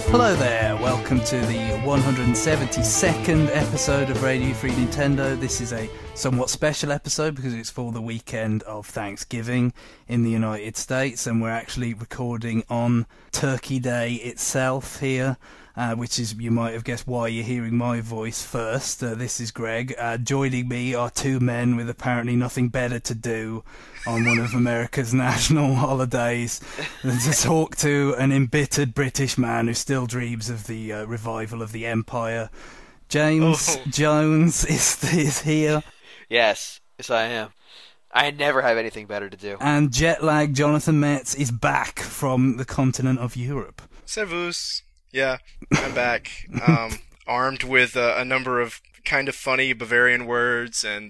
Hello there, welcome to the 172nd episode of Radio Free Nintendo. This is a somewhat special episode because it's for the weekend of Thanksgiving in the United States, and we're actually recording on Turkey Day itself here, which is, you might have guessed why you're hearing my voice first. This is Greg. Joining me are two men with apparently nothing better to do on one of America's national holidays than to talk to an embittered British man who still dreams of the revival of the Empire. James Jones is here. Yes, I am. I never have anything better to do. And jet-lagged Jonathan Metz is back from the continent of Europe. Servus. Yeah, I'm back. Armed with a number of kind of funny Bavarian words and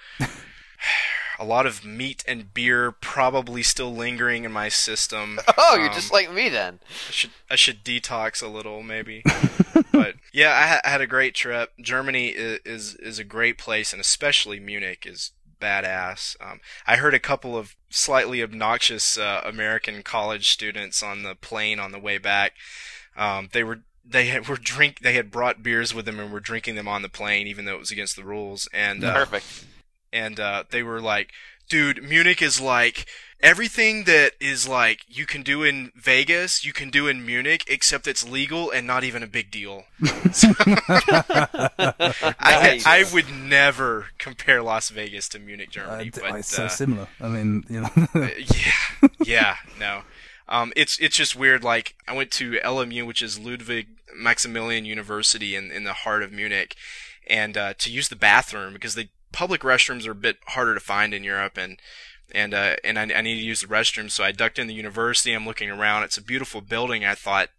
a lot of meat and beer probably still lingering in my system. Oh, you're just like me then. I should detox a little, maybe. But yeah, I had a great trip. Germany is a great place, and especially Munich is badass. I heard a couple of slightly obnoxious American college students on the plane on the way back. They had brought beers with them and were drinking them on the plane, even though it was against the rules. And perfect. And they were like, dude, Munich is like everything that is like you can do in Vegas, you can do in Munich, except it's legal and not even a big deal. So, I would never compare Las Vegas to Munich, Germany. But it's so similar. I mean, you know. No. It's just weird. Like, I went to LMU, which is Ludwig Maximilian University in the heart of Munich, and to use the bathroom because the public restrooms are a bit harder to find in Europe, and I need to use the restroom, so I ducked in the university. I'm looking around. It's a beautiful building. I thought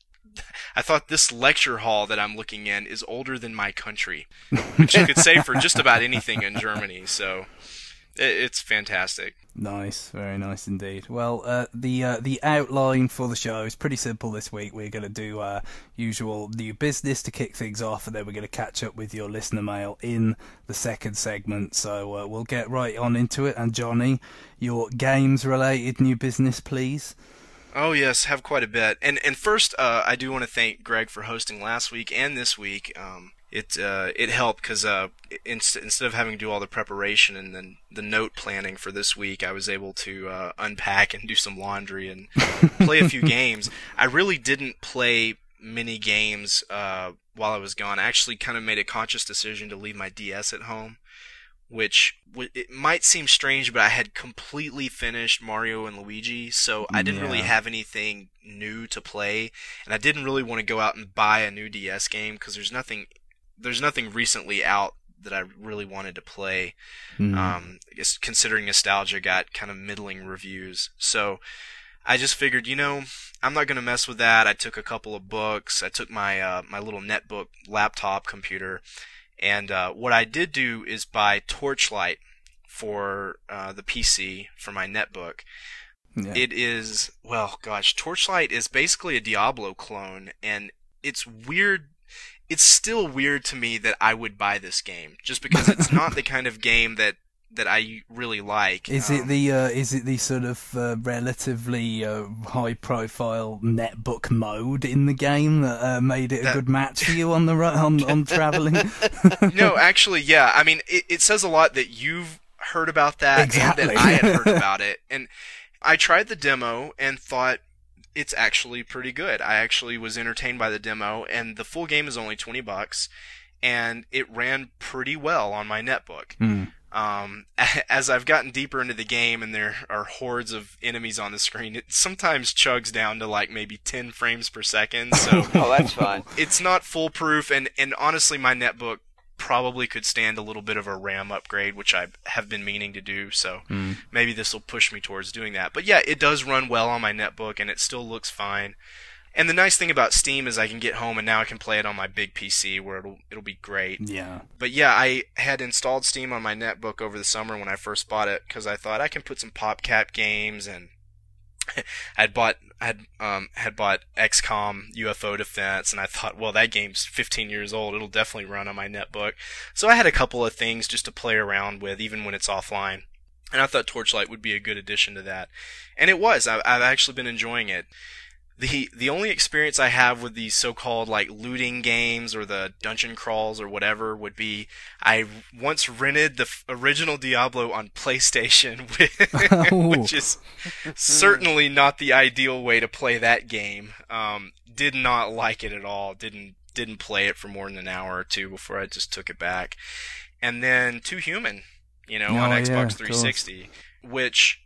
this lecture hall that I'm looking in is older than my country, which you could say for just about anything in Germany. So it's fantastic. Nice, very nice indeed. Well, the outline for the show is pretty simple this week. We're going to do usual new business to kick things off, and then we're going to catch up with your listener mail in the second segment. So we'll get right on into it. And Johnny, your games-related new business, please. Oh yes, have quite a bit. And first, I do want to thank Greg for hosting last week and this week. It helped because instead of having to do all the preparation and then the note planning for this week, I was able to unpack and do some laundry and play a few games. I really didn't play many games while I was gone. I actually kind of made a conscious decision to leave my DS at home, which it might seem strange, but I had completely finished Mario and Luigi, so I didn't really have anything new to play, and I didn't really want to go out and buy a new DS game because there's nothing recently out that I really wanted to play. I guess considering Nostalgia got kind of middling reviews. So I just figured, I'm not going to mess with that. I took a couple of books. I took my my little netbook laptop computer. And what I did do is buy Torchlight for the PC for my netbook. Yeah. It is, Torchlight is basically a Diablo clone, and it's weird. It's still weird to me that I would buy this game, just because it's not the kind of game that I really like. Is it the sort of relatively high-profile netbook mode in the game that made it a good match for you on the on traveling? No, actually, yeah. I mean, it says a lot that you've heard about that exactly. And that I had heard about it, and I tried the demo and thought, it's actually pretty good. I actually was entertained by the demo, and the full game is only $20, and it ran pretty well on my netbook. As I've gotten deeper into the game and there are hordes of enemies on the screen, it sometimes chugs down to like maybe 10 frames per second. So oh, that's fine. It's not foolproof, and honestly, my netbook probably could stand a little bit of a RAM upgrade, which I have been meaning to do, so maybe this will push me towards doing that. But yeah, it does run well on my netbook, and it still looks fine. And the nice thing about Steam is I can get home, and now I can play it on my big PC, where it'll be great. Yeah. But yeah, I had installed Steam on my netbook over the summer when I first bought it, because I thought I can put some PopCap games, and had bought XCOM UFO Defense, and I thought, well, that game's 15 years old. It'll definitely run on my netbook. So I had a couple of things just to play around with, even when it's offline. And I thought Torchlight would be a good addition to that. And it was. I've actually been enjoying it. The only experience I have with these so-called like looting games or the dungeon crawls or whatever would be I once rented the original Diablo on PlayStation, which is certainly not the ideal way to play that game. Did not like it at all. Didn't play it for more than an hour or two before I just took it back. And then Too Human, on Xbox 360, which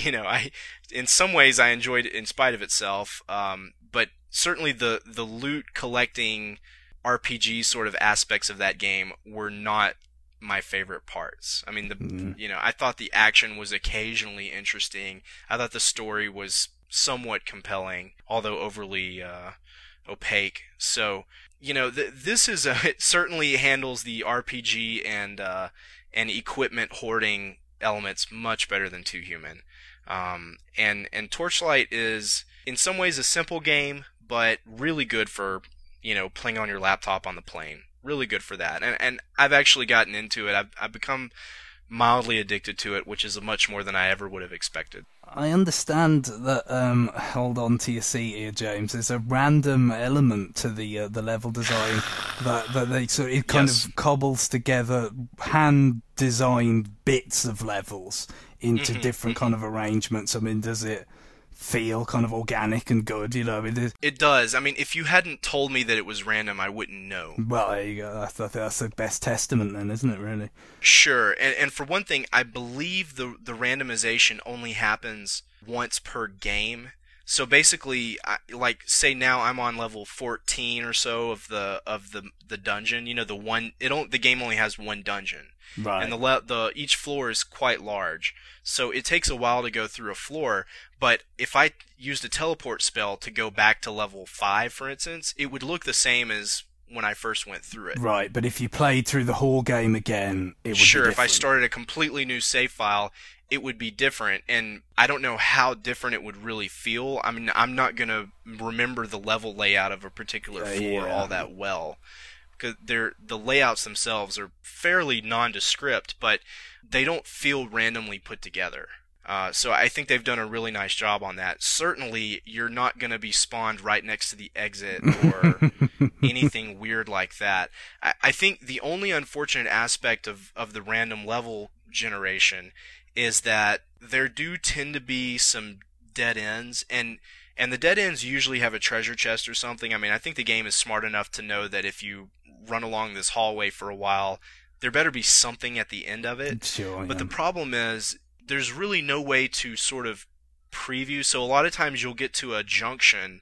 in some ways I enjoyed in spite of itself, but certainly the loot collecting RPG sort of aspects of that game were not my favorite parts. I mean, I thought the action was occasionally interesting. I thought the story was somewhat compelling, although overly opaque. So, this is it certainly handles the RPG and equipment hoarding elements much better than Too Human. And Torchlight is in some ways a simple game, but really good for, playing on your laptop on the plane. Really good for that. And I've actually gotten into it. I've become mildly addicted to it, which is much more than I ever would have expected. I understand that, hold on to your seat here, James, there's a random element to the level design that they sort of, it kind of cobbles together hand-designed bits of levels into different kind of arrangements. I mean, does it feel kind of organic and good, It does. I mean, if you hadn't told me that it was random, I wouldn't know. Well, there you go. I think that's the best testament then, isn't it, really? Sure. And for one thing, I believe the randomization only happens once per game. So basically, like, say now I'm on level 14 or so of the dungeon. The game only has one dungeon. Right. And each floor is quite large, so it takes a while to go through a floor. But if I used a teleport spell to go back to level 5, for instance, it would look the same as when I first went through it. Right, but if you played through the whole game again, it would be Sure, different. If I started a completely new save file, it would be different, and I don't know how different it would really feel. I mean, I'm not going to remember the level layout of a particular floor all that well. Because the layouts themselves are fairly nondescript, but they don't feel randomly put together. So I think they've done a really nice job on that. Certainly, you're not going to be spawned right next to the exit or anything weird like that. I think the only unfortunate aspect of the random level generation is that there do tend to be some dead ends, and the dead ends usually have a treasure chest or something. I mean, I think the game is smart enough to know that if you run along this hallway for a while, there better be something at the end of it. Sure, but the problem is, there's really no way to sort of preview. So a lot of times you'll get to a junction,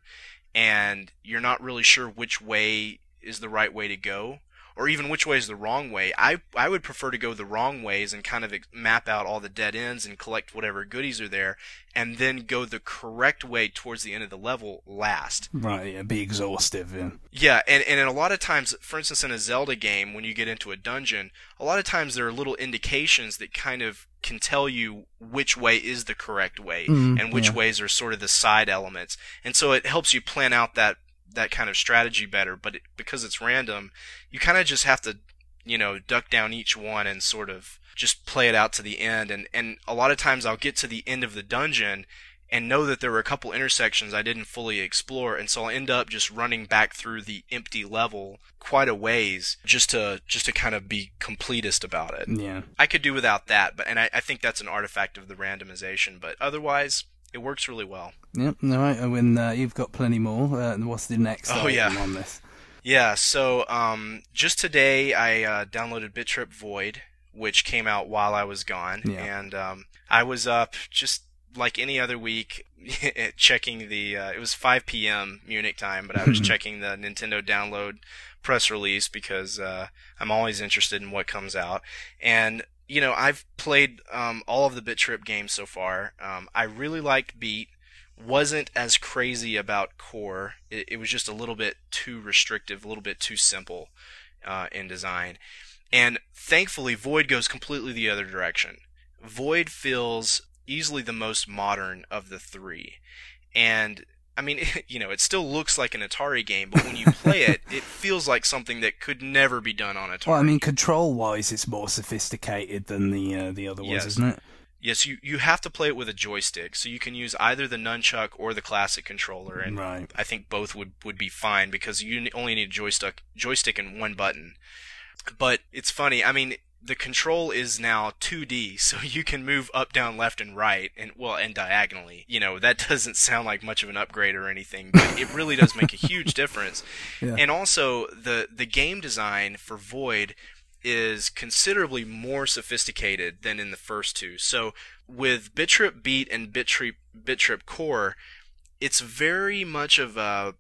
and you're not really sure which way is the right way to go, or even which way is the wrong way. I would prefer to go the wrong ways and kind of map out all the dead ends and collect whatever goodies are there, and then go the correct way towards the end of the level last. Right, yeah, be exhaustive, yeah. Yeah, and a lot of times, for instance, in a Zelda game, when you get into a dungeon, a lot of times there are little indications that kind of can tell you which way is the correct way, and which ways are sort of the side elements. And so it helps you plan out that kind of strategy better, but because it's random, you kind of just have to, duck down each one and sort of just play it out to the end. And a lot of times I'll get to the end of the dungeon and know that there were a couple intersections I didn't fully explore, and so I'll end up just running back through the empty level quite a ways just to kind of be completist about it. Yeah. I could do without that, but I think that's an artifact of the randomization, but otherwise it works really well. Yep, all right. When you've got plenty more, what's the next item on this? Yeah, so just today I downloaded Bit Trip Void, which came out while I was gone, and I was up just like any other week checking it was 5 p.m. Munich time, but I was checking the Nintendo download press release because I'm always interested in what comes out. And I've played all of the Bit Trip games so far. I really liked Beat. Wasn't as crazy about Core. It was just a little bit too restrictive, a little bit too simple in design. And thankfully, Void goes completely the other direction. Void feels easily the most modern of the three. And I mean, it still looks like an Atari game, but when you play it, it feels like something that could never be done on Atari. Well, I mean, control-wise, it's more sophisticated than the other ones, isn't it? Yes, you have to play it with a joystick, so you can use either the nunchuck or the classic controller, and Right. I think both would be fine because you only need a joystick and one button. But it's funny, I mean, the control is now 2D, so you can move up, down, left, and right, and diagonally. You know, that doesn't sound like much of an upgrade or anything, but it really does make a huge difference. Yeah. And also, the game design for Void is considerably more sophisticated than in the first two. So with Bit-Trip Beat and Bit-Trip Core, it's very much of a,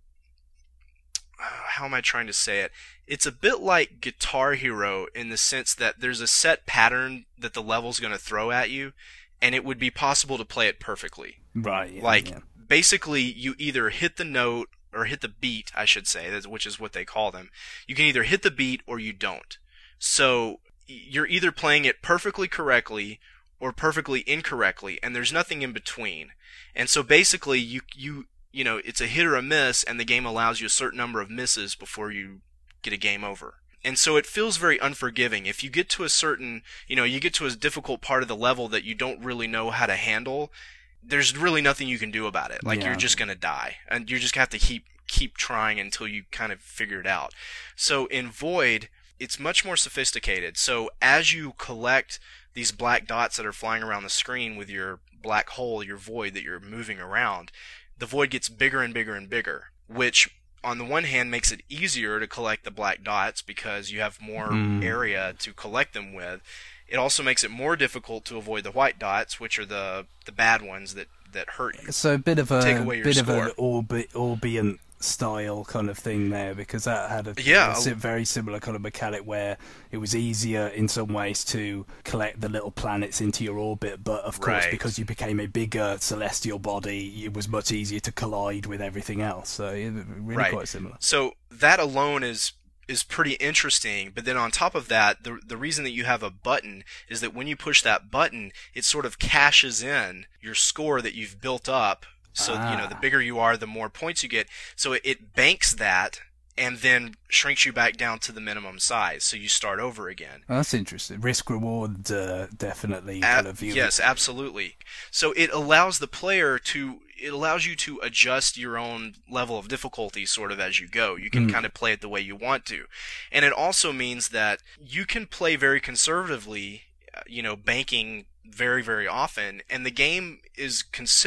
how am I trying to say it? It's a bit like Guitar Hero in the sense that there's a set pattern that the level's going to throw at you, and it would be possible to play it perfectly. Right. Yeah, Like, yeah. basically, you either hit the note, or hit the beat, I should say, which is what they call them. You can either hit the beat or you don't. So you're either playing it perfectly correctly or perfectly incorrectly, and there's nothing in between. And so basically, you know, it's a hit or a miss, and the game allows you a certain number of misses before you get a game over. And so it feels very unforgiving. If you get to a certain, you know, you get to a difficult part of the level that you don't really know how to handle, there's really nothing you can do about it. Like, you're just gonna die, and you just have to keep trying until you kind of figure it out. So in Void, it's much more sophisticated. So as you collect these black dots that are flying around the screen with your black hole, your void that you're moving around, the void gets bigger and bigger and bigger, which on the one hand makes it easier to collect the black dots because you have more area to collect them with. It also makes it more difficult to avoid the white dots, which are the bad ones that hurt you. So a bit of Take away your score. an Orbiant style kind of thing there, because that had a very similar kind of mechanic where it was easier in some ways to collect the little planets into your orbit, but of course because you became a bigger celestial body, it was much easier to collide with everything else. So really quite similar. So that alone is pretty interesting, but then on top of that, the reason that you have a button is that when you push that button, it sort of cashes in your score that you've built up. So, you know, the bigger you are, the more points you get. So it banks that and then shrinks you back down to the minimum size. So you start over again. Oh, that's interesting. Risk reward, definitely. Kind of yes, absolutely. So it allows the player it allows you to adjust your own level of difficulty sort of as you go. You can kind of play it the way you want to. And it also means that you can play very conservatively, you know, banking very, very often, and the game is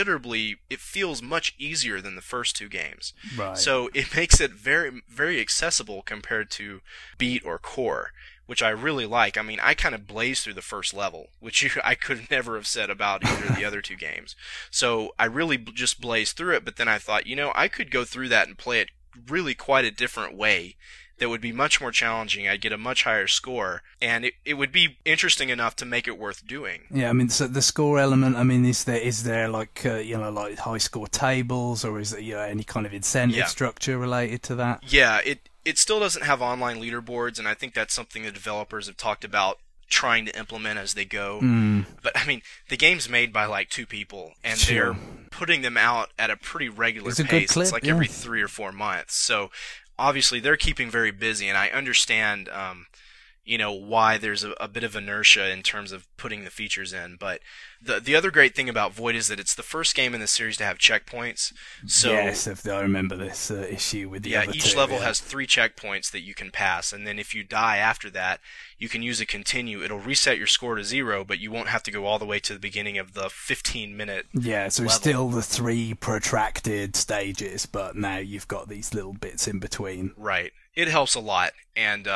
it feels much easier than the first two games. Right. So it makes it very, very accessible compared to Beat or Core, which I really like. I mean, I kind of blazed through the first level, which I could never have said about either of the other two games. So I really just blazed through it, but then I thought, you know, I could go through that and play it really quite a different way that would be much more challenging. I'd get a much higher score, and it would be interesting enough to make it worth doing. Yeah, I mean, so the score element, I mean, is there like, you know, like high score tables, or is there, you know, any kind of incentive structure related to that? Yeah, it still doesn't have online leaderboards, and I think that's something the developers have talked about trying to implement as they go. But, I mean, the game's made by like 2 people, and they're putting them out at a pretty regular pace. A good clip, it's like every 3 or 4 months. So obviously they're keeping very busy, and I understand you know, why there's a bit of inertia in terms of putting the features in. But the other great thing about Void is that it's the first game in the series to have checkpoints. So yes, I remember this issue with the other two. Each level has 3 checkpoints that you can pass, and then if you die after that, you can use a continue. It'll reset your score to 0, but you won't have to go all the way to the beginning of the 15-minute so level. Still the 3 protracted stages, but now you've got these little bits in between. Right. It helps a lot, and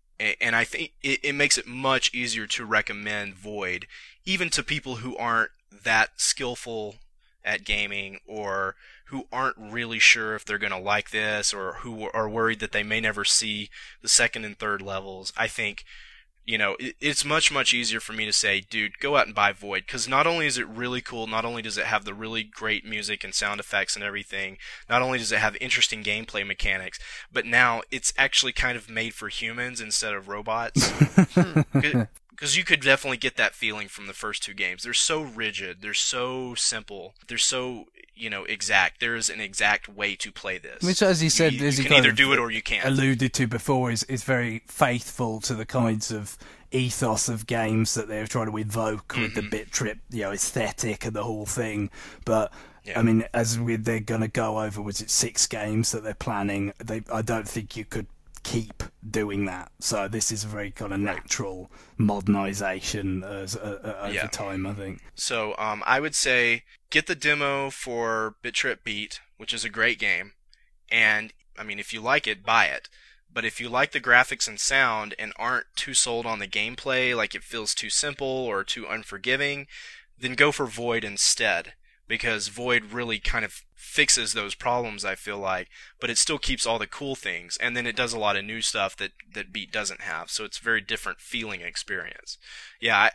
I think it makes it much easier to recommend Void, even to people who aren't that skillful at gaming, or who aren't really sure if they're going to like this, or who are worried that they may never see the second and third levels. I think, you know, it's much, much easier for me to say, dude, go out and buy Void, because not only is it really cool, not only does it have the really great music and sound effects and everything, not only does it have interesting gameplay mechanics, but now it's actually kind of made for humans instead of robots. Because you could definitely get that feeling from the first 2 games. They're so rigid, they're so simple, they're so, exact. There is an exact way to play this. Which, as you said, you can either do it or you can't. Alluded to before, is very faithful to the kinds of ethos of games that they're trying to evoke with the bit trip, aesthetic and the whole thing. But I mean, they're going to go over, was it 6 games that they're planning? I don't think you could keep doing that. So this is a very kind of natural modernisation over time, I think. So I would say get the demo for Bit Trip Beat, which is a great game, and I mean, if you like it, buy it. But if you like the graphics and sound and aren't too sold on the gameplay, like it feels too simple or too unforgiving, then go for Void instead. Because Void really kind of fixes those problems, I feel like, but it still keeps all the cool things, and then it does a lot of new stuff that Beat doesn't have, so it's a very different feeling experience. Yeah,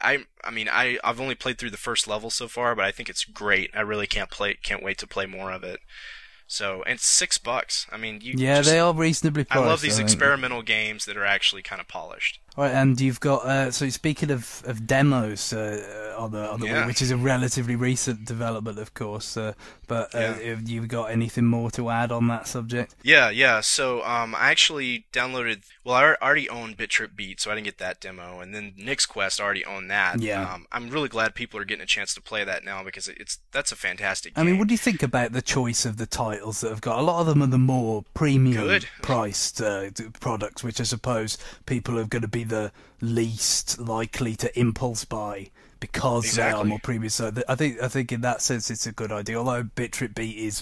I've only played through the first level so far, but I think it's great. I really can't wait to play more of it. So, and it's $6. I mean, they are reasonably priced. I love these experimental games that are actually kind of polished. Right, and you've got so speaking of demos on the Wii, which is a relatively recent development, of course. But have you got anything more to add on that subject? Yeah. So I actually downloaded. Well, I already own Bit Trip Beat, so I didn't get that demo, and then Nick's Quest I already owned that. Yeah. I'm really glad people are getting a chance to play that now because that's a fantastic game. I mean, what do you think about the choice of the titles that have got? A lot of them are the more premium priced products, which I suppose people are going to be the least likely to impulse buy because they are more premium. So I think in that sense it's a good idea. Although Bit Trip Beat is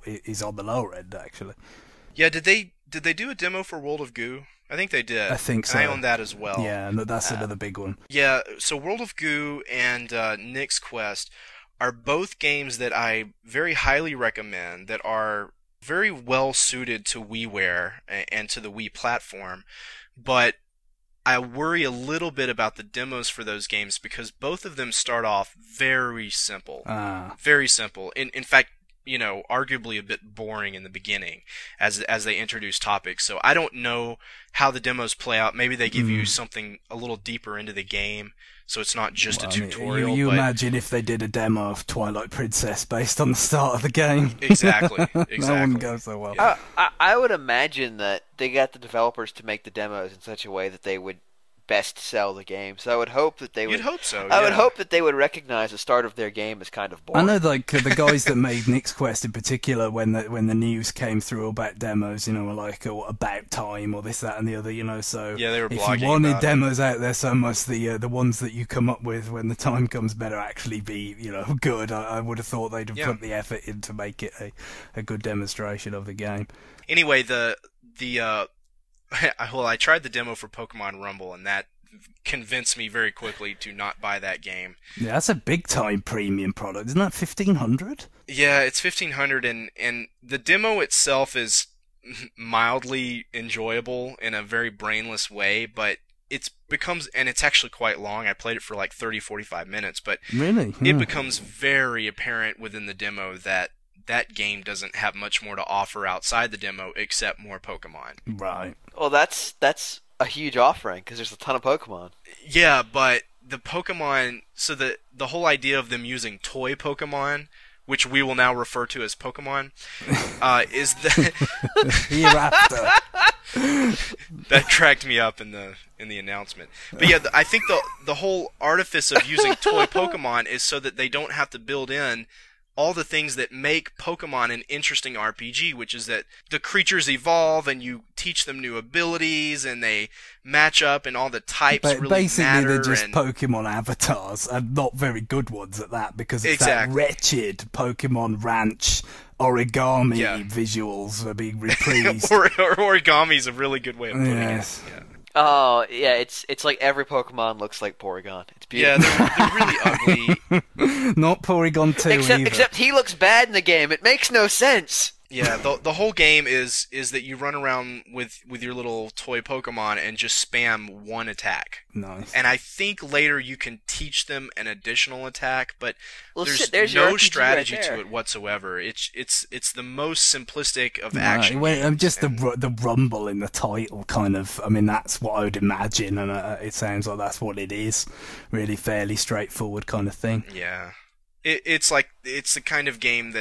on the lower end actually. Yeah, did they do a demo for World of Goo? I think they did. I think so. I own that as well. Yeah, that's another big one. Yeah, so World of Goo and Nick's Quest are both games that I very highly recommend, that are very well suited to WiiWare and to the Wii platform, but I worry a little bit about the demos for those games because both of them start off very simple. Very simple. In fact, arguably a bit boring in the beginning as they introduce topics. So I don't know how the demos play out. Maybe they give you something a little deper into the game, so it's not just a tutorial. You imagine if they did a demo of Twilight Princess based on the start of the game. Exactly. That wouldn't go so well. Yeah. I would imagine that they got the developers to make the demos in such a way that they would best sell the game. So I would hope that they would. You'd hope so. I would hope that they would recognize the start of their game as kind of boring. I know, like the guys that made Nick's Quest in particular, when the news came through about demos, were like, about time or this, that, and the other, So yeah, they were if you wanted demos out there so much, the ones that you come up with when the time comes better actually be good. I would have thought they'd have put the effort in to make it a good demonstration of the game. Anyway, I tried the demo for Pokemon Rumble, and that convinced me very quickly to not buy that game. Yeah, that's a big-time premium product. Isn't that $1,500? Yeah, it's $1,500, and the demo itself is mildly enjoyable in a very brainless way, but it's actually quite long. I played it for like 30-45 minutes, but really? It becomes very apparent within the demo that game doesn't have much more to offer outside the demo except more Pokemon. Right. Well, that's a huge offering because there's a ton of Pokemon. Yeah, but the Pokemon, so the whole idea of them using toy Pokemon, which we will now refer to as Pokemon, is that hereafter. That cracked me up in the announcement. But yeah, I think the whole artifice of using toy Pokemon is so that they don't have to build in all the things that make Pokemon an interesting RPG, which is that the creatures evolve and you teach them new abilities and they match up and all the types really basically matter. They're just Pokemon avatars, and not very good ones at that, because it's that wretched Pokemon Ranch origami visuals are being reprised. or origami's a really good way of putting it. Yeah. Oh, yeah, it's like every Pokemon looks like Porygon. It's beautiful. Yeah, they're really ugly. Not Porygon 2 either. Except he looks bad in the game. It makes no sense. Yeah, the whole game is that you run around with your little toy Pokemon and just spam one attack. Nice. And I think later you can teach them an additional attack, but there's no strategy to it whatsoever. It's the most simplistic of action. Well, just the rumble in the title kind of. I mean, that's what I would imagine, and it sounds like that's what it is. Really fairly straightforward kind of thing. Yeah, it's the kind of game that.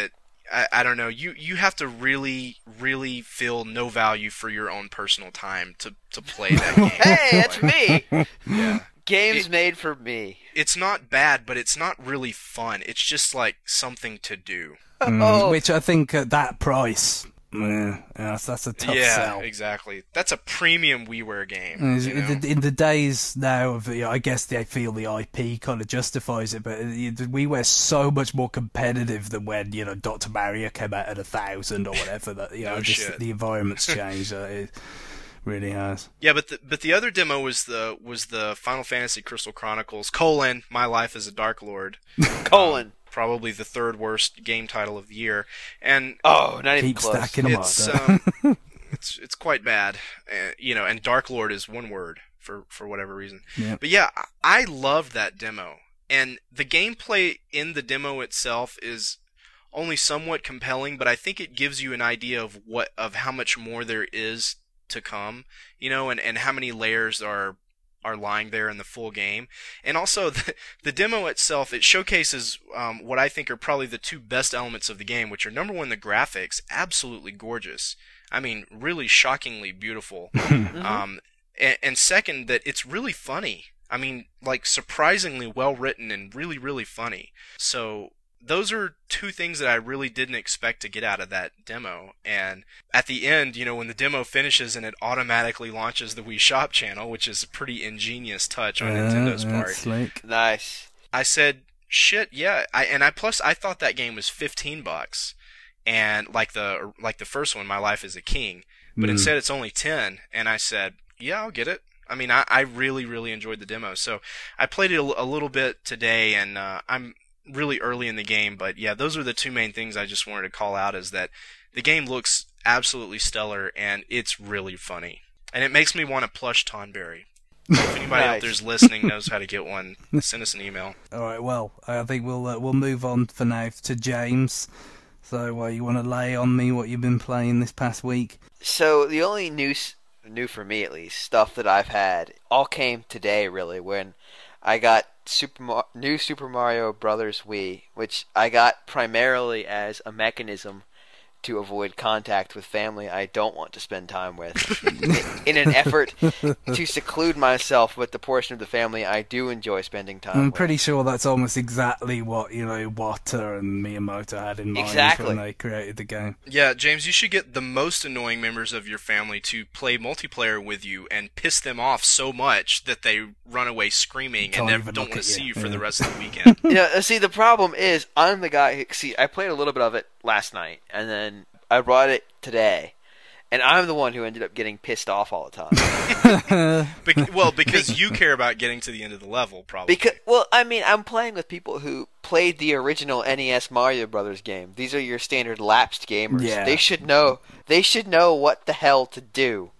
I don't know. You have to really, really feel no value for your own personal time to play that game. Hey, that's me. Yeah. Games made for me. It's not bad, but it's not really fun. It's just like something to do. Which I think at that price, that's a tough sell. Yeah, exactly. That's a premium WiiWare game. In the days now of, I guess they feel the IP kind of justifies it, but WiiWare's so much more competitive than when Dr. Mario came out at 1,000 or whatever. That the environment's changed. It really has. Yeah, but the other demo was the Final Fantasy Crystal Chronicles : My Life as a Dark Lord : probably the third worst game title of the year, and not even close. Stacking them up. It's quite bad, and Dark Lord is one word for whatever reason. Yeah. But yeah, I loved that demo, and the gameplay in the demo itself is only somewhat compelling, but I think it gives you an idea of how much more there is to come, and how many layers are lying there in the full game. And also the demo itself, it showcases what I think are probably the two best elements of the game, which are, number one, the graphics, absolutely gorgeous. I mean, really shockingly beautiful. And second, that it's really funny. I mean, like, surprisingly well written and really, really funny. So those are two things that I really didn't expect to get out of that demo. And at the end, when the demo finishes and it automatically launches the Wii Shop channel, which is a pretty ingenious touch on Nintendo's part. Slick. Nice. I said, shit, yeah. I thought that game was $15, and like the first one, My Life as a King, but instead it's only 10. And I said, yeah, I'll get it. I mean, I really, really enjoyed the demo. So I played it a little bit today, and I'm really early in the game, but yeah, those are the two main things I just wanted to call out, is that the game looks absolutely stellar and it's really funny. And it makes me want a plush Tonberry. If anybody out there's listening knows how to get one, send us an email. Alright, well, I think we'll move on for now to James. So you want to lay on me what you've been playing this past week? So the only new for me at least, stuff that I've had all came today, really, when I got new Super Mario Brothers Wii, which I got primarily as a mechanism to avoid contact with family I don't want to spend time with, in an effort to seclude myself with the portion of the family I do enjoy spending time with. I'm pretty sure that's almost exactly what Wata and Miyamoto had in mind when they created the game. Yeah, James, you should get the most annoying members of your family to play multiplayer with you and piss them off so much that they run away screaming and never don't want to see you for the rest of the weekend. See, the problem is, I'm the guy who, I played a little bit of it last night, and then I brought it today, and I'm the one who ended up getting pissed off all the time. Because you care about getting to the end of the level, probably. I'm playing with people who played the original NES Mario Brothers game. These are your standard lapsed gamers. Yeah. They should know what the hell to do.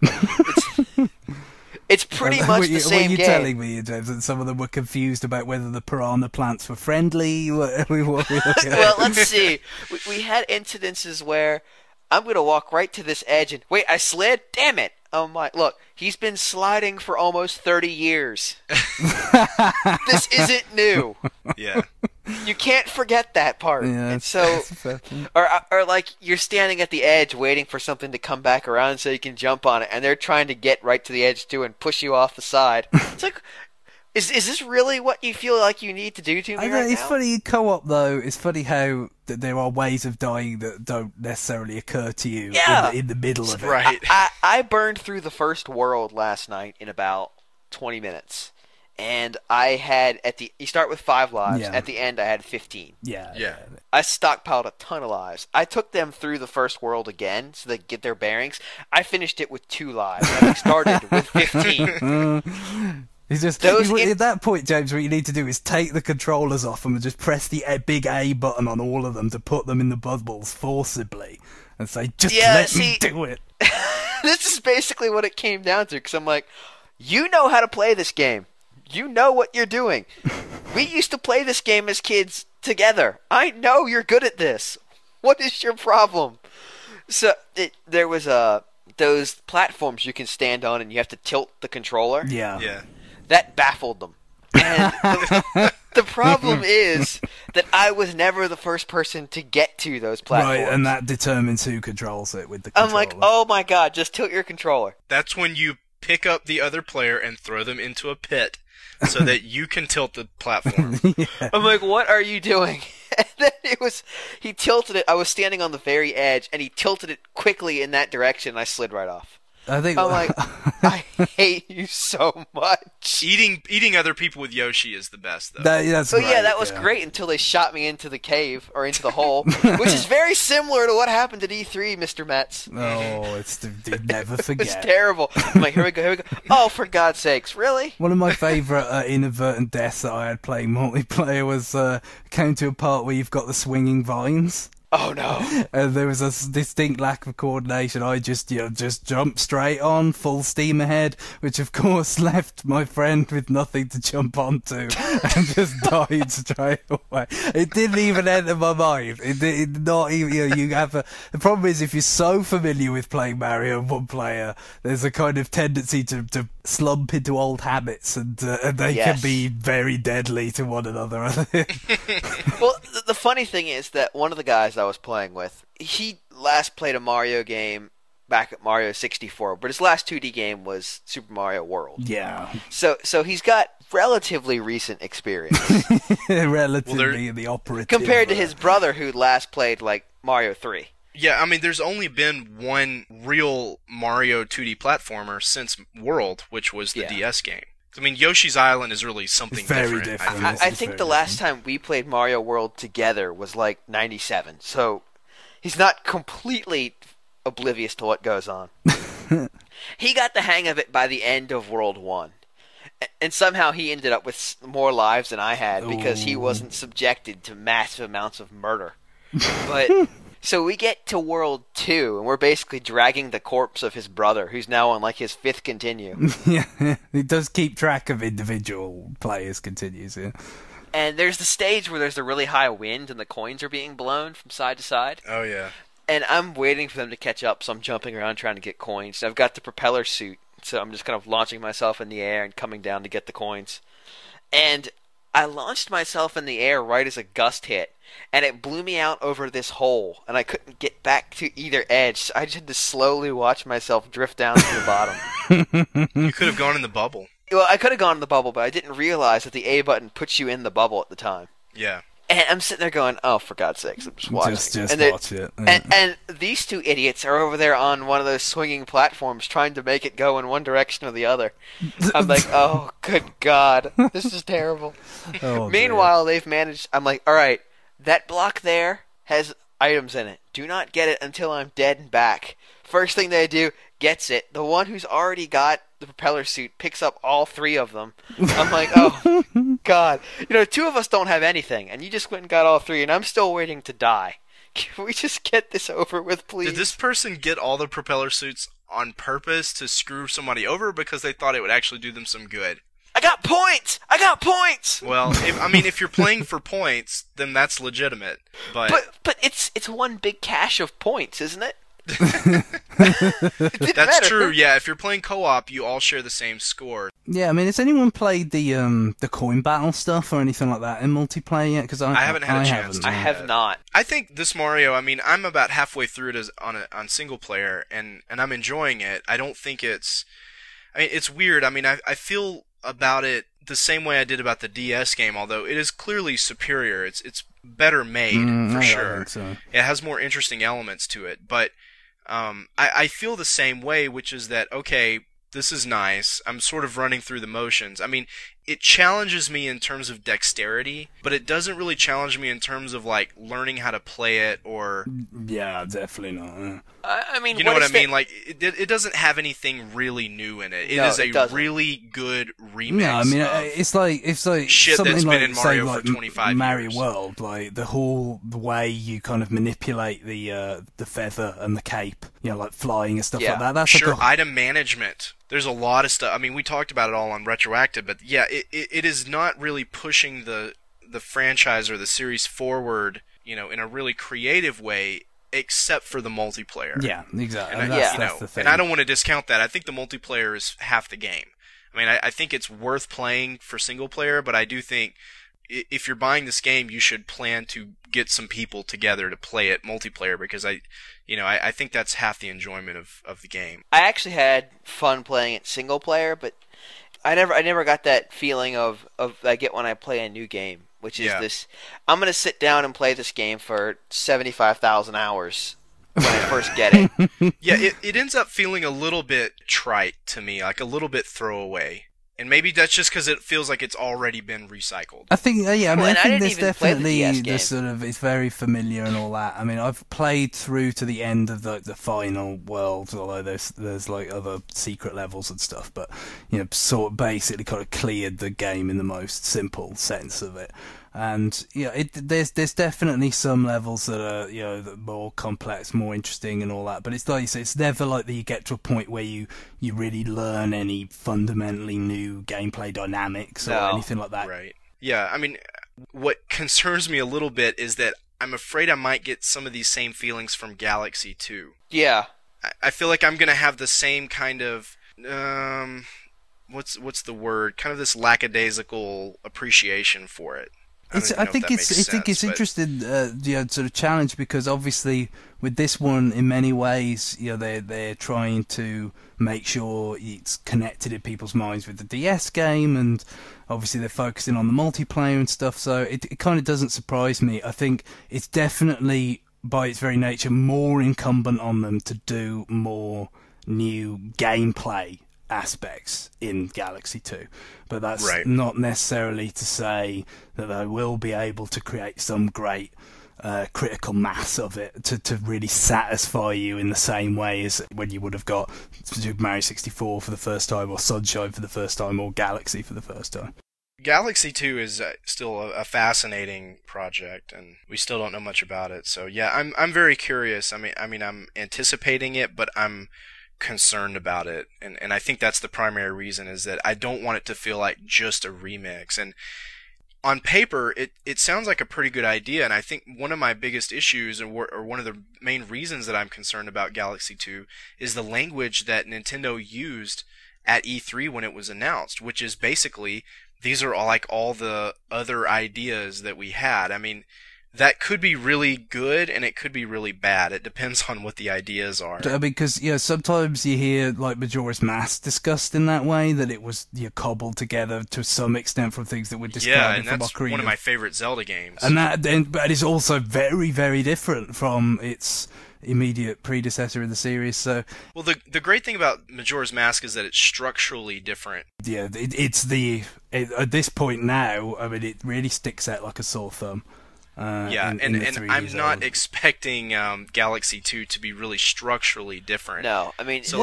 It's pretty much the same game. Were you telling me, James, that some of them were confused about whether the piranha plants were friendly? Well, let's see. We had incidences where I'm going to walk right to this edge and, wait, I slid? Damn it. Oh my, look, he's been sliding for almost 30 years. This isn't new. Yeah. You can't forget that part. Yeah, and so, or like you're standing at the edge waiting for something to come back around so you can jump on it, and they're trying to get right to the edge too and push you off the side. It's like, is this really what you feel like you need to do to me right it's now? funny, co-op though, it's funny how there are ways of dying that don't necessarily occur to you in the middle of it. Right. I burned through the first world last night in about 20 minutes. And I had, you start with 5 lives. Yeah. At the end, I had 15. Yeah. I stockpiled a ton of lives. I took them through the first world again so they could get their bearings. I finished it with 2 lives. I started with 15. At that point, James, what you need to do is take the controllers off them and just press the big A button on all of them to put them in the bubbles forcibly and say, let me do it. This is basically what it came down to, because I'm like, you know how to play this game. You know what you're doing. We used to play this game as kids together. I know you're good at this. What is your problem? So there was those platforms you can stand on and you have to tilt the controller. Yeah. That baffled them. And The problem is that I was never the first person to get to those platforms. Right, and that determines who controls it with the I'm controller. like, oh my god, just tilt your controller. That's when you pick up the other player and throw them into a pit so that you can tilt the platform. Yeah. I'm like, what are you doing? And then he tilted it. I was standing on the very edge, and he tilted it quickly in that direction, and I slid right off. I'm like, I hate you so much. Eating other people with Yoshi is the best, though. That's So great, yeah, that was great until they shot me into the cave, or into the hole, which is very similar to what happened at E3, Mr. Metz. Oh, never forget. It's terrible. I'm like, here we go. Oh, for God's sakes, really? One of my favourite inadvertent deaths that I had playing multiplayer was came to a part where you've got the swinging vines. Oh no! And there was a distinct lack of coordination. I just jumped straight on, full steam ahead, which of course left my friend with nothing to jump onto, and just died straight away. It didn't even enter my mind. It did not even. You have the problem is if you're so familiar with playing Mario in one player, there's a kind of tendency to slump into old habits, and they can be very deadly to one another. Well, the funny thing is that one of the guys I was playing with, he last played a Mario game back at Mario 64, but his last 2D game was Super Mario World. Yeah. So he's got relatively recent experience. Relatively the operative. Compared to his brother who last played, like, Mario 3. Yeah, I mean, there's only been one real Mario 2D platformer since World, which was the DS game. I mean, Yoshi's Island is really something very different. I think the last time we played Mario World together was like 97, so he's not completely oblivious to what goes on. He got the hang of it by the end of World 1. And somehow he ended up with more lives than I had because he wasn't subjected to massive amounts of murder. But so we get to World 2, and we're basically dragging the corpse of his brother, who's now on like his 5th continue. Yeah, it does keep track of individual players' continues, yeah. And there's the stage where there's a really high wind and the coins are being blown from side to side. Oh, yeah. And I'm waiting for them to catch up, so I'm jumping around trying to get coins. I've got the propeller suit, so I'm just kind of launching myself in the air and coming down to get the coins. And I launched myself in the air right as a gust hit, and it blew me out over this hole, and I couldn't get back to either edge, so I just had to slowly watch myself drift down to the bottom. You could have gone in the bubble. Well, I could have gone in the bubble, but I didn't realize that the A button puts you in the bubble at the time. Yeah. And I'm sitting there going, oh, for God's sakes, I'm just watching. Just watch it. Yeah. And these two idiots are over there on one of those swinging platforms trying to make it go in one direction or the other. I'm like, oh, good God, this is terrible. Oh, Meanwhile, they've managed, I'm like, all right, that block there has items in it. Do not get it until I'm dead and back. First thing they do, gets it. The one who's already got the propeller suit picks up all 3 of them. I'm like, oh, God. 2 of us don't have anything, and you just went and got all 3, and I'm still waiting to die. Can we just get this over with, please? Did this person get all the propeller suits on purpose to screw somebody over because they thought it would actually do them some good? I got points! Well, if you're playing for points, then that's legitimate. But it's one big cache of points, isn't it? That's true. Yeah, if you're playing co-op, you all share the same score. Yeah, has anyone played the coin battle stuff or anything like that in multiplayer yet? Because I haven't had a chance. I have not. I think this Mario. I'm about halfway through it on single player, and I'm enjoying it. I don't think it's. It's weird. I feel about it the same way I did about the DS game, although it is clearly superior. It's better made for sure. I think so. It has more interesting elements to it, but I feel the same way, which is that, okay, this is nice. I'm sort of running through the motions. It challenges me in terms of dexterity, but it doesn't really challenge me in terms of, like, learning how to play it or... Yeah, definitely not. You know what I mean? Like, it doesn't have anything really new in it. It is a really good remix. No, it's like shit something that's like, been in Mario say, for 25 Mario years. World, like the way you kind of manipulate the feather and the cape, like flying and stuff like that. That's sure, like item management. There's a lot of stuff. We talked about it all on Retroactive, but yeah, it is not really pushing the franchise or the series forward, in a really creative way, except for the multiplayer. Yeah, exactly. And that's the thing. And I don't want to discount that. I think the multiplayer is half the game. I think it's worth playing for single player, but I do think if you're buying this game, you should plan to get some people together to play it multiplayer, because I think that's half the enjoyment of the game. I actually had fun playing it single player, but I never got that feeling of I get when I play a new game, which is this. I'm gonna sit down and play this game for 75,000 hours when I first get it. Yeah, it ends up feeling a little bit trite to me, like a little bit throwaway. And maybe that's just because it feels like it's already been recycled. I think, I think there's definitely the sort of, it's very familiar and all that. I mean, I've played through to the end of the final world, although there's like other secret levels and stuff, but sort of basically kind of cleared the game in the most simple sense of it. And there's definitely some levels that are that are more complex, more interesting, and all that. But it's like you say, it's never like that you get to a point where you really learn any fundamentally new gameplay dynamics or anything like that. Right. Yeah. I mean, what concerns me a little bit is that I'm afraid I might get some of these same feelings from Galaxy 2. Yeah. I feel like I'm gonna have the same kind of what's the word? Kind of this lackadaisical appreciation for it. I think it's interesting, sort of challenge, because obviously with this one, in many ways, they're trying to make sure it's connected in people's minds with the DS game, and obviously they're focusing on the multiplayer and stuff. So it kind of doesn't surprise me. I think it's definitely, by its very nature, more incumbent on them to do more new gameplay aspects in Galaxy 2, but that's not necessarily to say that they will be able to create some great critical mass of it to really satisfy you in the same way as when you would have got Super Mario 64 for the first time, or Sunshine for the first time, or Galaxy for the first time. Galaxy 2 is still a fascinating project, and we still don't know much about it. So yeah, I'm very curious. I mean I'm anticipating it, but I'm concerned about it, and I think that's the primary reason, is that I don't want it to feel like just a remix. And on paper it sounds like a pretty good idea, and I think one of my biggest issues, or one of the main reasons that I'm concerned about Galaxy 2, is the language that Nintendo used at E3 when it was announced, which is basically, these are all the other ideas that we had. I mean, that could be really good, and it could be really bad. It depends on what the ideas are. Because sometimes you hear like Majora's Mask discussed in that way, that it was cobbled together to some extent from things that were discarded from Ocarina. Yeah, and that's one of my favorite Zelda games. And but it's also very, very different from its immediate predecessor in the series. So, well, the great thing about Majora's Mask is that it's structurally different. Yeah, at this point now, I mean, it really sticks out like a sore thumb. And I'm not expecting Galaxy 2 to be really structurally different. No, I mean...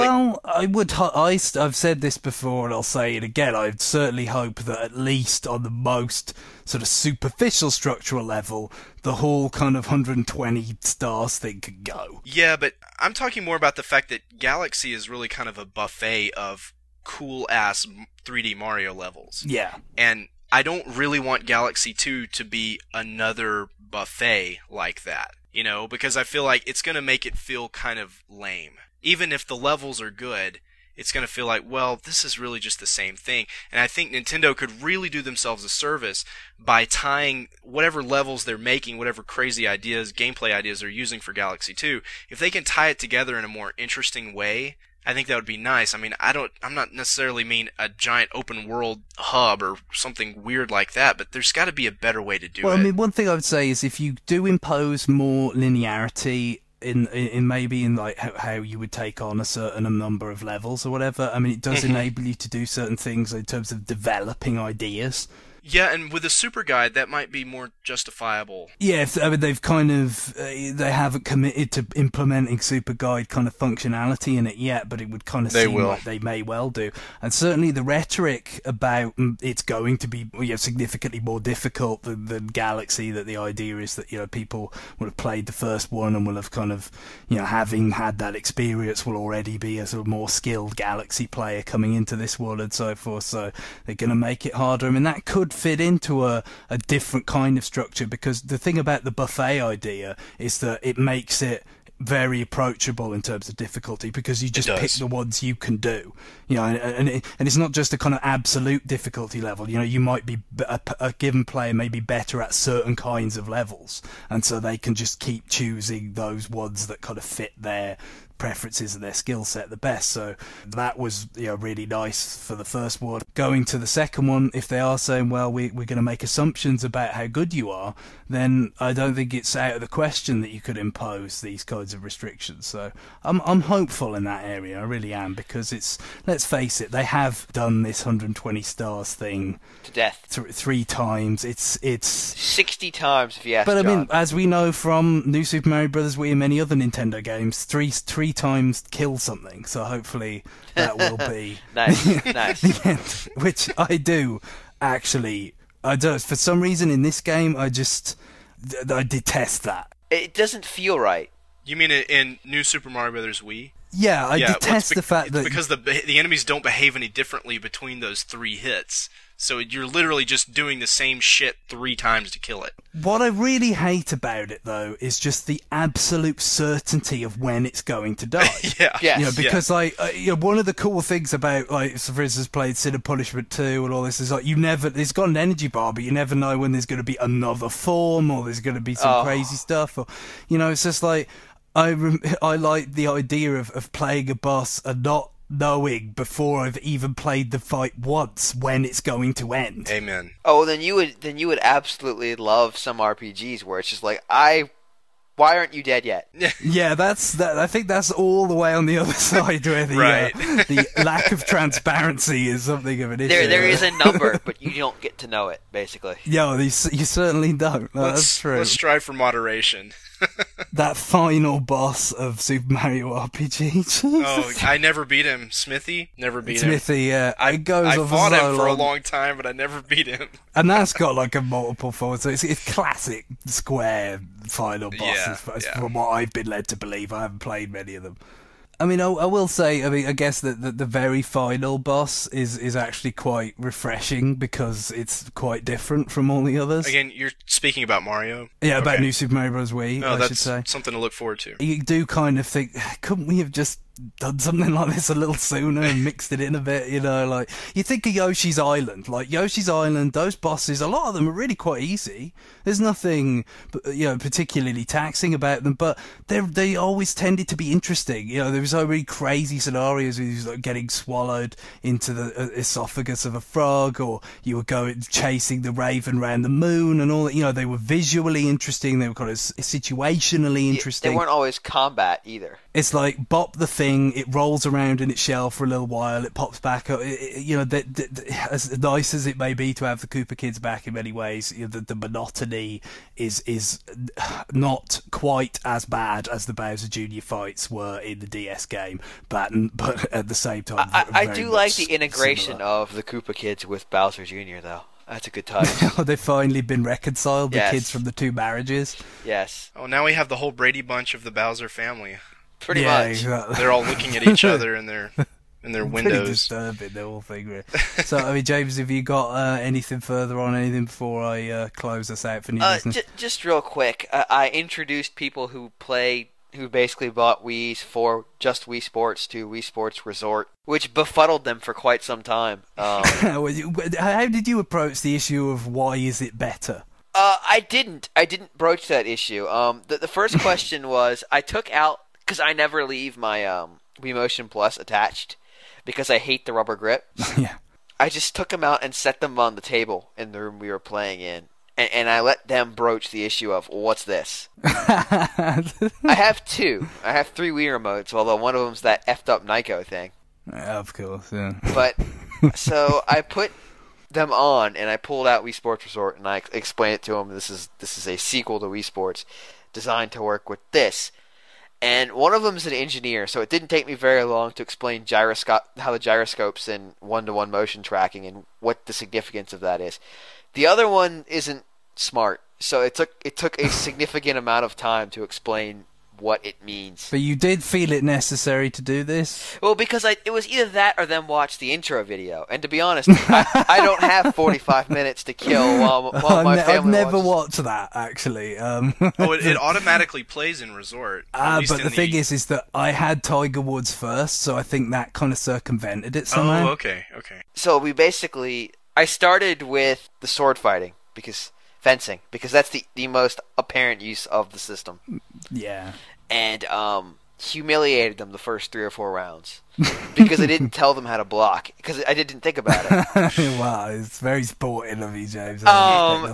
I've said this before, and I'll say it again, I'd certainly hope that at least on the most sort of superficial structural level, the whole kind of 120 stars thing could go. Yeah, but I'm talking more about the fact that Galaxy is really kind of a buffet of cool-ass 3D Mario levels. Yeah. And I don't really want Galaxy 2 to be another buffet like that, because I feel like it's going to make it feel kind of lame. Even if the levels are good, it's going to feel like, well, this is really just the same thing. And I think Nintendo could really do themselves a service by tying whatever levels they're making, whatever crazy ideas, gameplay ideas they're using for Galaxy 2, if they can tie it together in a more interesting way, I think that would be nice. I mean, I'm not necessarily mean a giant open world hub or something weird like that, but there's got to be a better way to do it. Well, I mean, one thing I would say is if you do impose more linearity in maybe in like how you would take on a certain number of levels or whatever, I mean, it does enable you to do certain things in terms of developing ideas. Yeah, and with a super guide, that might be more justifiable. Yeah, I mean, they've kind of they haven't committed to implementing super guide kind of functionality in it yet, but it would kind of seem like they may well do. And certainly the rhetoric about it's going to be significantly more difficult than Galaxy, that the idea is that people will have played the first one and will have kind of having had that experience, will already be a sort of more skilled Galaxy player coming into this one and so forth. So they're going to make it harder. I mean, that could fit into a different kind of structure, because the thing about the buffet idea is that it makes it very approachable in terms of difficulty because you just does. pick the ones you can do. You know, and it's not just a kind of absolute difficulty level. You know, you might be a given player may be better at certain kinds of levels, and so they can just keep choosing those ones that kind of fit their preferences and their skill set the best. So that was, you know, really nice for the first one. Going to the second one, if they are saying, well, we're going to make assumptions about how good you are, then I don't think it's out of the question that you could impose these kinds of restrictions. So I'm hopeful in that area. I really am, because it's, let's face it, they have done this 120 stars thing to death three times. It's 60 times if you ask But I mean, John. as we know from New Super Mario Bros. Wii and many other Nintendo games, three times kill something. So hopefully that will be Nice. the end, which I do actually. I don't. For some reason in this game, I detest that. It doesn't feel right. You mean in New Super Mario Bros. Wii? Yeah, I detest the fact that because the enemies don't behave any differently between those 3 hits. So you're literally just doing the same shit 3 times to kill it. What I really hate about it, though, is just the absolute certainty of when it's going to die. Yeah. Yes. You know, because one of the cool things about, like, so for instance, played Sin and Punishment 2 and all this is like it's got an energy bar, but you never know when there's going to be another form or there's going to be some crazy stuff, or, you know, it's just like I like the idea of playing a boss and not knowing before I've even played the fight once when it's going to end. Amen. Oh, then you would absolutely love some RPGs where it's just like, why aren't you dead yet? Yeah, I think that's all the way on the other side where the Right. The lack of transparency is something of an issue. There is a number, but you don't get to know it, basically. Yeah, you certainly don't. No, that's true. Let's strive for moderation. That final boss of Super Mario RPG. Jesus. Oh, I never beat him. Smithy? Never beat him. Smithy, yeah. I on fought so him for a long. long time, but I never beat him. And that's got like a multiple forward, so it's classic Square final bosses, Yeah. from what I've been led to believe. I haven't played many of them. I mean, I will say, I guess that the very final boss is actually quite refreshing because it's quite different from all the others. Again, you're speaking about Mario? Yeah, about Okay. New Super Mario Bros. Wii, Oh, I should that's say. something to look forward to. You do kind of think, couldn't we have just done something like this a little sooner and mixed it in a bit, you know, like, you think of Yoshi's Island, those bosses, a lot of them are really quite easy. There's nothing, you know, particularly taxing about them, but they always tended to be interesting. You know, there was so many crazy scenarios where you was like getting swallowed into the esophagus of a frog, or you were going chasing the raven around the moon and all that. You know, they were visually interesting, they were kind of situationally interesting. They weren't always combat either. It's like bop the thing, it rolls around in its shell for a little while, it pops back up. You know, as nice as it may be to have the Koopa Kids back in many ways, you know, the monotony is not quite as bad as the Bowser Jr. fights were in the DS game, but at the same time, I very do much like the integration similar. of the Koopa Kids with Bowser Jr., though. That's a good touch. They've finally been reconciled, the Yes. kids from the 2 marriages. Yes. Oh, now we have the whole Brady Bunch of the Bowser family. Pretty Yeah, much. exactly. They're all looking at each other in their Pretty windows. disturbing, the whole thing, really. So, I mean, James, have you got anything further on anything before I close us out for new business? Just real quick, I introduced people who basically bought Wii's for just Wii Sports to Wii Sports Resort, which befuddled them for quite some time. How did you approach the issue of why is it better? I didn't broach that issue. The first question was, I took out, because I never leave my Wii Motion Plus attached because I hate the rubber grip. Yeah. I just took them out and set them on the table in the room we were playing in. And I let them broach the issue of, well, what's this? I have 2. I have 3 Wii remotes, although one of them's that effed up Nyko thing. Of course, yeah. But, so I put them on, and I pulled out Wii Sports Resort, and I explained it to them. This is a sequel to Wii Sports designed to work with this. And one of them is an engineer, so it didn't take me very long to explain how the gyroscopes and one-to-one motion tracking and what the significance of that is. The other one isn't smart, so it took a significant amount of time to explain what it means. But you did feel it necessary to do this? Well, because it was either that or them watch the intro video. And to be honest, I don't have 45 minutes to kill while my family I've never watches. watched that, actually. It automatically plays in Resort. But the thing is that I had Tiger Woods first, so I think that kind of circumvented it somehow. Oh, okay. So I started with the sword fighting, fencing, because that's the most apparent use of the system. Yeah. And humiliated them the first 3 or 4 rounds because I didn't tell them how to block because I didn't think about it. Wow, it's very sporting of you, James. And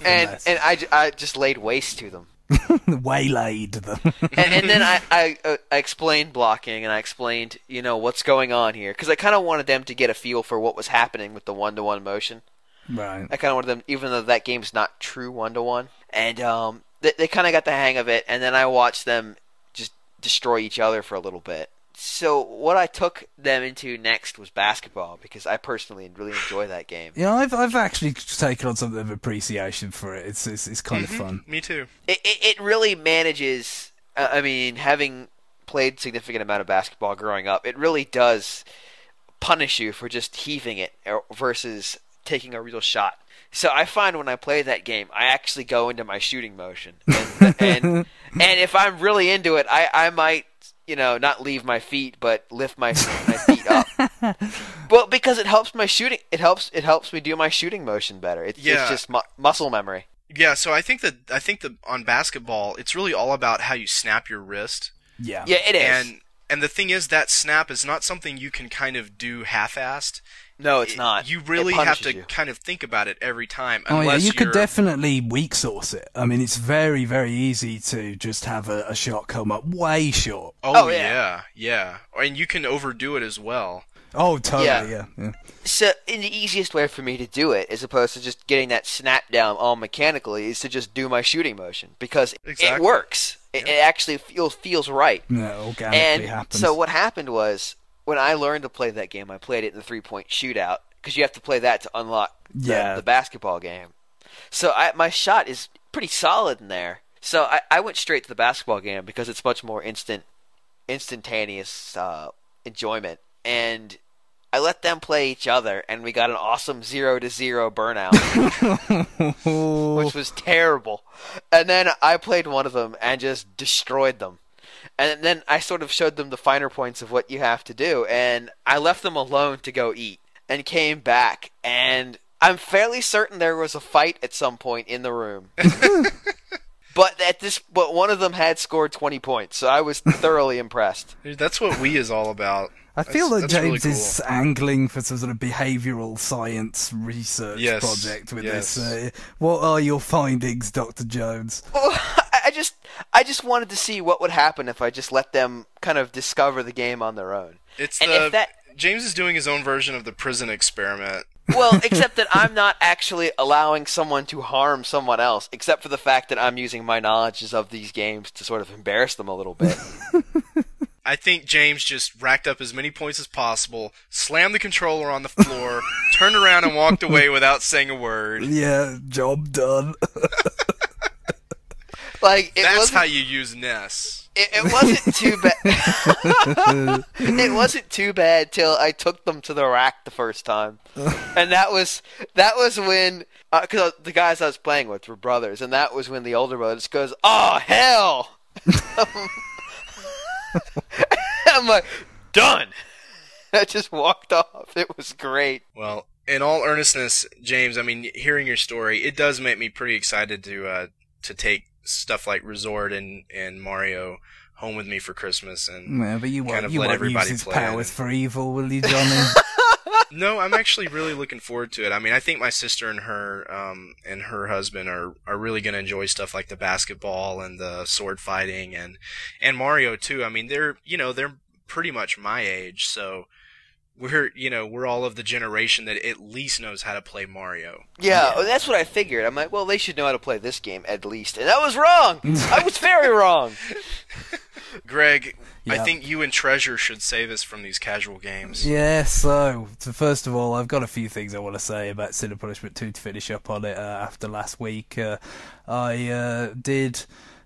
I just laid waste to them. Waylaid them. and then I explained blocking, and I explained, what's going on here, because I kind of wanted them to get a feel for what was happening with the one-to-one motion. Right. I kind of wanted them, even though that game's not true one-to-one, and they kind of got the hang of it, and then I watched them just destroy each other for a little bit. So what I took them into next was basketball, because I personally really enjoy that game. Yeah, I've actually taken on something of appreciation for it. It's kind of fun. Me too. It really manages. Having played significant amount of basketball growing up, it really does punish you for just heaving it versus taking a real shot. So I find when I play that game, I actually go into my shooting motion, and if I'm really into it, I might not leave my feet, but lift my feet up. Well, because it helps my shooting. It helps me do my shooting motion better. It's just muscle memory. Yeah, so I think that on basketball, it's really all about how you snap your wrist. Yeah, it is. And the thing is, that snap is not something you can kind of do half-assed. No, it's not. You really have to kind of think about it every time. You could definitely weak source it. I mean, it's very, very easy to just have a shot come up way short. Oh yeah. And you can overdo it as well. Oh, totally, yeah. So, the easiest way for me to do it, as opposed to just getting that snap down all mechanically, is to just do my shooting motion, because it works. It actually feels right. No, organically happens. So what happened was, when I learned to play that game, I played it in the 3-point shootout, because you have to play that to unlock the basketball game. So my shot is pretty solid in there. So I went straight to the basketball game because it's much more instantaneous enjoyment. And I let them play each other, and we got an awesome 0-0 burnout, which was terrible. And then I played one of them and just destroyed them. And then I sort of showed them the finer points of what you have to do, and I left them alone to go eat, and came back, and I'm fairly certain there was a fight at some point in the room. But one of them had scored 20 points, so I was thoroughly impressed. Dude, that's what Wii is all about. I feel like James really cool. is angling for some sort of behavioural science research project with this. What are your findings, Dr. Jones? Well, I just wanted to see what would happen if I just let them kind of discover the game on their own. James is doing his own version of the prison experiment. Well, except that I'm not actually allowing someone to harm someone else, except for the fact that I'm using my knowledges of these games to sort of embarrass them a little bit. I think James just racked up as many points as possible, slammed the controller on the floor, turned around and walked away without saying a word. Yeah, job done. That's how you use NES. It wasn't too bad. It wasn't too bad till I took them to the rack the first time, and that was when because the guys I was playing with were brothers, and that was when the older brother just goes, "Oh hell!" I'm like, done. I just walked off. It was great. Well, in all earnestness, James, I mean, hearing your story, it does make me pretty excited to take stuff like Resort and Mario home with me for Christmas and but you kind won't, of you let won't everybody use his play. powers for evil, will you, Johnny? No, I'm actually really looking forward to it. I mean, I think my sister and her husband are really going to enjoy stuff like the basketball and the sword fighting and Mario too. I mean, they're pretty much my age, so we're all of the generation that at least knows how to play Mario. Yeah, that's what I figured. I'm like, well, they should know how to play this game at least. And I was wrong. I was very wrong. Greg, Yep. I think you and Treasure should save us from these casual games. Yeah, so first of all, I've got a few things I want to say about Sin and Punishment 2 to finish up on it after last week. I did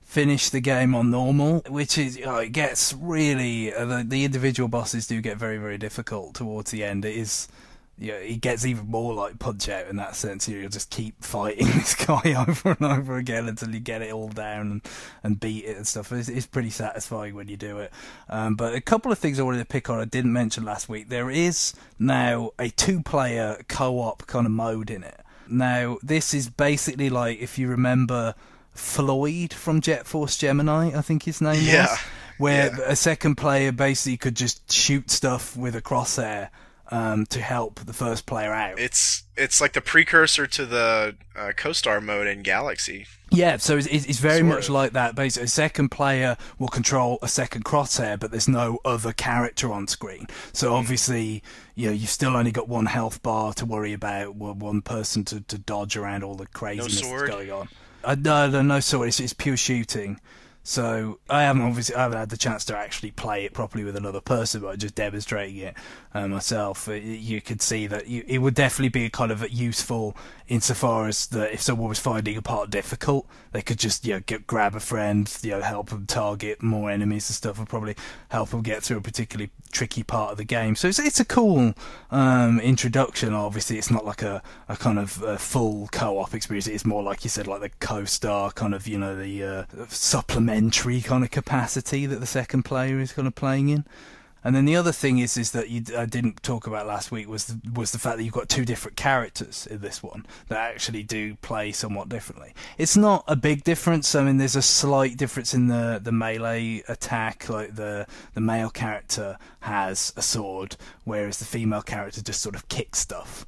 finish the game on normal, which is, it gets really, the individual bosses do get very, very difficult towards the end. It is, it gets even more like Punch-Out in that sense. You'll just keep fighting this guy over and over again until you get it all down and beat it and stuff. It's pretty satisfying when you do it. But a couple of things I wanted to pick on I didn't mention last week. There is now a 2-player co-op kind of mode in it. Now, this is basically like, if you remember Floyd from Jet Force Gemini, I think his name was, where a second player basically could just shoot stuff with a crosshair to help the first player out. It's like the precursor to the Co-Star mode in Galaxy. Yeah, so it's very much like that. Basically, a second player will control a second crosshair, but there's no other character on screen. So obviously, you've still only got one health bar to worry about, one person to dodge around all the craziness that's going on. No sword. It's pure shooting. So I haven't had the chance to actually play it properly with another person, but just demonstrating it myself. You could see that it would definitely be kind of useful insofar as that if someone was finding a part difficult, they could just grab a friend, help them target more enemies and stuff, and probably help them get through a particularly tricky part of the game. So it's a cool introduction. Obviously, it's not like a kind of full co-op experience. It's more like you said, like the Co-Star kind of the supplementary kind of capacity that the second player is kind of playing in. And then the other thing is that I didn't talk about last week was the fact that you've got 2 different characters in this one that actually do play somewhat differently. It's not a big difference. I mean, there's a slight difference in the melee attack. Like the male character has a sword, whereas the female character just sort of kicks stuff.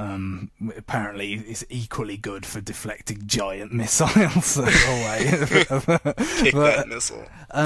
Apparently is equally good for deflecting giant missiles away. Kick that missile.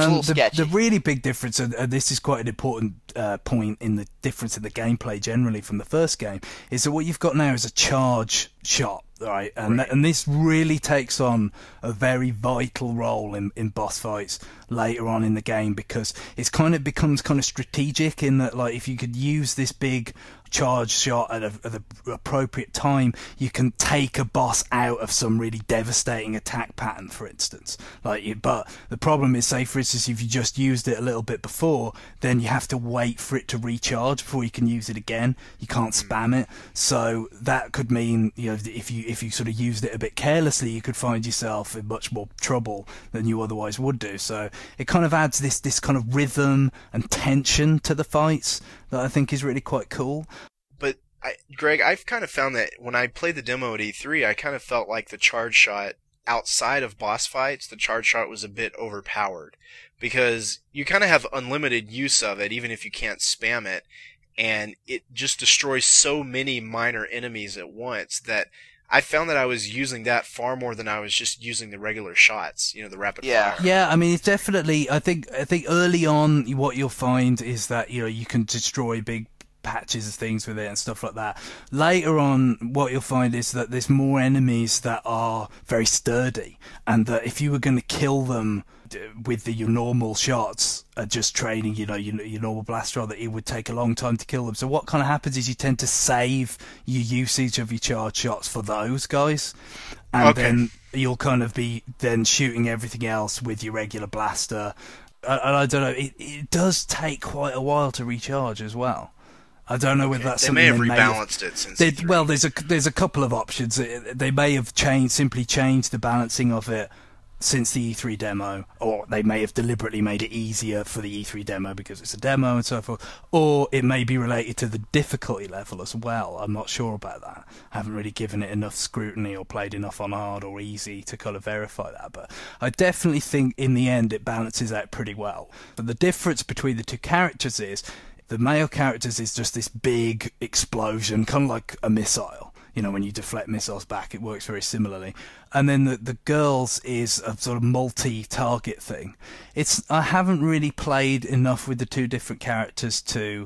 The really big difference, and this is quite an important point in the difference in the gameplay generally from the first game, is that what you've got now is a charge shot. Right, and this really takes on a very vital role in boss fights later on in the game, because it's kind of becomes kind of strategic in that, like, if you could use this big charge shot at the appropriate time, you can take a boss out of some really devastating attack pattern, for instance. But the problem is, say for instance, if you just used it a little bit before, then you have to wait for it to recharge before you can use it again. You can't spam it, so that could mean if you sort of used it a bit carelessly, you could find yourself in much more trouble than you otherwise would do. So it kind of adds this kind of rhythm and tension to the fights that I think is really quite cool. But Greg, I've kind of found that when I played the demo at E3, I kind of felt like the charge shot outside of boss fights, the charge shot was a bit overpowered, because you kind of have unlimited use of it even if you can't spam it, and it just destroys so many minor enemies at once that I found that I was using that far more than I was just using the regular shots, the rapid fire. Yeah, I mean, it's definitely, I think early on what you'll find is that, you can destroy big patches of things with it and stuff like that. Later on, what you'll find is that there's more enemies that are very sturdy, and that if you were going to kill them with your normal shots, just training, your normal blaster rod, that it would take a long time to kill them. So what kind of happens is you tend to save your usage of your charge shots for those guys, and then you'll kind of be then shooting everything else with your regular blaster. And I don't know, it does take quite a while to recharge as well. I don't know whether that's something they may have rebalanced it since E3. Well, there's a couple of options. They may have simply changed the balancing of it since the E3 demo, or they may have deliberately made it easier for the E3 demo because it's a demo and so forth, or it may be related to the difficulty level as well. I'm not sure about that. I haven't really given it enough scrutiny or played enough on hard or easy to kind of verify that, but I definitely think in the end it balances out pretty well. But the difference between the two characters is the male characters is just this big explosion, kind of like a missile. When you deflect missiles back, it works very similarly. And then the girls is a sort of multi-target thing. I haven't really played enough with the two different characters to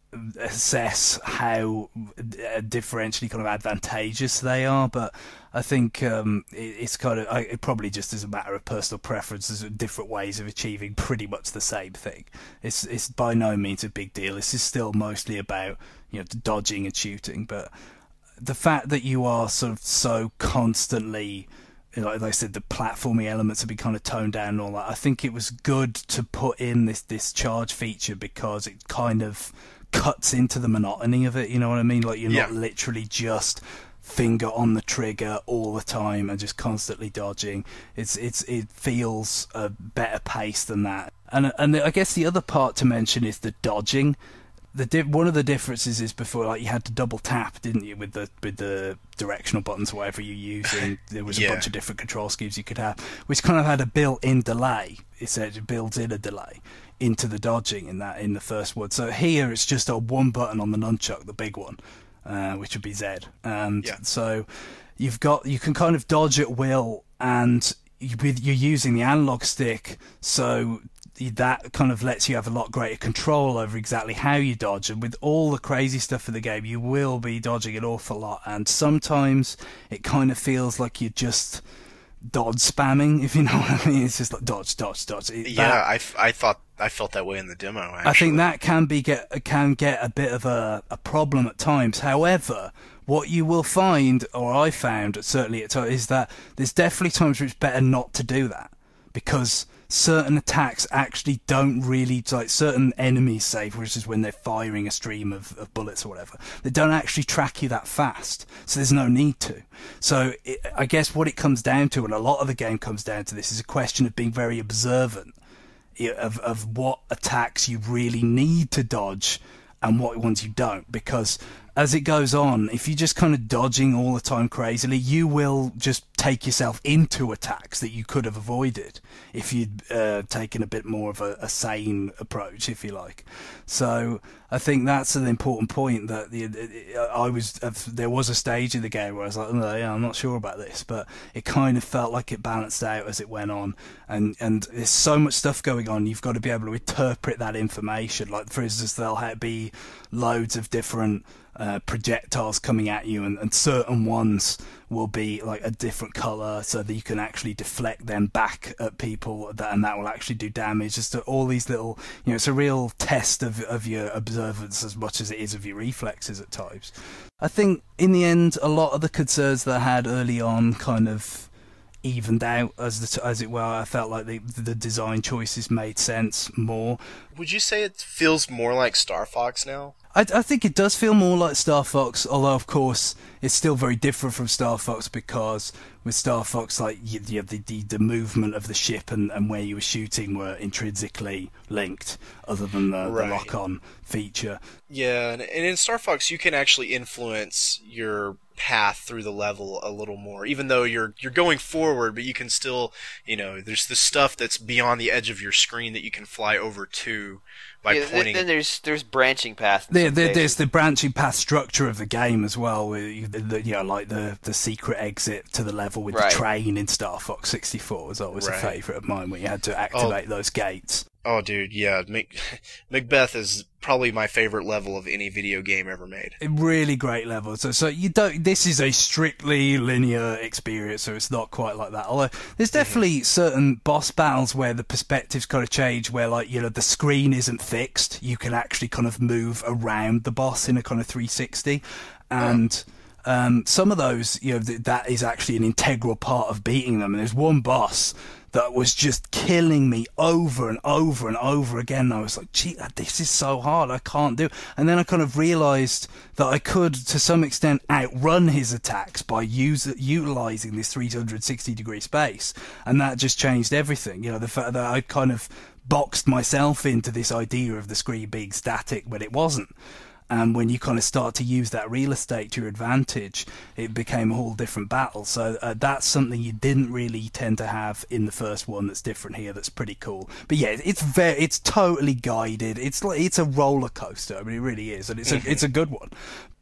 assess how differentially kind of advantageous they are, but I think it's kind of it probably just is a matter of personal preference. There's different ways of achieving pretty much the same thing. It's by no means a big deal. This is still mostly about dodging and shooting, but the fact that you are sort of so constantly like I said, the platforming elements have been kind of toned down and all that. I think it was good to put in this charge feature because it kind of cuts into the monotony of it, you know what I mean? Like, you're not literally just finger on the trigger all the time and just constantly dodging. It feels a better pace than that. And I guess the other part to mention is the dodging. One of the differences is before, like, you had to double tap, didn't you, with the directional buttons, whatever you're using. There was a bunch of different control schemes you could have, which kind of had a built-in delay. It said it builds in a delay into the dodging in the first one. So here it's just a one button on the nunchuck, the big one, which would be Z. And so you can kind of dodge at will, and you're using the analog stick, so that kind of lets you have a lot greater control over exactly how you dodge. And with all the crazy stuff in the game, you will be dodging an awful lot, and sometimes it kind of feels like you're just dodge spamming, if you know what I mean. It's just like dodge. I felt that way in the demo, actually. I think that can get a bit of a problem at times. However, what you will find, or I found certainly at times, is that there's definitely times where it's better not to do that, because certain attacks actually don't really, like certain enemies, say, which is when they're firing a stream of bullets or whatever, they don't actually track you that fast, so there's no need to. So I guess what it comes down to, and a lot of the game comes down to this, is a question of being very observant of what attacks you really need to dodge and what ones you don't, because as it goes on, if you're just kind of dodging all the time crazily, you will just take yourself into attacks that you could have avoided if you'd taken a bit more of a sane approach, if you like. So I think that's an important point, that there was a stage in the game where I was like, oh, yeah, I'm not sure about this, but it kind of felt like it balanced out as it went on, and there's so much stuff going on, you've got to be able to interpret that information. Like, for instance, there'll be loads of different projectiles coming at you, and certain ones will be like a different colour so that you can actually deflect them back at people, and that will actually do damage. Just all these little, it's a real test of your observance as much as it is of your reflexes at times. I think in the end, a lot of the concerns that I had early on kind of evened out as it were. I felt like the design choices made sense more. Would you say it feels more like Star Fox now? I think it does feel more like Star Fox, although of course it's still very different from Star Fox, because with Star Fox, like, the movement of the ship and where you were shooting were intrinsically linked, other than the lock-on feature. Yeah, and in Star Fox you can actually influence your path through the level a little more, even though you're going forward, but you can still, there's the stuff that's beyond the edge of your screen that you can fly over to by pointing. Then there's branching paths. There's the branching path structure of the game as well, with like the secret exit to the level with the train in Star Fox 64 was always a favourite of mine, where you had to activate those gates. Oh, dude, yeah. Macbeth is probably my favorite level of any video game ever made. A really great level. So you don't. This is a strictly linear experience, so it's not quite like that. Although there's definitely certain boss battles where the perspective's kind of change, where, like, the screen isn't fixed. You can actually kind of move around the boss in a kind of 360, and. Some of those, that is actually an integral part of beating them. And there's one boss that was just killing me over and over and over again. And I was like, gee, this is so hard, I can't do it. And then I kind of realised that I could, to some extent, outrun his attacks by utilising this 360-degree space. And that just changed everything. The fact that I kind of boxed myself into this idea of the screen being static when it wasn't. And when you kind of start to use that real estate to your advantage, it became a whole different battle. So that's something you didn't really tend to have in the first one that's different here, that's pretty cool. But yeah, it's totally guided. It's a roller coaster. I mean, it really is. And it's a good one.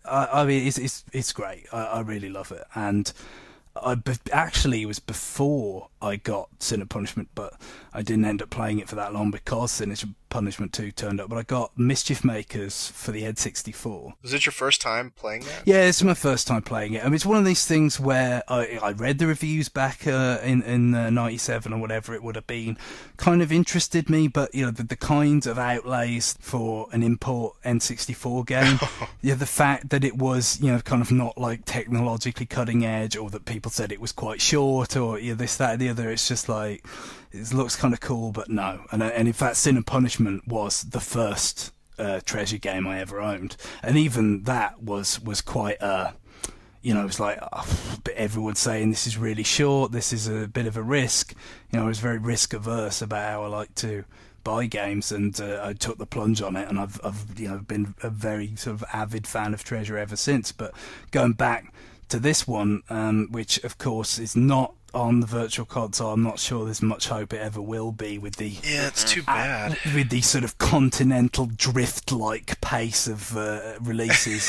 I mean, it's great. I really love it. And actually, it was before I got Sin of Punishment, but I didn't end up playing it for that long because Sin of Punishment 2 turned up. But I got Mischief Makers for the N64. Was it your first time playing that? Yeah, it's my first time playing it. I mean, it's one of these things where I read the reviews back in 97 or whatever it would have been. Kind of interested me, but the kinds of outlays for an import N64 game, the fact that it was kind of not like technologically cutting edge, or that people said it was quite short, or this, that, and the other. It's just like, it looks kind of cool, but no. And in fact, Sin and Punishment was the first Treasure game I ever owned, and even that was quite it was like, everyone's saying this is really short, this is a bit of a risk. I was very risk averse about how I like to buy games, and I took the plunge on it, and I've been a very sort of avid fan of Treasure ever since. But going back to this one, which of course is not on the Virtual Console, I'm not sure there's much hope it ever will be, with the it's too bad, with the sort of continental drift-like pace of releases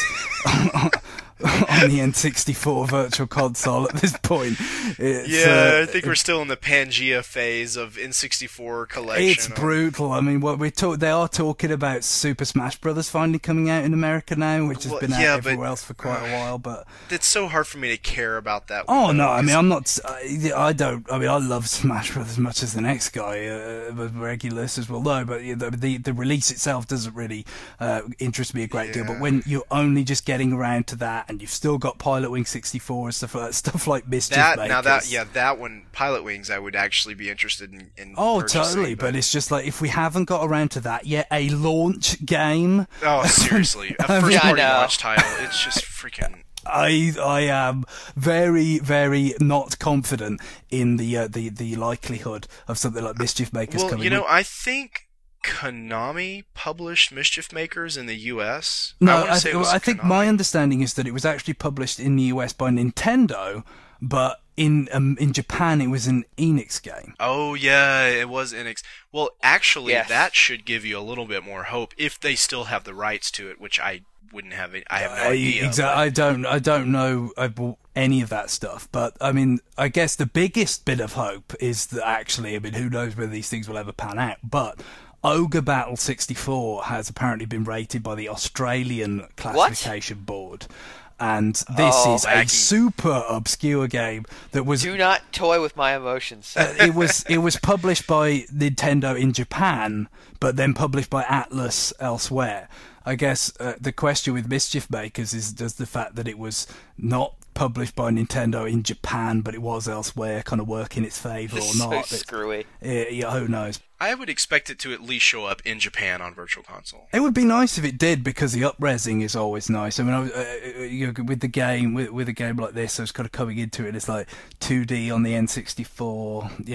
on the N64 Virtual Console at this point. I think we're still in the Pangea phase of N64 collection. It's brutal. I mean, they are talking about Super Smash Bros. Finally coming out in America now, which has been out everywhere else for quite a while. But it's so hard for me to care about that. Oh no, I mean, I'm not. I don't. I mean, I love Smash Bros. As much as the next guy, regular listeners will know. But the release itself doesn't really interest me a great deal. But when you're only just getting around to that, and you've still got Pilot Wing 64 and stuff like Mischief Makers. That one, Pilot Wings, I would actually be interested in Oh, purchasing, totally. But it's just like, if we haven't got around to that yet, a launch game. Oh, seriously, a first-party launch title. It's just freaking. I am very, very not confident in the likelihood of something like Mischief Makers coming. Well, I think Konami published Mischief Makers in the US? No, I think my understanding is that it was actually published in the US by Nintendo, but in Japan it was an Enix game. Oh yeah, it was Enix. Well, actually, that should give you a little bit more hope if they still have the rights to it, which I wouldn't have. I have no idea. Exactly. I don't know any of that stuff, but I mean, I guess the biggest bit of hope is that actually, I mean, who knows whether these things will ever pan out, but Ogre Battle 64 has apparently been rated by the Australian classification board. And this is a super obscure game that was. Do not toy with my emotions. It was published by Nintendo in Japan, but then published by Atlas elsewhere. I guess the question with Mischief Makers is, does the fact that it was not published by Nintendo in Japan, but it was elsewhere, kind of work in its favour or not? So screwy. Who knows? I would expect it to at least show up in Japan on Virtual Console. It would be nice if it did, because the up-resing is always nice. I mean, with the game, with a game like this, I was kind of coming into it. It's like 2D on the N64.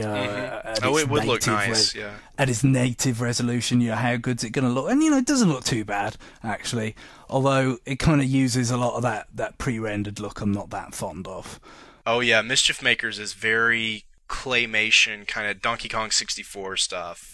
It would look nice. At its native resolution, how good's it going to look? And it doesn't look too bad actually. Although it kind of uses a lot of that pre-rendered look I'm not that fond of. Oh yeah, Mischief Makers is very claymation, kind of Donkey Kong 64 stuff.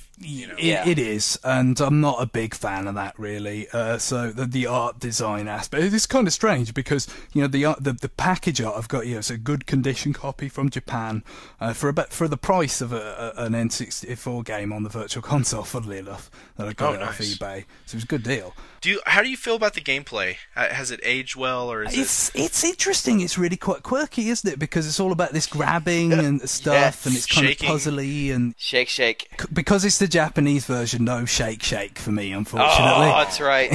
It is, and I'm not a big fan of that really. So the art design aspect, it's kind of strange because the package art I've got it's a good condition copy from Japan for the price of an N64 game on the Virtual Console. Funnily enough, that I got it off eBay, so it was a good deal. How do you feel about the gameplay? Has it aged well, or is it's interesting. It's really quite quirky, isn't it? Because it's all about this grabbing and stuff, and it's kind of puzzly and shake. Because it's the Japanese version, no shake for me, unfortunately. Oh, that's right.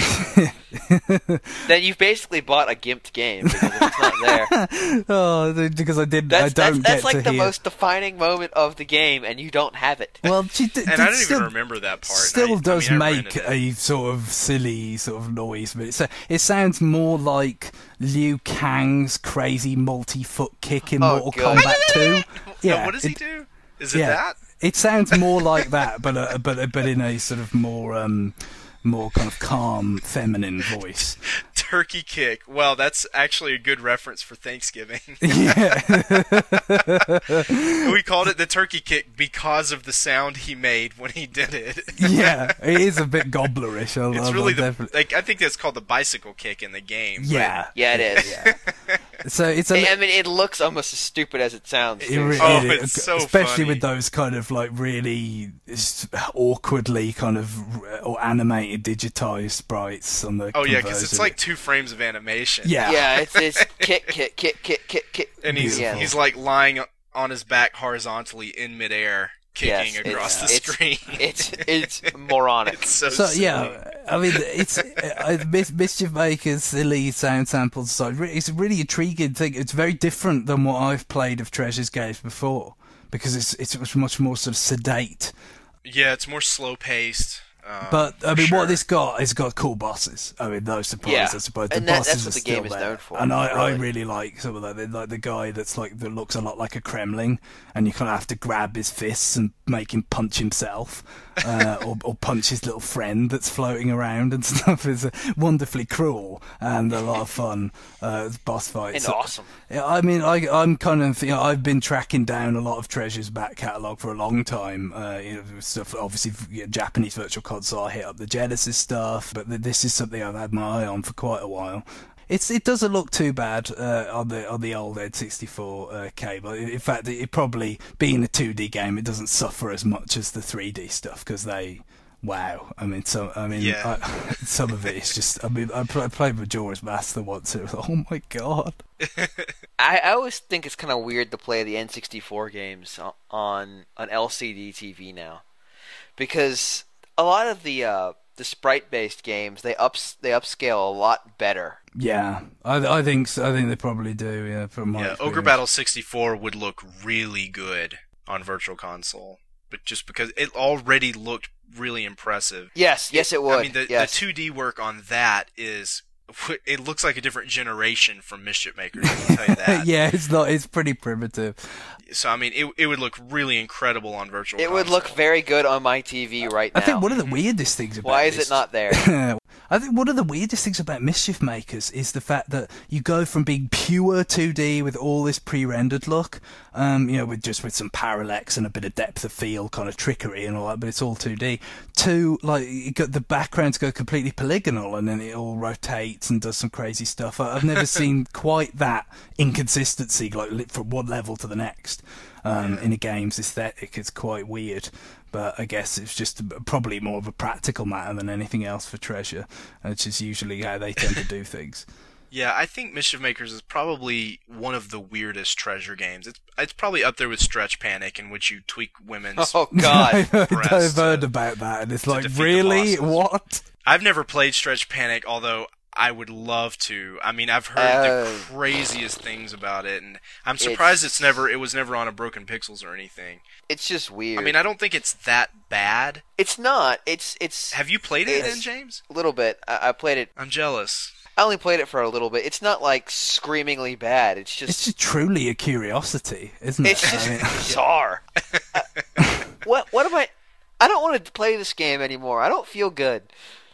Then you've basically bought a gimped game because it's not there. Because I didn't. That's like the most defining moment of the game, and you don't have it. Well, I didn't even remember that part. Still does make a sort of silly sort of noise, but it sounds more like Liu Kang's crazy multi-foot kick in Mortal Kombat 2. Yeah, what does he do? Is it that? It sounds more like that, but in a sort of more kind of calm, feminine voice. Turkey kick. Well, that's actually a good reference for Thanksgiving. Yeah. We called it the turkey kick because of the sound he made when he did it. Yeah, it is a bit gobblerish. It's really I think that's called the bicycle kick in the game. Yeah. Yeah, it is. So it's I mean, it looks almost as stupid as it sounds. It's so especially funny. with those kind of like really awkwardly kind of or animated digitized sprites on the. Oh yeah, because it's conversion. like 2 frames of animation. Yeah. It's kick. And he's like lying on his back horizontally in midair, kicking across the screen. It's moronic. It's so So yeah, I mean, it's Mischief Maker's silly sound samples aside, it's a really intriguing thing. It's very different than what I've played of Treasure's games before because it's much more sort of sedate. Yeah, it's more slow paced. But I mean, sure. what this got is got cool bosses. I mean, no surprise, Yeah. I suppose. The And bosses that's what are the still game is there. known for, And I really. really like some of that. Like the guy that looks a lot like a Kremling, and you kind of have to grab his fists and make him punch himself, or punch his little friend that's floating around and stuff. Is wonderfully cruel and a lot of fun. Boss fights And awesome. Yeah, I mean, I'm kind of, I've been tracking down a lot of Treasure's back catalogue for a long time. Stuff, obviously, Japanese Virtual Console, I hit up the Genesis stuff, but this is something I've had my eye on for quite a while. It doesn't look too bad on the old N64 cable. In fact, it probably, being a 2D game, it doesn't suffer as much as the 3D stuff because they. Wow, I mean, some of it is just. I mean, I played Majora's Mask the once. It was, oh my god. I always think it's kind of weird to play the N64 games on an LCD TV now, because a lot of the sprite-based games they upscale a lot better. Yeah, I think so. I think they probably do. Yeah, from my experience. Ogre Battle 64 would look really good on Virtual Console, but just because it already looked really impressive. Yes, it would. I mean, the 2D work on that it looks like a different generation from Mischief Makers, I can tell you that. Yeah, it's pretty primitive. So, I mean, it would look really incredible on Virtual Console. It would look very good on my TV right now. I think one of the weirdest things about Why is it not there? I think one of the weirdest things about Mischief Makers is the fact that you go from being pure 2D with all this pre-rendered look, with some parallax and a bit of depth of field kind of trickery and all that, but it's all 2D, to like the backgrounds go completely polygonal and then it all rotates and does some crazy stuff. I've never seen quite that inconsistency, like from one level to the next. In a game's aesthetic, it's quite weird. But I guess it's just probably more of a practical matter than anything else for Treasure, which is usually how they tend to do things. Yeah, I think Mischief Makers is probably one of the weirdest Treasure games. It's probably up there with Stretch Panic, in which you tweak women's. Oh God! I've heard about that, and it's like, really, what? I've never played Stretch Panic, although I would love to. I mean, I've heard the craziest things about it, and I'm surprised it was never on a Broken Pixels or anything. It's just weird. I mean, I don't think it's that bad. It's not. It's. Have you played it then, James? A little bit. I played it. I'm jealous. I only played it for a little bit. It's not like screamingly bad. It's just truly a curiosity, isn't it? It's just bizarre. What am I? I don't want to play this game anymore. I don't feel good.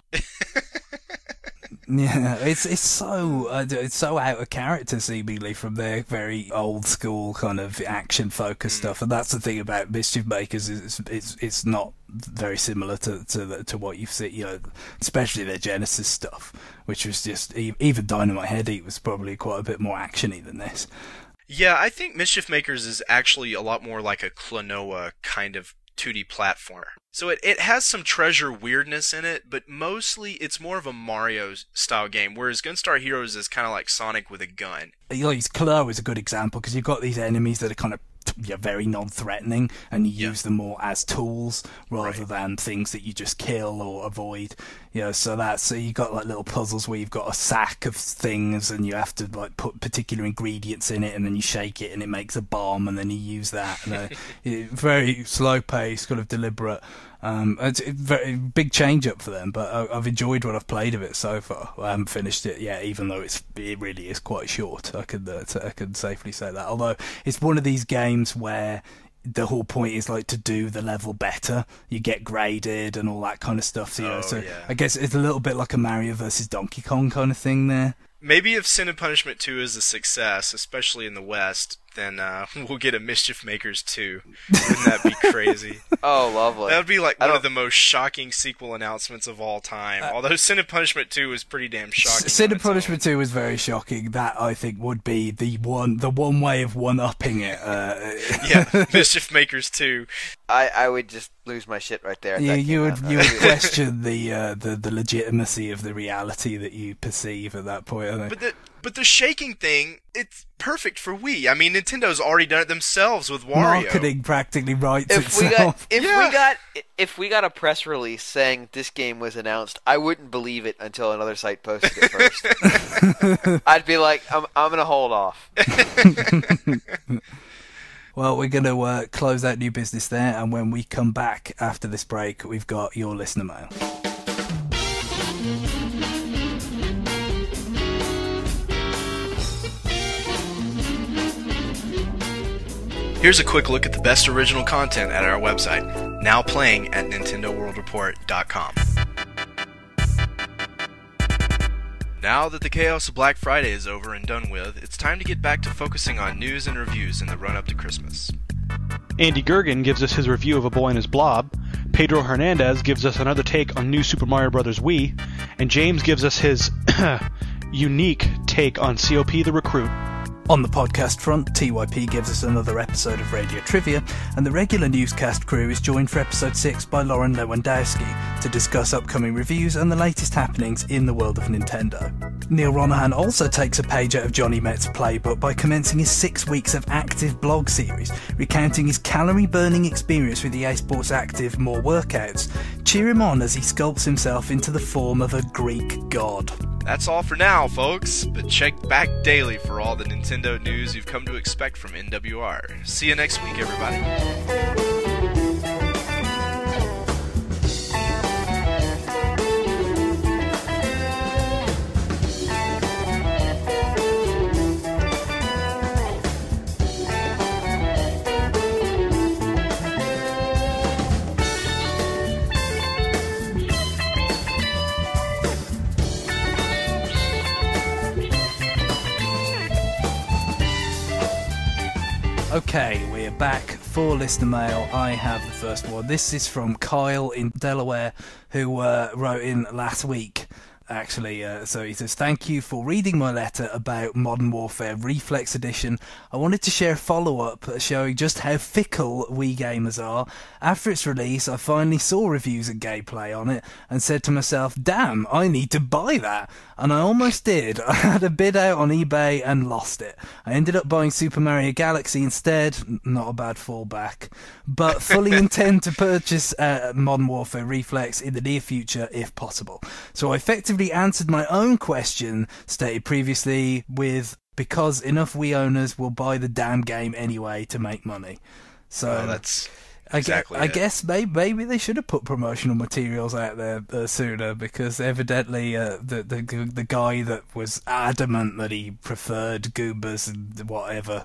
Yeah, it's so out of character seemingly from their very old school kind of action focused stuff, and that's the thing about Mischief Makers is it's not very similar to what you've seen, especially their Genesis stuff, which was just even Dynamite Headache was probably quite a bit more actiony than this. Yeah, I think Mischief Makers is actually a lot more like a Klonoa kind of 2D platformer. So it has some Treasure weirdness in it, but mostly it's more of a Mario-style game, whereas Gunstar Heroes is kind of like Sonic with a gun. Klonoa is a good example, because you've got these enemies that are kind of very non-threatening, and you use them more as tools rather than things that you just kill or avoid. So you got like little puzzles where you've got a sack of things and you have to like put particular ingredients in it, and then you shake it and it makes a bomb, and then you use that. Very slow paced, kind of deliberate. It's a very big change up for them, but I've enjoyed what I've played of it so far. I haven't finished it yet, even though it really is quite short. I could safely say that. Although it's one of these games where the whole point is like to do the level better. You get graded and all that kind of stuff. I guess it's a little bit like a Mario versus Donkey Kong kind of thing there. Maybe if Sin and Punishment 2 is a success, especially in the West, then we'll get a Mischief Makers 2. Wouldn't that be crazy? Oh, lovely. That would be like one of the most shocking sequel announcements of all time. Although Sin and Punishment 2 was pretty damn shocking. Sin and Punishment 2 was very shocking. That, I think, would be the one way of one-upping it. Yeah, Mischief Makers 2. I would just lose my shit right there. You would question the legitimacy of the reality that you perceive at that point. I think. But the shaking thing, it's perfect for Wii. I mean, Nintendo's already done it themselves with Wario. Marketing practically writes itself. If we got a press release saying this game was announced, I wouldn't believe it until another site posted it first. I'd be like, I'm gonna hold off. Well, we're going to close out new business there, and when we come back after this break, we've got your listener mail. Here's a quick look at the best original content at our website, now playing at NintendoWorldReport.com. Now that the chaos of Black Friday is over and done with, it's time to get back to focusing on news and reviews in the run-up to Christmas. Andy Gergen gives us his review of A Boy and His Blob, Pedro Hernandez gives us another take on New Super Mario Bros. Wii, and James gives us his unique take on COP the Recruit. On the podcast front, TYP gives us another episode of Radio Trivia, and the regular newscast crew is joined for episode 6 by Lauren Lewandowski to discuss upcoming reviews and the latest happenings in the world of Nintendo. Neil Ronahan also takes a page out of Johnny Met's playbook by commencing his 6 weeks of active blog series, recounting his calorie-burning experience with EA Sports Active More Workouts. Cheer him on as he sculpts himself into the form of a Greek god. That's all for now, folks, but check back daily for all the Nintendo news you've come to expect from NWR. See you next week, everybody. Okay, we're back for listener mail. I have the first one. This is from Kyle in Delaware, who wrote in last week, actually. So he says, thank you for reading my letter about Modern Warfare Reflex Edition. I wanted to share a follow-up showing just how fickle Wii gamers are. After its release, I finally saw reviews and gameplay on it and said to myself, damn, I need to buy that. And I almost did. I had a bid out on eBay and lost it. I ended up buying Super Mario Galaxy instead. Not a bad fallback. But fully intend to purchase Modern Warfare Reflex in the near future if possible. So I effectively answered my own question stated previously with, because enough Wii owners will buy the damn game anyway to make money. So that's... Exactly. I guess maybe they should have put promotional materials out there sooner, because evidently the guy that was adamant that he preferred Goombas and whatever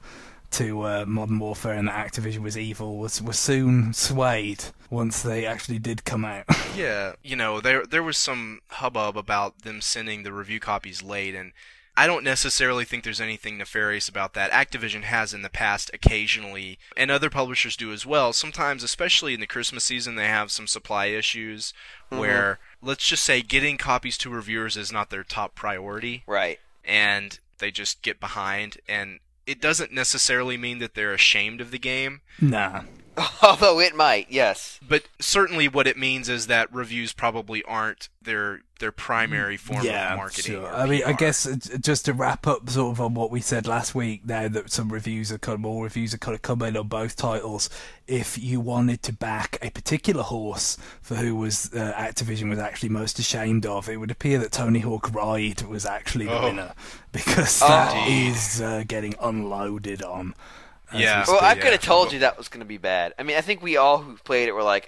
to Modern Warfare and that Activision was evil was soon swayed once they actually did come out. Yeah, there was some hubbub about them sending the review copies late, and I don't necessarily think there's anything nefarious about that. Activision has in the past occasionally, and other publishers do as well. Sometimes, especially in the Christmas season, they have some supply issues where, let's just say, getting copies to reviewers is not their top priority. Right. And they just get behind, and it doesn't necessarily mean that they're ashamed of the game. Nah. Although it might, yes. But certainly what it means is that reviews probably aren't their primary form of marketing. Sure. I mean, I guess just to wrap up sort of on what we said last week, now that more reviews are kind of coming on both titles, if you wanted to back a particular horse for who was Activision was actually most ashamed of, it would appear that Tony Hawk Ride was actually the winner, because that is getting unloaded on. Yeah. Well, I could have told you that was going to be bad. I mean, I think we all who played it were like,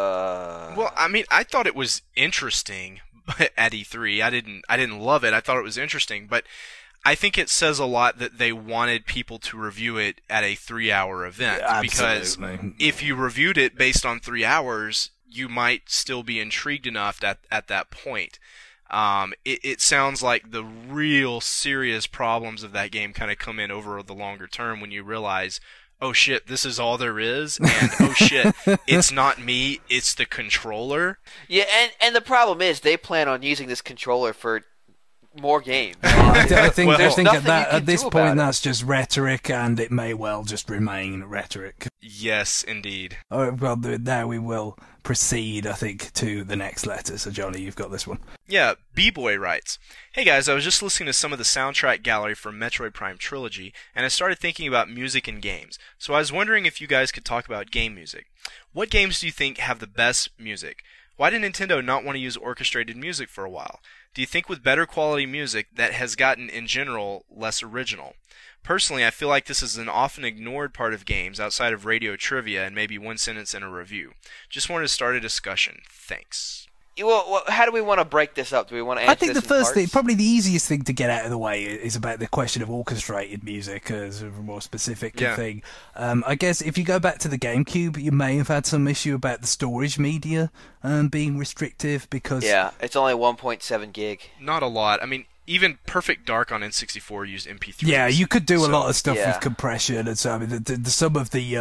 Well, I mean, I thought it was interesting at E3. I didn't love it. I thought it was interesting, but I think it says a lot that they wanted people to review it at a 3-hour event. Yeah, because if you reviewed it based on 3 hours, you might still be intrigued enough at that point. It sounds like the real serious problems of that game kind of come in over the longer term when you realize, oh shit, this is all there is, and oh shit, it's not me, it's the controller. Yeah, and the problem is they plan on using this controller for more games. I think there's nothing at you this can do about point it. that's just rhetoric, and it may well just remain rhetoric. Yes, indeed. Oh, well, now we will proceed, I think, to the next letter. So, Johnny, you've got this one. Yeah, B-Boy writes, "Hey guys, I was just listening to some of the soundtrack gallery for Metroid Prime Trilogy, and I started thinking about music in games. So I was wondering if you guys could talk about game music. What games do you think have the best music? Why did Nintendo not want to use orchestrated music for a while? Do you think with better quality music that has gotten, in general, less original? Personally, I feel like this is an often ignored part of games outside of radio trivia and maybe one sentence in a review. Just wanted to start a discussion. Thanks." Well, how do we want to break this up? Do we want to answer I think the this in first thing, parts? probably the easiest thing to get out of the way is about the question of orchestrated music as a more specific thing. I guess if you go back to the GameCube, you may have had some issue about the storage media being restrictive because... Yeah, it's only 1.7 gig. Not a lot. I mean, even Perfect Dark on N64 used MP3s. Yeah, you could do a lot of stuff yeah. with compression and so. I mean, some of the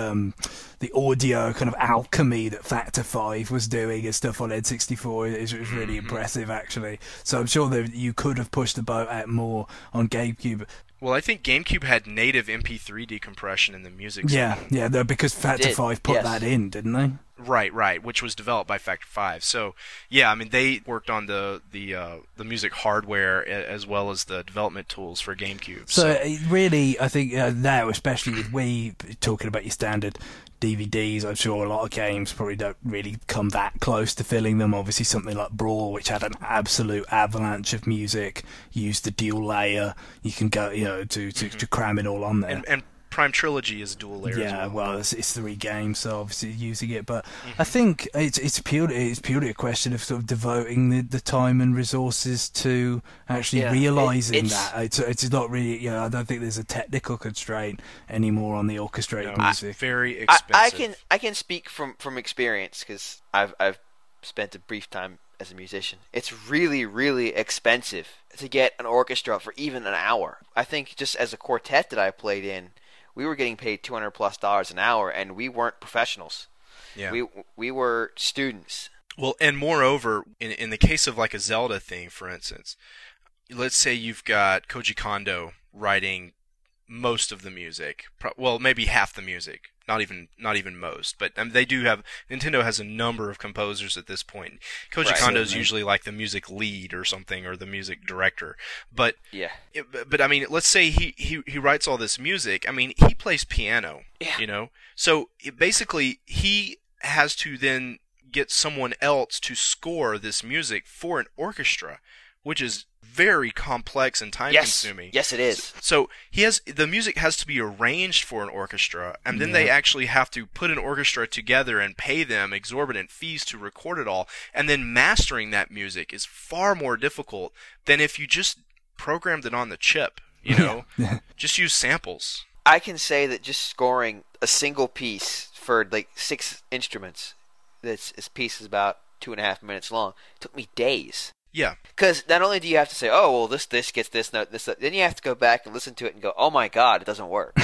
audio kind of alchemy that Factor 5 was doing and stuff on N64 is really impressive, actually. So I'm sure that you could have pushed the boat out more on GameCube. Well, I think GameCube had native MP3 decompression in the music. Yeah, because Factor 5 put yes. that in, didn't they? Right, which was developed by Factor 5. So, yeah, I mean, they worked on the music hardware as well as the development tools for GameCube. So really, I think now, especially with Wii, talking about your standard DVDs, I'm sure a lot of games probably don't really come that close to filling them. Obviously, something like Brawl, which had an absolute avalanche of music, used the dual layer. You can go, to cram it all on there. And Prime Trilogy is dual layer as well. Well, it's 3 games, so obviously using it. But I think it's purely a question of sort of devoting the time and resources to actually realising that. It's not really, I don't think there's a technical constraint anymore on the orchestrated music. Very expensive. I can speak from experience because I've spent a brief time as a musician. It's really, really expensive to get an orchestra for even an hour. I think just as a quartet that I played in, we were getting paid $200+ an hour, and we weren't professionals. Yeah. We were students. Well, and moreover, in the case of like a Zelda thing, for instance, let's say you've got Koji Kondo writing most of the music. Well, maybe half the music. Not even most, but they do have. Nintendo has a number of composers at this point. Koji Kondo is usually like the music lead or something, or the music director. But yeah. But I mean, let's say he writes all this music. I mean, he plays piano. Yeah. So basically he has to then get someone else to score this music for an orchestra, which is very complex and time-consuming. Yes, it is. So the music has to be arranged for an orchestra, and then they actually have to put an orchestra together and pay them exorbitant fees to record it all. And then mastering that music is far more difficult than if you just programmed it on the chip. Just use samples. I can say that just scoring a single piece for like 6 instruments, this piece is about 2.5 minutes long, took me days. Yeah. Because not only do you have to say, oh, well, this gets this note, this, then you have to go back and listen to it and go, oh my God, it doesn't work.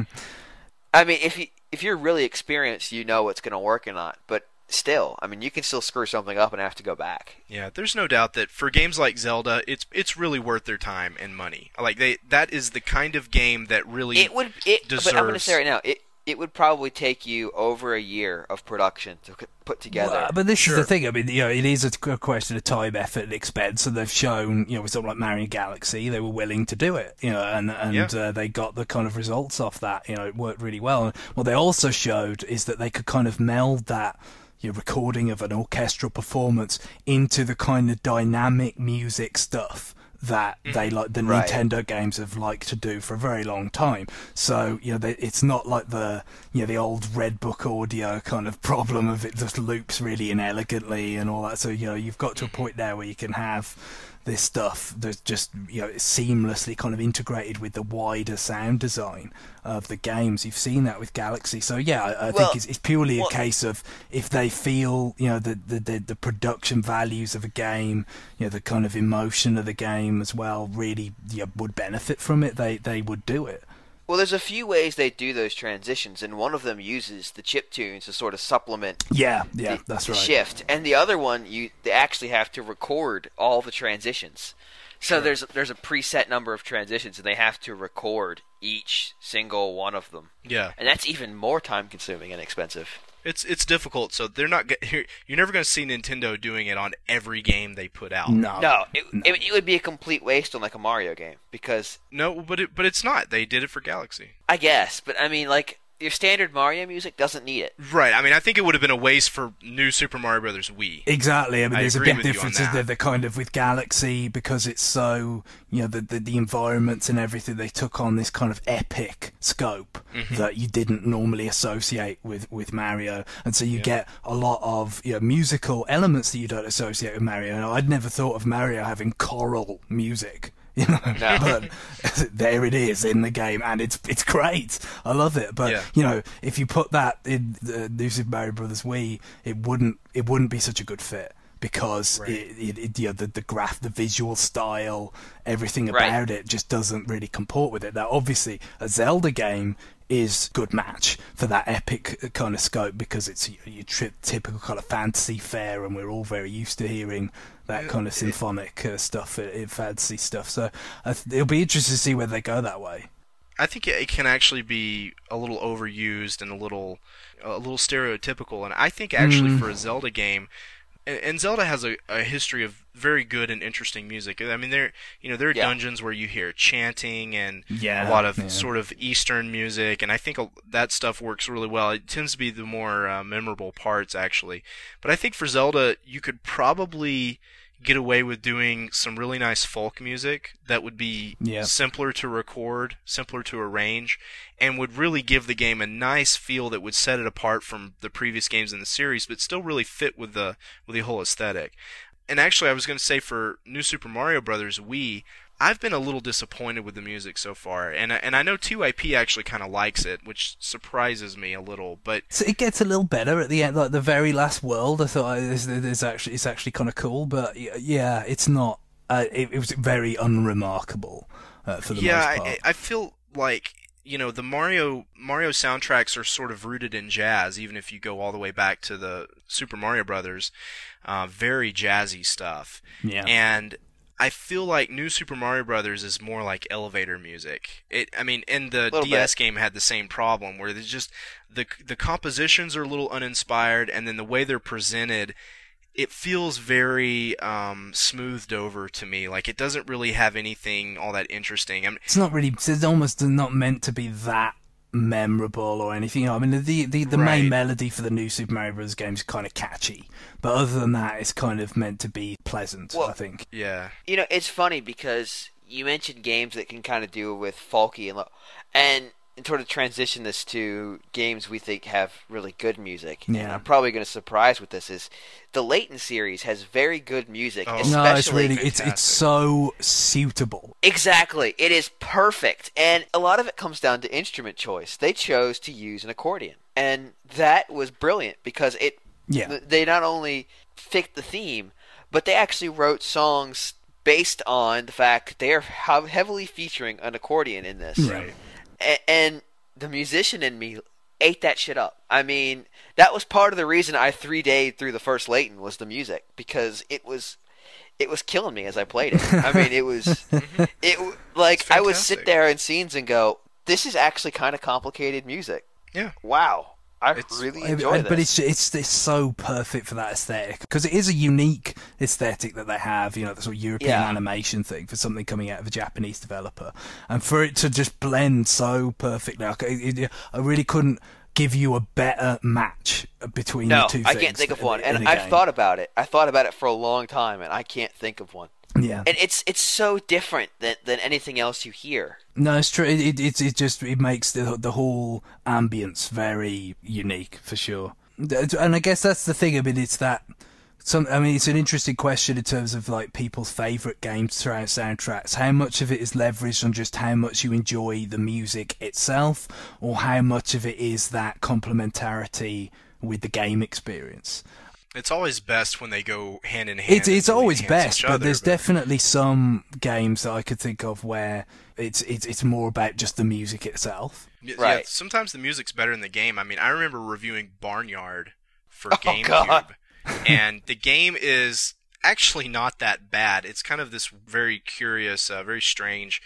I mean, if you're really experienced, you know what's going to work or not. But still, I mean, you can still screw something up and have to go back. Yeah, there's no doubt that for games like Zelda, it's really worth their time and money. Like that is the kind of game that really deserves. But I'm going to say right now, it would probably take you over a year of production to put together. Well, but this is the thing. I mean, it is a question of time, effort, and expense, and they've shown, with something like Mario Galaxy, they were willing to do it, and they got the kind of results off that. It worked really well. And what they also showed is that they could kind of meld that recording of an orchestral performance into the kind of dynamic music stuff that they like the Right. Nintendo games have liked to do for a very long time. So it's not like the the old Red Book audio kind of problem of it just loops really inelegantly and all that. So you've got to a point now where you can have this stuff that's just seamlessly kind of integrated with the wider sound design of the games. You've seen that with Galaxy, so I think it's purely a case of if they feel the production values of a game, the kind of emotion of the game as well really would benefit from it. They would do it. Well, there's a few ways they do those transitions, and one of them uses the chip tunes to sort of supplement that's the right. shift. And the other one, they actually have to record all the transitions. So there's a preset number of transitions, and they have to record each single one of them. Yeah. And that's even more time-consuming and expensive. It's difficult, so they're not. You're never going to see Nintendo doing it on every game they put out. No, it would be a complete waste on like a Mario game because but it's not. They did it for Galaxy. I guess, but I mean, like your standard Mario music doesn't need it. Right. I mean, I think it would have been a waste for New Super Mario Brothers Wii. Exactly. I mean, there's a agree big with you on difference that. the kind of with Galaxy because it's so the environments and everything. They took on this kind of epic scope that you didn't normally associate with Mario, and so you get a lot of musical elements that you don't associate with Mario. And I'd never thought of Mario having choral music. But there it is in the game, and it's great. I love it. But if you put that in the New Super Mario Brothers Wii, it wouldn't be such a good fit because the visual style, everything about it just doesn't really comport with it. Now, obviously, a Zelda game is good match for that epic kind of scope because it's your typical kind of fantasy fare, and we're all very used to hearing that kind of symphonic stuff, fantasy stuff. So it'll be interesting to see whether they go that way. I think it can actually be a little overused and a little stereotypical, and I think actually for a Zelda game. And Zelda has a history of very good and interesting music. I mean, there are dungeons where you hear chanting and a lot of sort of Eastern music, and I think that stuff works really well. It tends to be the more memorable parts, actually. But I think for Zelda, you could probably get away with doing some really nice folk music that would be simpler to record, simpler to arrange, and would really give the game a nice feel that would set it apart from the previous games in the series, but still really fit with the whole aesthetic. And actually, I was going to say for New Super Mario Brothers Wii, I've been a little disappointed with the music so far, and I know 2IP actually kind of likes it, which surprises me a little. But so it gets a little better at the end, like the very last world. I thought it's actually kind of cool, but it's not. It was very unremarkable for the most part. I feel like the Mario soundtracks are sort of rooted in jazz, even if you go all the way back to the Super Mario Brothers, very jazzy stuff. Yeah, and I feel like New Super Mario Brothers is more like elevator music. And the DS game had the same problem where there's just the compositions are a little uninspired, and then the way they're presented, it feels very smoothed over to me. Like it doesn't really have anything all that interesting. It's not really. It's almost not meant to be that memorable or anything. I mean, the main melody for the New Super Mario Bros. Game is kind of catchy, but other than that, it's kind of meant to be pleasant. I think. Yeah. It's funny because you mentioned games that can kind of deal with folky and sort of transition this to games we think have really good music. Yeah. And I'm probably going to surprise with this is the Layton series has very good music. Oh, especially, no, it's really it's so suitable. Exactly, it is perfect, and a lot of it comes down to instrument choice. They chose to use an accordion, and that was brilliant because they not only picked the theme, but they actually wrote songs based on the fact they are heavily featuring an accordion in this. Right. And the musician in me ate that shit up. I mean, that was part of the reason I 3D'd through the first Layton was the music, because it was killing me as I played it. I mean, it was I would sit there in scenes and go, this is actually kind of complicated music. Yeah. Wow. I really enjoy this. But it's so perfect for that aesthetic, because it is a unique aesthetic that they have, the sort of European animation thing for something coming out of a Japanese developer, and for it to just blend so perfectly. I really couldn't give you a better match between the two things. No, I can't think of one. in And a I've game. thought about it. I thought about it for a long time, and I can't think of one. Yeah. And it's so different than anything else you hear. No, it's true. It makes the whole ambience very unique for sure. And I guess that's the thing. I mean, it's that. It's an interesting question in terms of like people's favourite games throughout soundtracks. How much of it is leveraged on just how much you enjoy the music itself, or how much of it is that complementarity with the game experience? It's always best when they go hand in hand. It's always enhance best, each but other, there's definitely some games that I could think of where it's more about just the music itself. Yeah, Right. sometimes the music's better than the game. I mean, I remember reviewing Barnyard for Oh, GameCube, God. and the game is actually not that bad. It's kind of this very curious, very strange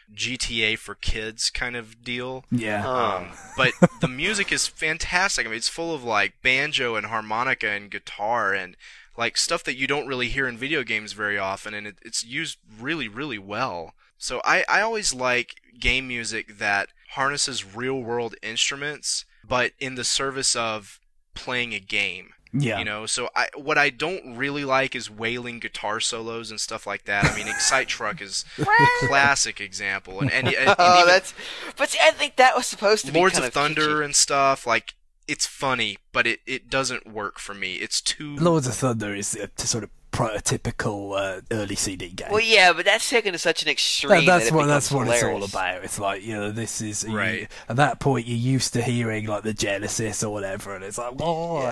GTA for kids kind of deal. Yeah. But the music is fantastic. I mean, it's full of like banjo and harmonica and guitar and like stuff that you don't really hear in video games very often, and it's used really, really well. So I always like game music that harnesses real-world instruments, but in the service of playing a game. Yeah. You know, so what I don't really like is wailing guitar solos and stuff like that. I mean, Excite Truck is a classic example, and Oh, even but see, I think that was supposed to be Lords kind of Thunder kitschy. and stuff, like, it's funny, but it doesn't work for me. It's too... Lords of Thunder is a sort of prototypical early CD game. Well, yeah, but that's taken to such an extreme That's that what it's it's all hilarious. about. It's like, this is Right. at that point you're used to hearing like the Genesis or whatever, and it's like,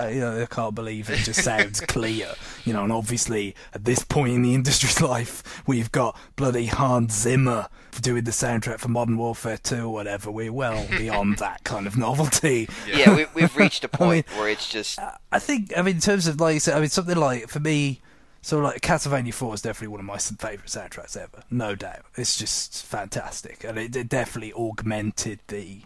I can't believe it just sounds clear, and obviously at this point in the industry's life we've got bloody Hans Zimmer doing the soundtrack for Modern Warfare 2 or whatever. We're well beyond that kind of novelty. Yeah, we've reached a point where it's just... I think, in terms of, like you said, something like, for me, so like Castlevania 4 is definitely one of my favourite soundtracks ever, no doubt. It's just fantastic, and it definitely augmented the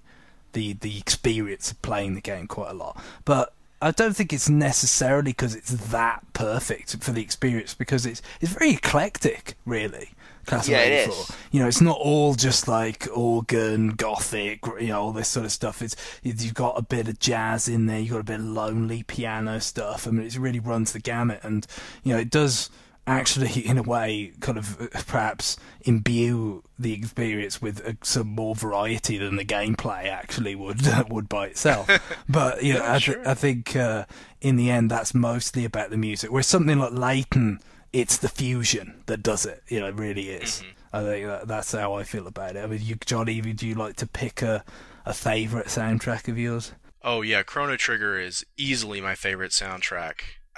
experience of playing the game quite a lot. But I don't think it's necessarily because it's that perfect for the experience, because it's very eclectic, really. Castlevania Yeah, it 4. is. It's not all just like organ, gothic, all this sort of stuff. You've got a bit of jazz in there, you've got a bit of lonely piano stuff. I mean, it really runs the gamut, and it does actually, in a way, kind of perhaps imbue the experience with some more variety than the gameplay actually would by itself. But Sure. I think in the end that's mostly about the music. Whereas something like Layton, it's the fusion that does it. It really is. I think that's how I feel about it. I mean, Johnny, do you like to pick a favourite soundtrack of yours? Oh yeah, Chrono Trigger is easily my favorite soundtrack.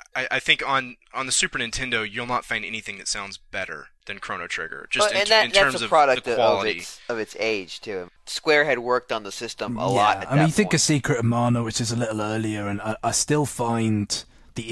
I think on the Super Nintendo you'll not find anything that sounds better than Chrono Trigger. Just in terms that's a of product the quality. of its age too. Square had worked on the system a lot. At I mean, that you think point. of Secret of Mana, which is a little earlier, and I still find the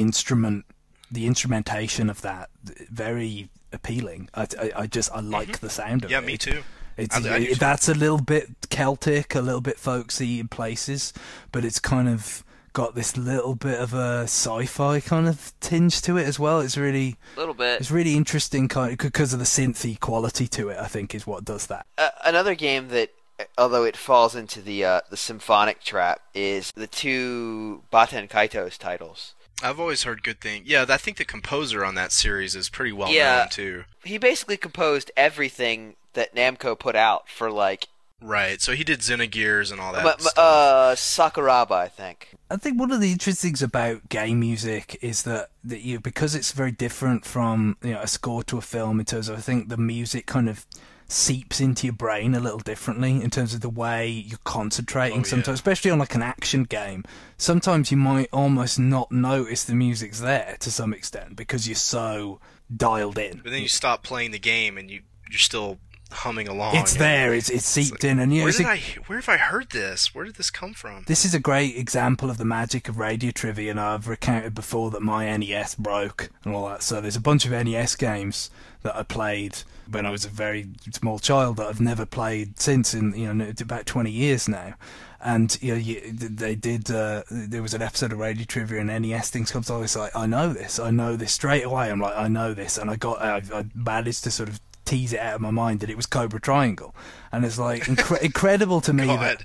instrumentation of that very appealing. I like the sound of it. Yeah, me too. It's I do too. that's a little bit Celtic, a little bit folksy in places, but it's kind of got this little bit of a sci-fi kind of tinge to it as well. It's really a little bit. It's really interesting, kind of, because of the synthy quality to it. I think is what does that. Another game that, although it falls into the symphonic trap, is the two Baten Kaitos titles. I've always heard good things. Yeah, I think the composer on that series is pretty well Yeah. known too. He basically composed everything that Namco put out for Right, so he did Xenogears and all that but, stuff. Sakuraba, I think. I think one of the interesting things about game music is that because it's very different from a score to a film in terms of, I think the music kind of seeps into your brain a little differently in terms of the way you're concentrating sometimes, especially on like an action game. Sometimes you might almost not notice the music's there to some extent because you're so dialed in. But then you stop playing the game and you're still humming along. It's there, it's seeped in, and where have I heard this? Where did this come from? This is a great example of the magic of radio trivia, and I've recounted before that my NES broke and all that. So there's a bunch of NES games that I played when I was a very small child that I've never played since, in about 20 years now. And they did. There was an episode of Radio Trivia and NES things comes on. It's like, I know this straight away. I'm like, I know this, and I managed to sort of tease it out of my mind that it was Cobra Triangle, and it's like incredible to me God.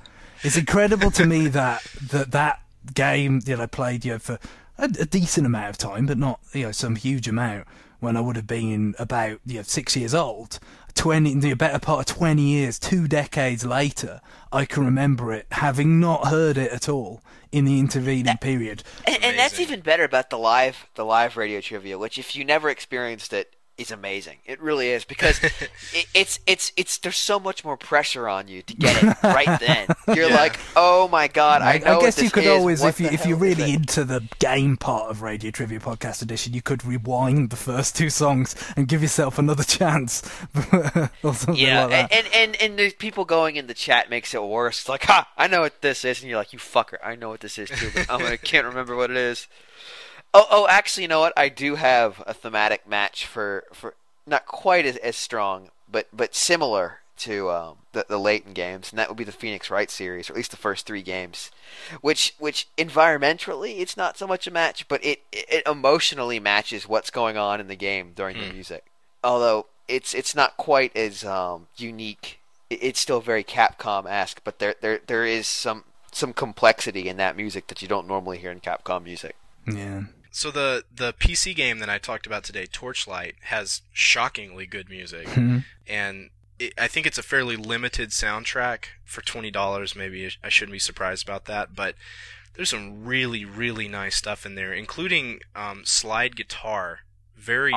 It's incredible to me that game played for a decent amount of time, but not some huge amount. When I would have been about 6 years old, the better part of 20 years, 2 decades later, I can remember it, having not heard it at all in the intervening period. And that's even better about the live radio trivia, which if you never experienced it, is amazing. It really is, because it's there's so much more pressure on you to get it right then. You're like, oh my god, I know. I guess what you could this is. always, What if you're really into the game part of Radio Trivia Podcast Edition, you could rewind the first 2 songs and give yourself another chance, or something like that. And the people going in the chat makes it worse. It's like, ha, I know what this is, and you're like, you fucker, I know what this is too, but I can't remember what it is. Oh, actually, you know what? I do have a thematic match for not quite as strong, but similar to the Layton games, and that would be the Phoenix Wright series, or at least the first 3 games, which environmentally it's not so much a match, but it emotionally matches what's going on in the game during the music. Although it's not quite as unique. It's still very Capcom-esque, but there is some complexity in that music that you don't normally hear in Capcom music. Yeah. So the PC game that I talked about today, Torchlight, has shockingly good music, and I think it's a fairly limited soundtrack for $20. Maybe I shouldn't be surprised about that, but there's some really, really nice stuff in there, including slide guitar, very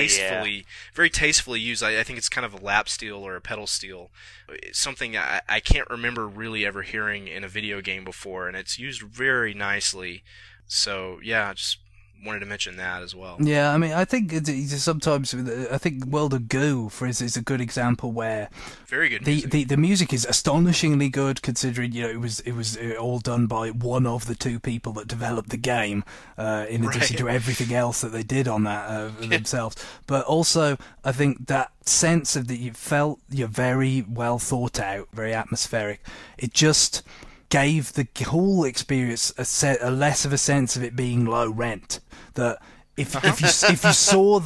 tastefully used. I think it's kind of a lap steel or a pedal steel, something I can't remember really ever hearing in a video game before, and it's used very nicely. So yeah, just wanted to mention that as well. Yeah, I mean, I think sometimes World of Goo, for instance, is a good example where very good music. The music is astonishingly good, considering it was all done by one of the 2 people that developed the game, in addition to everything else that they did on that themselves. But also, I think that sense of that you felt very well thought out, very atmospheric. It just gave the whole experience a less of a sense of it being low rent. That if you saw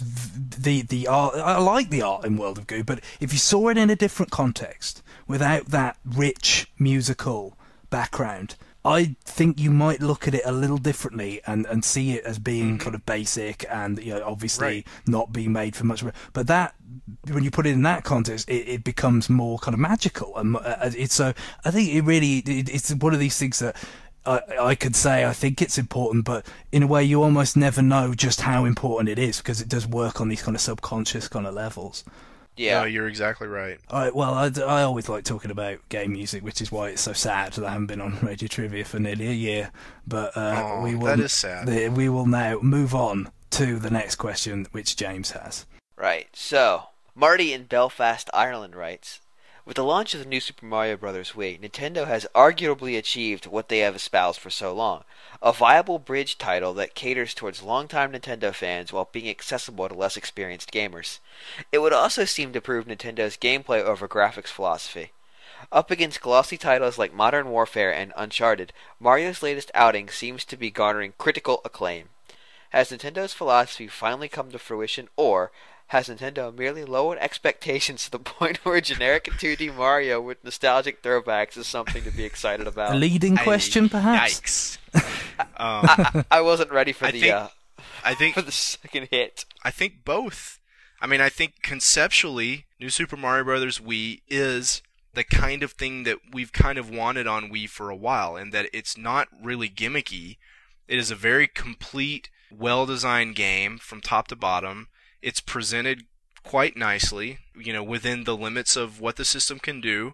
the art, I like the art in World of Goo, but if you saw it in a different context, without that rich musical background, I think you might look at it a little differently and see it as being kind of basic and obviously not being made for much. But that, when you put it in that context, it becomes more kind of magical. And so I think it's one of these things that I could say I think it's important, but in a way you almost never know just how important it is, because it does work on these kind of subconscious kind of levels. Yeah, no, you're exactly right. All right, well, I always like talking about game music, which is why it's so sad that I haven't been on Radio Trivia for nearly a year. But that is sad. We will now move on to the next question, which James has. Right. So Marty in Belfast, Ireland writes, with the launch of the new Super Mario Bros. Wii, Nintendo has arguably achieved what they have espoused for so long, a viable bridge title that caters towards longtime Nintendo fans while being accessible to less experienced gamers. It would also seem to prove Nintendo's gameplay over graphics philosophy. Up against glossy titles like Modern Warfare and Uncharted, Mario's latest outing seems to be garnering critical acclaim. Has Nintendo's philosophy finally come to fruition, or has Nintendo merely lowered expectations to the point where a generic 2D Mario with nostalgic throwbacks is something to be excited about? A leading question, perhaps? Yikes. I wasn't ready for I think for the second hit. I think both. I mean, I think conceptually, New Super Mario Bros. Wii is the kind of thing that we've kind of wanted on Wii for a while, and that it's not really gimmicky. It is a very complete, well-designed game from top to bottom. It's presented quite nicely, within the limits of what the system can do,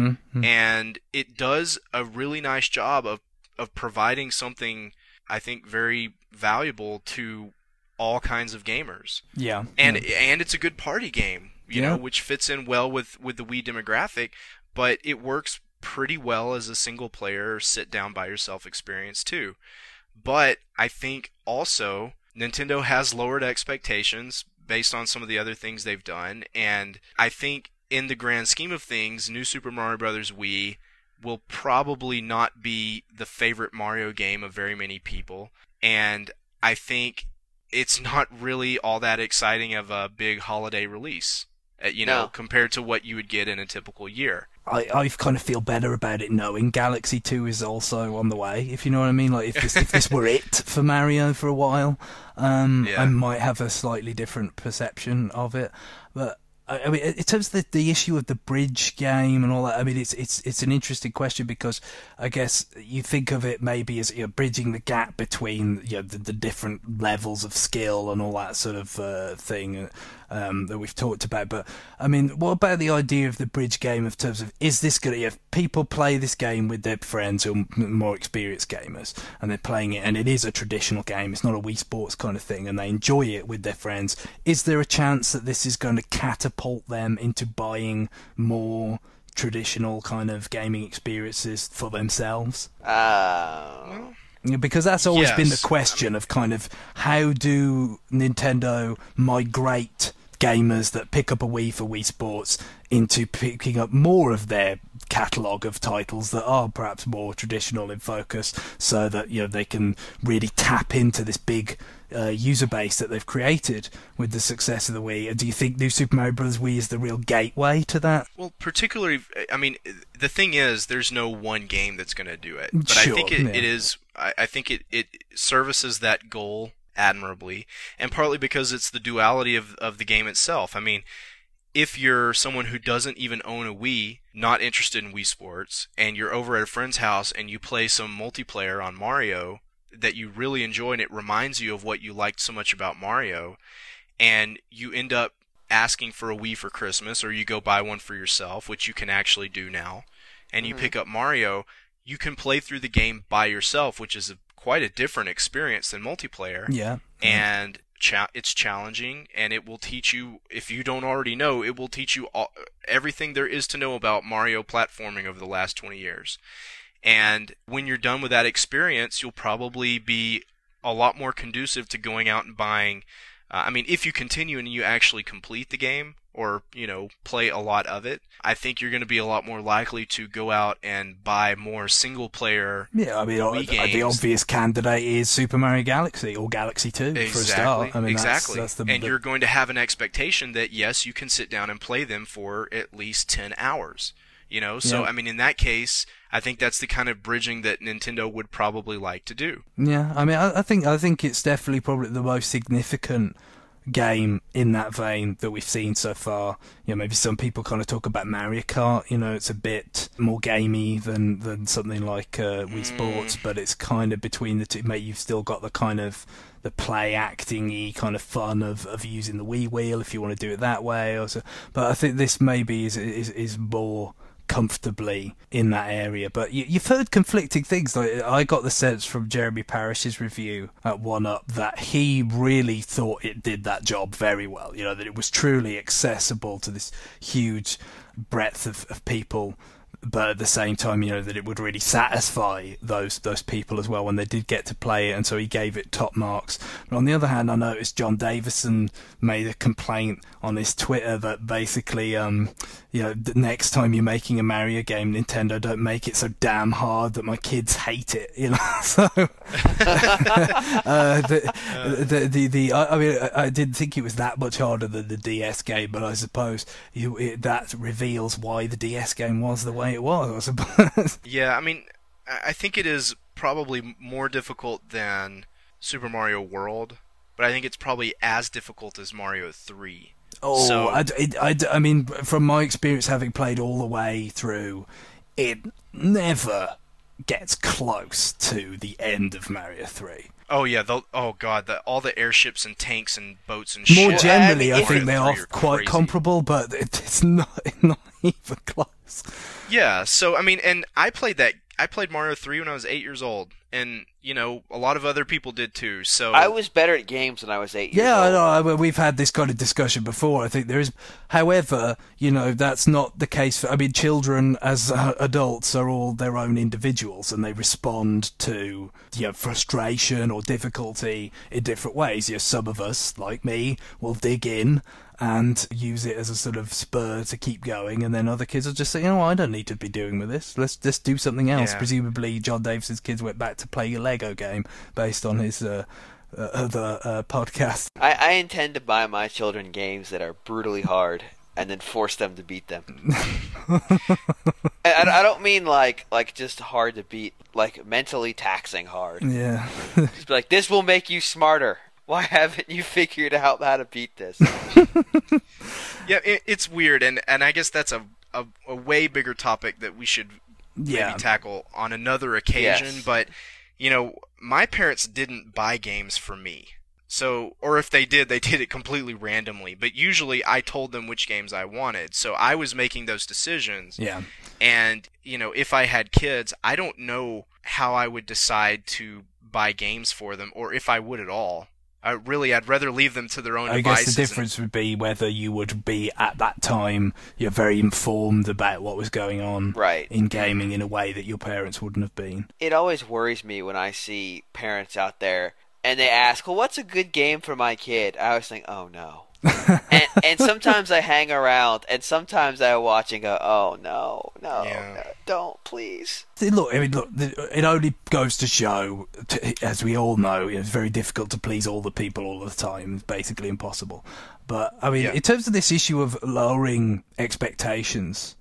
and it does a really nice job of providing something, I think, very valuable to all kinds of gamers. Yeah. And it's a good party game, which fits in well with the Wii demographic, but it works pretty well as a single-player sit-down-by-yourself experience, too. But I think also Nintendo has lowered expectations based on some of the other things they've done, and I think in the grand scheme of things, New Super Mario Bros. Wii will probably not be the favorite Mario game of very many people, and I think it's not really all that exciting of a big holiday release. No. compared to what you would get in a typical year. I kind of feel better about it knowing Galaxy 2 is also on the way, if you know what I mean. Like, if this were it for Mario for a while, I might have a slightly different perception of it. But I mean, in terms of the issue of the bridge game and all that, I mean, it's an interesting question, because I guess you think of it maybe as, bridging the gap between, the different levels of skill and all that sort of thing that we've talked about. But I mean, what about the idea of the bridge game in terms of, is this going to, if people play this game with their friends who are more experienced gamers, and they're playing it, and it is a traditional game, it's not a Wii Sports kind of thing, and they enjoy it with their friends, is there a chance that this is going to catapult them into buying more traditional kind of gaming experiences for themselves? Because that's always been the question of kind of, how do Nintendo migrate gamers that pick up a Wii for Wii Sports into picking up more of their catalogue of titles that are perhaps more traditional in focus, so that they can really tap into this big user base that they've created with the success of the Wii. Do you think New Super Mario Bros. Wii is the real gateway to that? Well, particularly, I mean, the thing is, there's no one game that's going to do it. But Sure, I think it is. I think it services that goal admirably, and partly because it's the duality of the game itself. I mean, if you're someone who doesn't even own a Wii, not interested in Wii Sports, and you're over at a friend's house and you play some multiplayer on Mario that you really enjoy, and it reminds you of what you liked so much about Mario, and you end up asking for a Wii for Christmas, or you go buy one for yourself, which you can actually do now, and you pick up Mario, you can play through the game by yourself, which is quite a different experience than multiplayer. Yeah. And it's challenging, and it will teach you, if you don't already know, it will teach you everything there is to know about Mario platforming over the last 20 years. And when you're done with that experience, you'll probably be a lot more conducive to going out and buying. I mean, if you continue and you actually complete the game, or play a lot of it, I think you're going to be a lot more likely to go out and buy more single-player. Yeah, I mean, the obvious candidate is Super Mario Galaxy or Galaxy 2 for a start. I mean, exactly. That's You're going to have an expectation that, yes, you can sit down and play them for at least 10 hours. So I mean, in that case, I think that's the kind of bridging that Nintendo would probably like to do. Yeah, I mean, I think it's definitely probably the most significant game in that vein that we've seen so far. Maybe some people kind of talk about Mario Kart. It's a bit more gamey than something like Wii Sports, but it's kind of between the two. Mate, you've still got the kind of the play acting-y kind of fun of using the Wii wheel if you want to do it that way. But I think this maybe is more comfortably in that area. But you've heard conflicting things. Like, I got the sense from Jeremy Parish's review at 1UP that he really thought it did that job very well. That it was truly accessible to this huge breadth of people, but at the same time, that it would really satisfy those people as well when they did get to play it, and so he gave it top marks. But on the other hand, I noticed John Davison made a complaint on his Twitter that basically, the next time you're making a Mario game, Nintendo, don't make it so damn hard that my kids hate it. So I mean, I didn't think it was that much harder than the DS game, but I suppose that reveals why the DS game was the way it was, I suppose. Yeah, I mean, I think it is probably more difficult than Super Mario World, but I think it's probably as difficult as Mario 3. Oh, so, I mean, from my experience having played all the way through, it never gets close to the end of Mario 3. Oh yeah, all the airships and tanks and boats and shit. More generally, I think they are quite crazy. Comparable, but it's not even close. Yeah, so I mean, and I played Mario 3 when I was 8 years old, and a lot of other people did too. So I was better at games when I was 8 years old. Yeah, I know. We've had this kind of discussion before. I think there is, however, that's not the case for. I mean, children as adults are all their own individuals, and they respond to frustration or difficulty in different ways. Some of us, like me, will dig in and use it as a sort of spur to keep going, and then other kids will just say, I don't need to be doing with this. Let's just do something else. Yeah. Presumably, John Davison's kids went back to playing a Lego game based on his other podcast. I intend to buy my children games that are brutally hard, and then force them to beat them. I don't mean like just hard to beat, like mentally taxing hard. Yeah. Just be like, this will make you smarter. Why haven't you figured out how to beat this? Yeah, it's weird, and I guess that's a way bigger topic that we should maybe tackle on another occasion. Yes. But, my parents didn't buy games for me. So, or if they did it completely randomly. But usually I told them which games I wanted. So I was making those decisions. Yeah. And, if I had kids, I don't know how I would decide to buy games for them, or if I would at all. I'd rather leave them to their own devices. I guess the difference would be whether you would be, at that time, you're very informed about what was going on in gaming in a way that your parents wouldn't have been. It always worries me when I see parents out there and they ask, well, what's a good game for my kid? I always think, oh, no. and sometimes I hang around, and sometimes I watch and go, oh, no, don't, please. Look, it only goes to show, as we all know, it's very difficult to please all the people all the time. It's basically impossible. But, in terms of this issue of lowering expectations,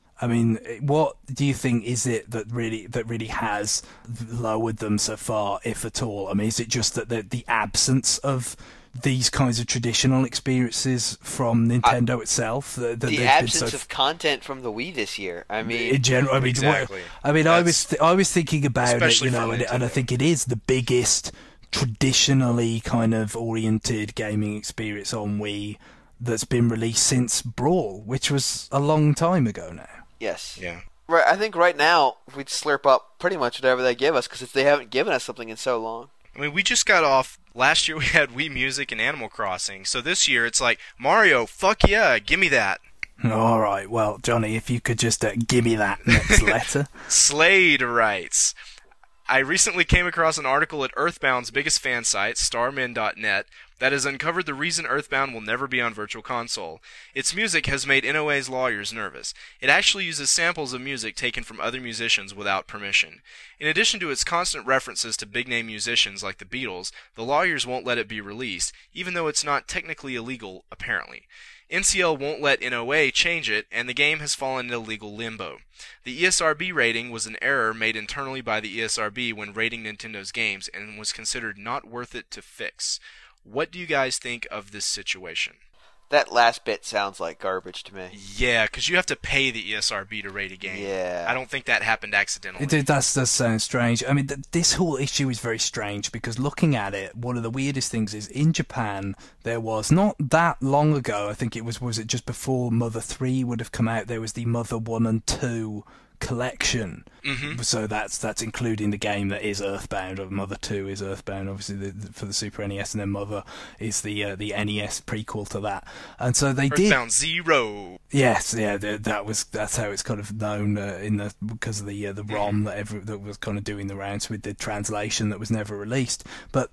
what do you think is it that really has lowered them so far, if at all? Is it just that the absence of these kinds of traditional experiences from Nintendo itself? The absence of content from the Wii this year. In general, exactly. I was thinking about it, and I think it is the biggest traditionally kind of oriented gaming experience on Wii that's been released since Brawl, which was a long time ago now. Yes. Yeah. Right. I think right now we'd slurp up pretty much whatever they give us, because they haven't given us something in so long. We just got off. Last year we had Wii Music and Animal Crossing. So this year it's like, Mario, fuck yeah, give me that. All right. Well, Johnny, if you could just give me that next letter. Slade writes, I recently came across an article at Earthbound's biggest fan site, starmen.net, that has uncovered the reason Earthbound will never be on Virtual Console. Its music has made NOA's lawyers nervous. It actually uses samples of music taken from other musicians without permission. In addition to its constant references to big-name musicians like the Beatles, the lawyers won't let it be released, even though it's not technically illegal, apparently. NCL won't let NOA change it, and the game has fallen into legal limbo. The ESRB rating was an error made internally by the ESRB when rating Nintendo's games, and was considered not worth it to fix. What do you guys think of this situation? That last bit sounds like garbage to me. Yeah, because you have to pay the ESRB to rate a game. Yeah. I don't think that happened accidentally. It does sound strange. This whole issue is very strange, because looking at it, one of the weirdest things is, in Japan, there was, not that long ago, I think it was it just before Mother 3 would have come out, there was the Mother 1 and 2 collection. Mm-hmm. So that's including the game that is Earthbound, or Mother 2 is Earthbound, obviously for the Super NES, and then Mother is the NES prequel to that. And so they Earthbound Zero. Yes, yeah, that's how it's kind of known because of the ROM that was kind of doing the rounds with the translation that was never released. But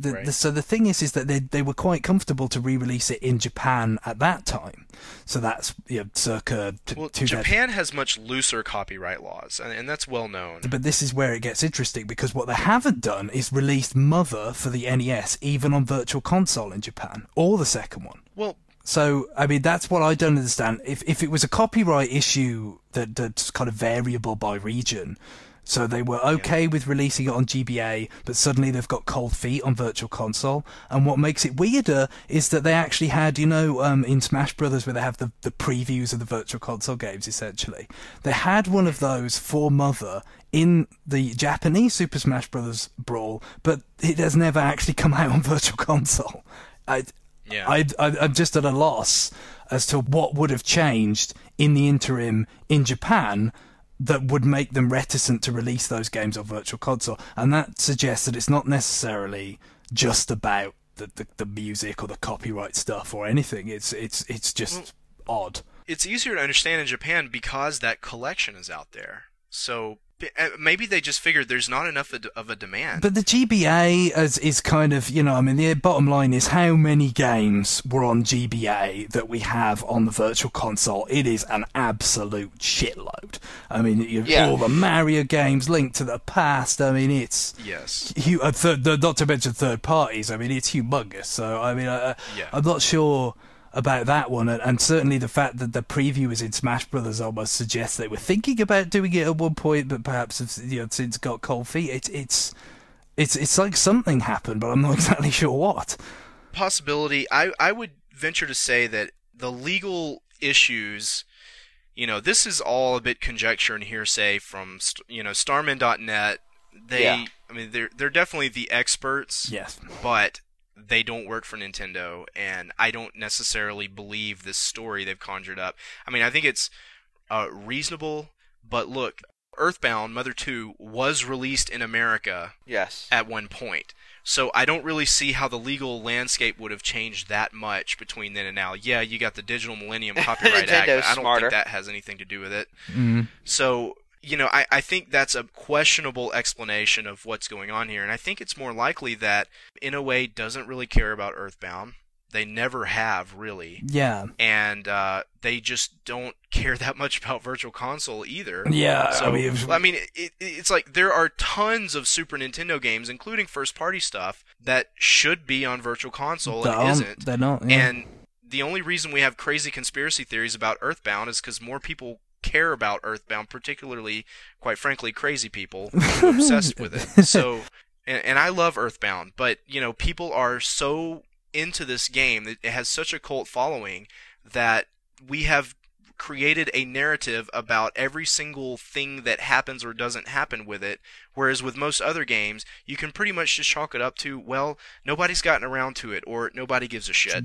so the thing is that they were quite comfortable to re-release it in Japan at that time. So that's circa. Japan has much looser copyright laws, and that's well known. But this is where it gets interesting, because what they haven't done is released Mother for the NES even on Virtual Console in Japan, or the second one. Well. So, that's what I don't understand. If it was a copyright issue that's kind of variable by region, so they were okay with releasing it on GBA, but suddenly they've got cold feet on Virtual Console. And what makes it weirder is that they actually had, in Smash Brothers, where they have the previews of the Virtual Console games, essentially. They had one of those for Mother in the Japanese Super Smash Brothers Brawl, but it has never actually come out on Virtual Console. I'm just at a loss as to what would have changed in the interim in Japan that would make them reticent to release those games on Virtual Console. And that suggests that it's not necessarily just about the music or the copyright stuff or anything. It's just odd. It's easier to understand in Japan because that collection is out there. So maybe they just figured there's not enough of a demand. But the GBA is kind of, the bottom line is how many games were on GBA that we have on the Virtual Console. It is an absolute shitload. All the Mario games, Link to the Past, it's... Yes. Not to mention third parties, it's humongous. So, I'm not sure... about that one, and certainly the fact that the preview is in Smash Brothers almost suggests they were thinking about doing it at one point, but perhaps have, since got cold feet. It's like something happened, but I'm not exactly sure what. Possibility. I would venture to say that the legal issues, this is all a bit conjecture and hearsay from Starman.net. I mean, they're definitely the experts. Yes, but they don't work for Nintendo, and I don't necessarily believe this story they've conjured up. I mean, I think it's reasonable, but look, Earthbound Mother 2 was released in America at one point. So I don't really see how the legal landscape would have changed that much between then and now. Yeah, you got the Digital Millennium Copyright Act, but I don't think that has anything to do with it. Mm-hmm. So, I think that's a questionable explanation of what's going on here. And I think it's more likely that InnoWay doesn't really care about Earthbound. They never have, really. Yeah. And they just don't care that much about Virtual Console either. Yeah. So, it's like there are tons of Super Nintendo games, including first-party stuff, that should be on Virtual Console and isn't. They're not, yeah. And the only reason we have crazy conspiracy theories about Earthbound is because more people care about Earthbound, particularly, quite frankly, crazy people who are obsessed with it. So, and I love Earthbound, but, people are so into this game, it has such a cult following that we have created a narrative about every single thing that happens or doesn't happen with it, whereas with most other games, you can pretty much just chalk it up to, well, nobody's gotten around to it, or nobody gives a shit.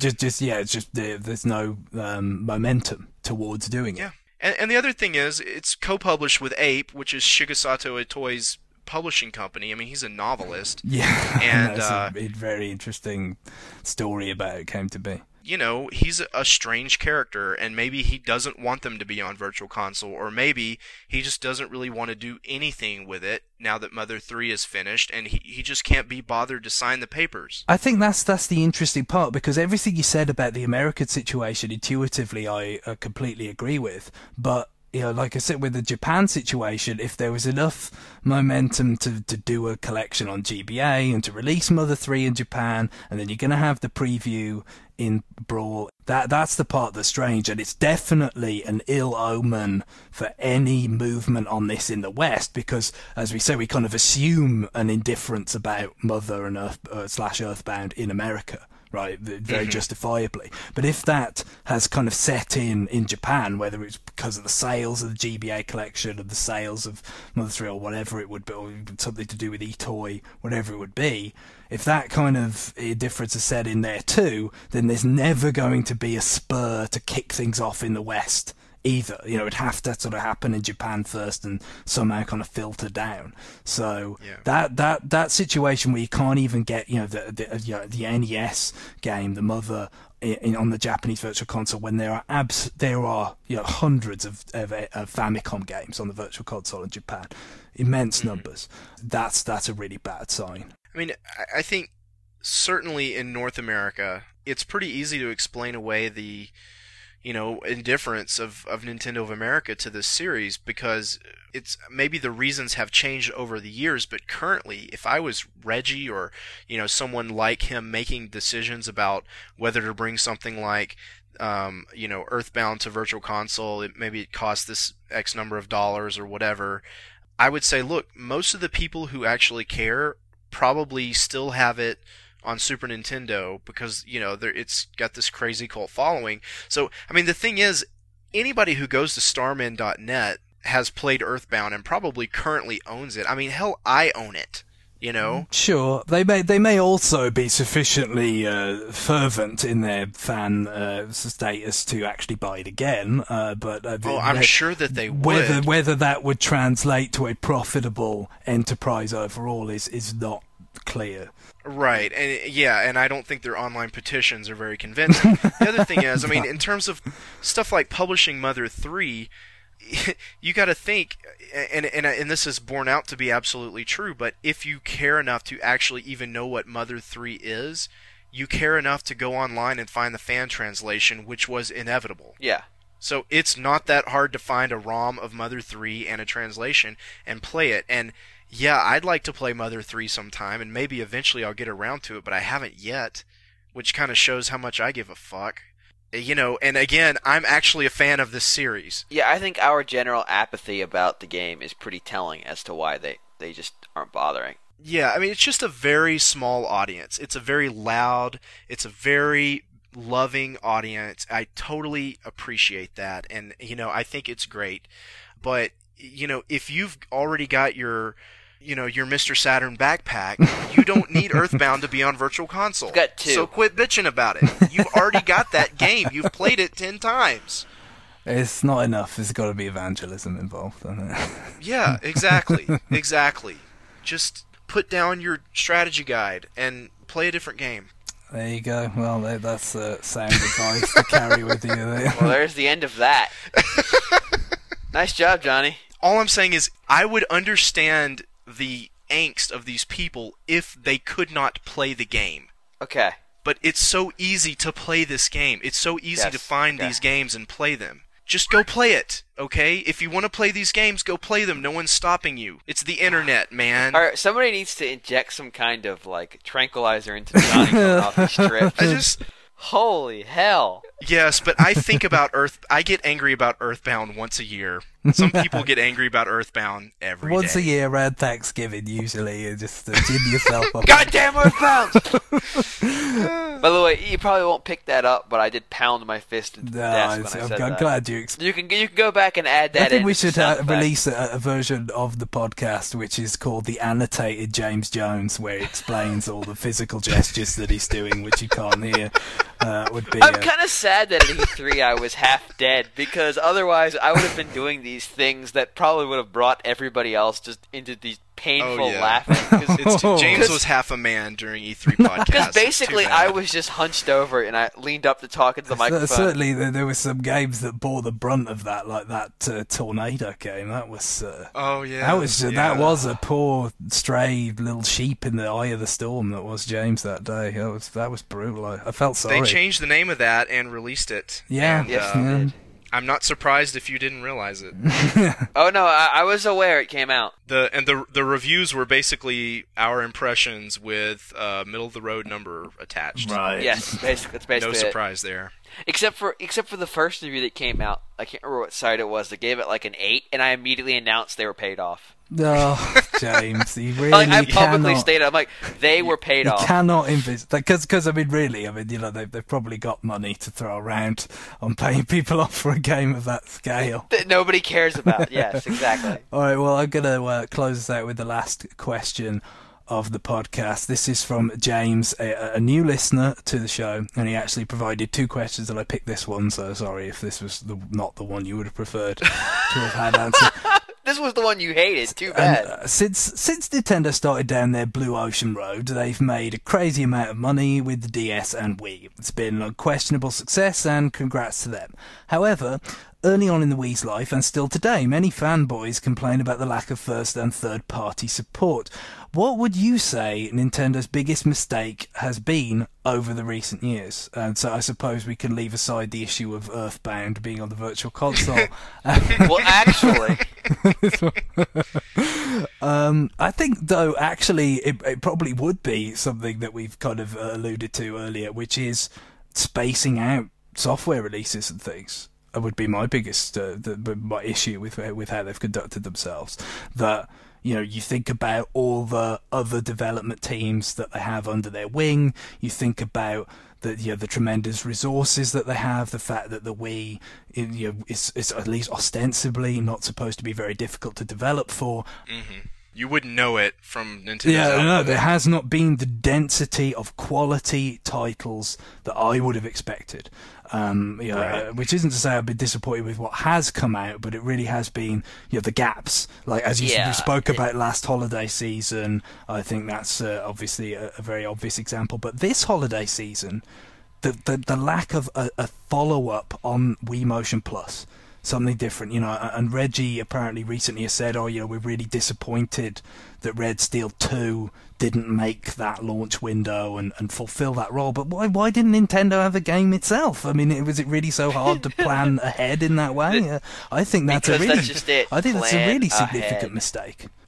There's no momentum towards doing it. Yeah. And the other thing is, it's co-published with Ape, which is Shigesato Itoi's publishing company. I mean, he's a novelist. Yeah, and that's a very interesting story about how it came to be. He's a strange character, and maybe he doesn't want them to be on Virtual Console, or maybe he just doesn't really want to do anything with it now that Mother 3 is finished, and he just can't be bothered to sign the papers. I think that's the interesting part, because everything you said about the American situation, intuitively, I completely agree with, but like I said, with the Japan situation, if there was enough momentum to do a collection on GBA and to release Mother 3 in Japan, and then you're going to have the preview in Brawl, that's the part that's strange, and it's definitely an ill omen for any movement on this in the West, because, as we say, we kind of assume an indifference about Mother and Earthbound in America. Right, very justifiably. But if that has kind of set in Japan, whether it's because of the sales of the GBA collection, of the sales of Mother 3 or whatever it would be, or something to do with eToy, whatever it would be, if that kind of difference is set in there too, then there's never going to be a spur to kick things off in the West either. It'd have to sort of happen in Japan first and somehow kind of filter down. So that situation where you can't even get the NES game, the Mother, on the Japanese Virtual Console, when there are hundreds of Famicom games on the Virtual Console in Japan, immense numbers. That's a really bad sign. I mean, I think certainly in North America, it's pretty easy to explain away the indifference of Nintendo of America to this series, because it's maybe the reasons have changed over the years, but currently, if I was Reggie or someone like him making decisions about whether to bring something like Earthbound to Virtual Console, maybe it costs this X number of dollars or whatever, I would say, look, most of the people who actually care probably still have it on Super Nintendo, because it's got this crazy cult following. So, I mean, the thing is, anybody who goes to Starman.net has played Earthbound and probably currently owns it. I mean, hell, I own it. Sure, they may also be sufficiently fervent in their fan status to actually buy it again. But I'm sure that they would. Whether that would translate to a profitable enterprise overall is not clear. Right, and I don't think their online petitions are very convincing. The other thing is, I mean, in terms of stuff like publishing Mother 3, you got to think, and this is borne out to be absolutely true, but if you care enough to actually even know what Mother 3 is, you care enough to go online and find the fan translation, which was inevitable. Yeah. So it's not that hard to find a ROM of Mother 3 and a translation and play it, and yeah, I'd like to play Mother 3 sometime, and maybe eventually I'll get around to it, but I haven't yet, which kind of shows how much I give a fuck. And again, I'm actually a fan of this series. Yeah, I think our general apathy about the game is pretty telling as to why they just aren't bothering. Yeah, I mean, it's just a very small audience. It's a very loud, it's a very loving audience. I totally appreciate that, and, I think it's great. But, if you've already got your Mr. Saturn backpack, you don't need Earthbound to be on Virtual Console. Got two. So quit bitching about it. You've already got that game. You've played it 10 times. It's not enough. There's got to be evangelism involved, hasn't it? Yeah, exactly. Exactly. Just put down your strategy guide and play a different game. There you go. Well, that's sound advice to carry with you there. Well, there's the end of that. Nice job, Johnny. All I'm saying is I would understand the angst of these people if they could not play the game. Okay. But it's so easy to play this game. It's so easy to find these games and play them. Just go play it, okay? If you want to play these games, go play them. No one's stopping you. It's the internet, man. All right, somebody needs to inject some kind of, tranquilizer into Johnny coming off his trip. Holy hell. Yes, but I think about I get angry about Earthbound once a year. Some people get angry about Earthbound every day. Once a year around Thanksgiving, usually, you just gin yourself up. Goddamn Earthbound! By the way, you probably won't pick that up, but I did pound my fist into the desk when I said I'm that. glad you You can go back and add that in. I think we should release a version of the podcast which is called the Annotated James Jones, where he explains all the physical gestures that he's doing, which you can't hear. I'm kind of sad that at E3 I was half dead, because otherwise I would have been doing these things that probably would have brought everybody else just into these painful laughing. James was half a man during E3 podcast. Because basically I was just hunched over and I leaned up to talk into the microphone. Certainly there were some games that bore the brunt of that, like that Tornado game. That was that was a poor stray little sheep in the eye of the storm that was James that day. That was brutal. I felt sorry. They changed the name of that and released it. Yeah. And, yes, they did. I'm not surprised if you didn't realize it. Oh no, I was aware it came out. The reviews were basically our impressions with middle of the road number attached. Right. Yes, basically it's basically no surprise there. Except for the first review that came out, I can't remember what site it was. They gave it an 8, and I immediately announced they were paid off. Oh, James, you really I publicly stated, they were paid off. You cannot envisage because really, they've probably got money to throw around on paying people off for a game of that scale that nobody cares about. Yes, exactly. All right, well, I'm gonna close this out with the last question of the podcast. This is from James, a new listener to the show, and he actually provided 2 questions, and I picked this one, so sorry if this was not the one you would have preferred to have had answered. This was the one you hated. Too bad. And, since Nintendo started down their blue ocean road, they've made a crazy amount of money with the DS and Wii. It's been a questionable success, and congrats to them. However, early on in the Wii's life, and still today, many fanboys complain about the lack of first and third-party support. What would you say Nintendo's biggest mistake has been over the recent years? And so I suppose we can leave aside the issue of Earthbound being on the Virtual Console. Well, actually... I think, though, actually, it probably would be something that we've kind of alluded to earlier, which is spacing out software releases and things. That would be my biggest my issue with how they've conducted themselves. That, you think about all the other development teams that they have under their wing. You think about the tremendous resources that they have. The fact that the Wii, is at least ostensibly not supposed to be very difficult to develop for. Mm-hmm. You wouldn't know it from Nintendo. Yeah, no, there has not been the density of quality titles that I would have expected. Right. Which isn't to say I've been disappointed with what has come out, but it really has been, the gaps. Like as you spoke about last holiday season, I think that's obviously a very obvious example. But this holiday season, the lack of a follow-up on Wii Motion Plus. Something different, and Reggie apparently recently has said, we're really disappointed that Red Steel 2 didn't make that launch window and fulfill that role. But why didn't Nintendo have a game itself? I mean, was it really so hard to plan ahead in that way? I think that's a really significant mistake.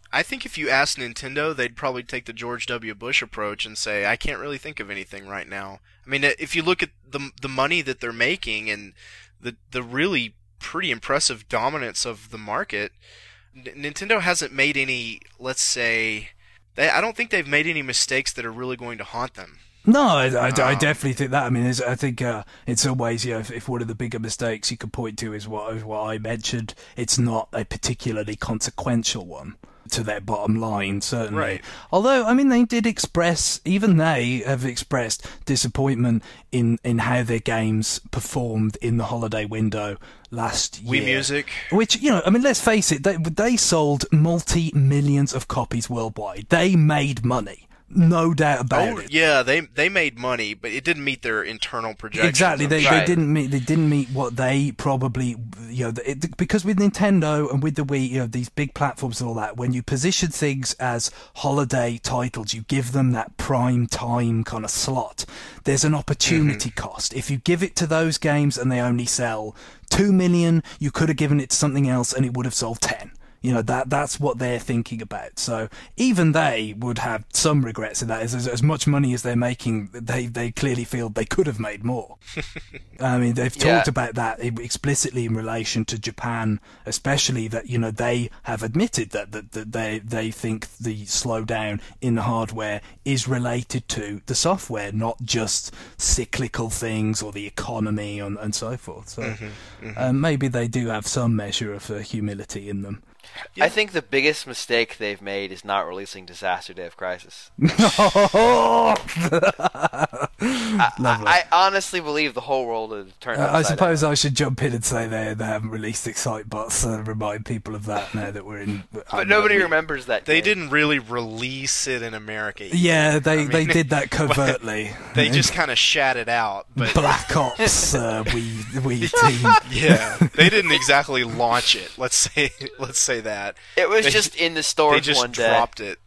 I think if you ask Nintendo, they'd probably take the George W. Bush approach and say, I can't really think of anything right now. I mean, if you look at the money that they're making and the really pretty impressive dominance of the market, Nintendo hasn't made any, let's say, I don't think they've made any mistakes that are really going to haunt them. No, I definitely think that. I mean, I think in some ways, if one of the bigger mistakes you could point to is what I mentioned, it's not a particularly consequential one to their bottom line, certainly. Right. Although, I mean, they have expressed disappointment in how their games performed in the holiday window last year. Wii Music. Which, I mean, let's face it, they sold multi-millions of copies worldwide. They made money. No doubt about it. Yeah, they made money, but it didn't meet their internal projections. Exactly, they didn't meet what they probably because with Nintendo and with the Wii, these big platforms and all that, when you position things as holiday titles, you give them that prime time kind of slot. There's an opportunity cost. If you give it to those games and they only sell 2 million, you could have given it to something else and it would have sold 10. That's what they're thinking about. So even they would have some regrets in that. As much money as they're making, they clearly feel they could have made more. I mean, they've talked about that explicitly in relation to Japan, especially that, they have admitted that they think the slowdown in the hardware is related to the software, not just cyclical things or the economy and so forth. So maybe they do have some measure of humility in them. Yeah. I think the biggest mistake they've made is not releasing Disaster Day of Crisis. I honestly believe the whole world has turned upside I suppose down. I should jump in and say they haven't released Excitebots and remind people of that now that we're in... But nobody remembers that They game. didn't really release it in America either. Yeah, they did that covertly. They just kind of shat it out. But Black Ops, we team. Yeah, they didn't exactly launch it. Let's say that. It was just in the stores one day. They just dropped it.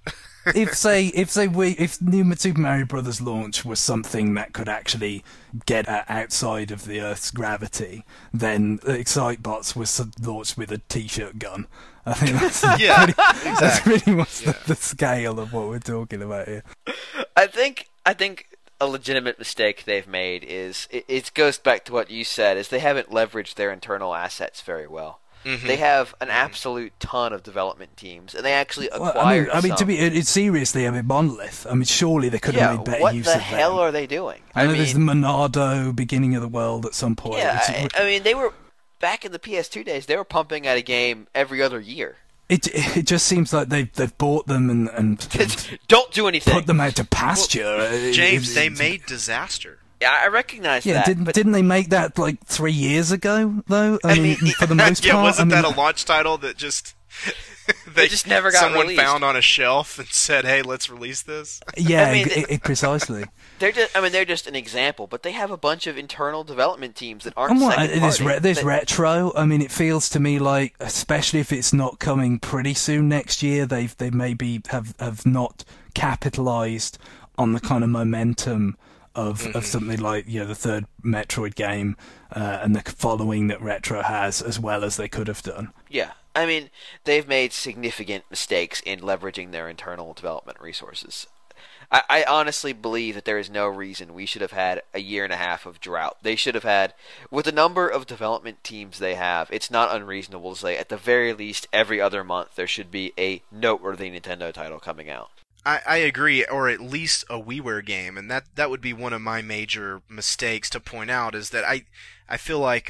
if New Super Mario Brothers launch was something that could actually get outside of the Earth's gravity, then Excitebots was launched with a t-shirt gun. I think that's that's pretty much the scale of what we're talking about here. I think a legitimate mistake they've made is it goes back to what you said, is they haven't leveraged their internal assets very well. They have an absolute ton of development teams, and they actually acquired some. Seriously, Monolith. I mean, surely they could have made better use of them. What the hell are they doing? I know there's the Monado Beginning of the World at some point. Yeah, I mean, they were, back in the PS2 days, they were pumping out a game every other year. It just seems like they've bought them and don't do anything. Put them out to pasture. Well, James, they made Disaster. Yeah, I recognize that. Didn't they make that like 3 years ago, though? I mean, for the most part. Wasn't that a launch title that just... they just never got someone released. Found on a shelf and said, "Hey, let's release this." Yeah, precisely. They're just an example, but they have a bunch of internal development teams that aren't second party. There's Retro. I mean, it feels to me like, especially if it's not coming pretty soon next year, they maybe have not capitalized on the kind of momentum of something like the third Metroid game and the following that Retro has, as well as they could have done. Yeah. I mean, they've made significant mistakes in leveraging their internal development resources. I honestly believe that there is no reason we should have had a year and a half of drought. They should have had, with the number of development teams they have, it's not unreasonable to say at the very least every other month there should be a noteworthy Nintendo title coming out. I agree, or at least a WiiWare game, and that would be one of my major mistakes to point out, is that I feel like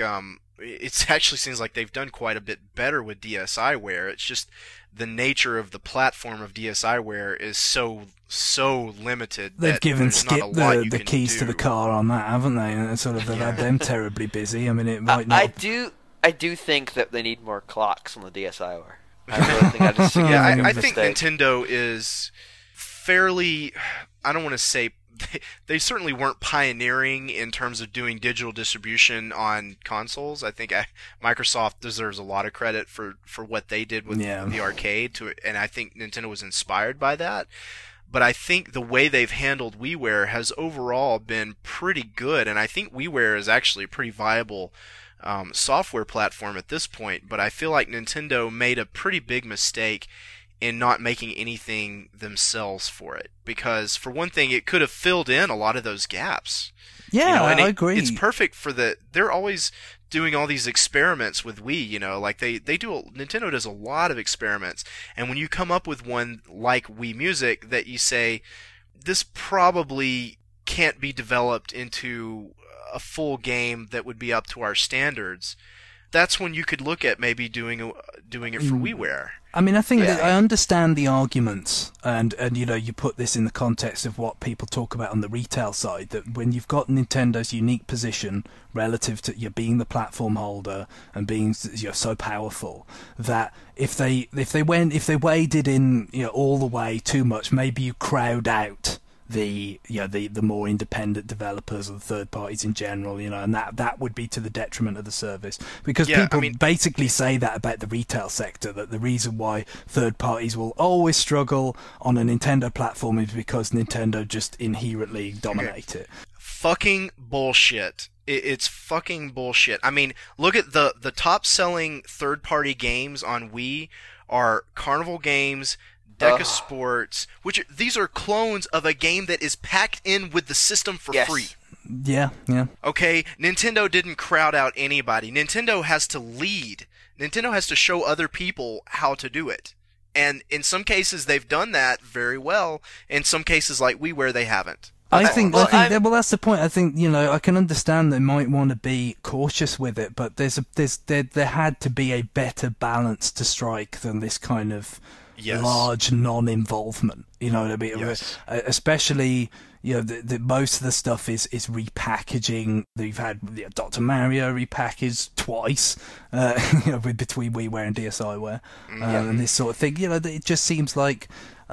it actually seems like they've done quite a bit better with DSiWare. It's just the nature of the platform of DSiWare is so limited. They've given Skip the keys to the car on that, haven't they? And they've had them terribly busy. I mean, it might not. I do think that they need more clocks on the DSiWare. I really think that is a I mistake. think Nintendo is fairly, I don't want to say, they certainly weren't pioneering in terms of doing digital distribution on consoles. I think Microsoft deserves a lot of credit for what they did with the arcade, and I think Nintendo was inspired by that. But I think the way they've handled WiiWare has overall been pretty good, and I think WiiWare is actually a pretty viable software platform at this point. But I feel like Nintendo made a pretty big mistake in not making anything themselves for it. Because, for one thing, it could have filled in a lot of those gaps. Yeah, and I agree. It's perfect for they're always doing all these experiments with Wii, like Nintendo does a lot of experiments. And when you come up with one like Wii Music that you say, this probably can't be developed into a full game that would be up to our standards, that's when you could look at maybe doing it for WiiWare. I mean, I think that I understand the arguments, and you put this in the context of what people talk about on the retail side, that when you've got Nintendo's unique position relative to you being the platform holder and being so powerful, that if they waded in all the way too much, maybe you crowd out the more independent developers or the third parties in general, and that would be to the detriment of the service, because people basically say that about the retail sector, that the reason why third parties will always struggle on a Nintendo platform is because Nintendo just inherently dominate it. Fucking bullshit. It's fucking bullshit. I mean, look at the top selling third party games on Wii are Carnival Games, Deca Sports, which these are clones of a game that is packed in with the system for free. Yeah. Okay, Nintendo didn't crowd out anybody. Nintendo has to lead. Nintendo has to show other people how to do it. And in some cases they've done that very well. In some cases like WiiWare they haven't. I think that's the point. I think I can understand they might want to be cautious with it, but there had to be a better balance to strike than this kind of large non-involvement. You know what I mean? Yes. Especially, the most of the stuff is repackaging. You've had Dr. Mario repackaged twice, between WiiWare and DSiWare, and this sort of thing. It just seems like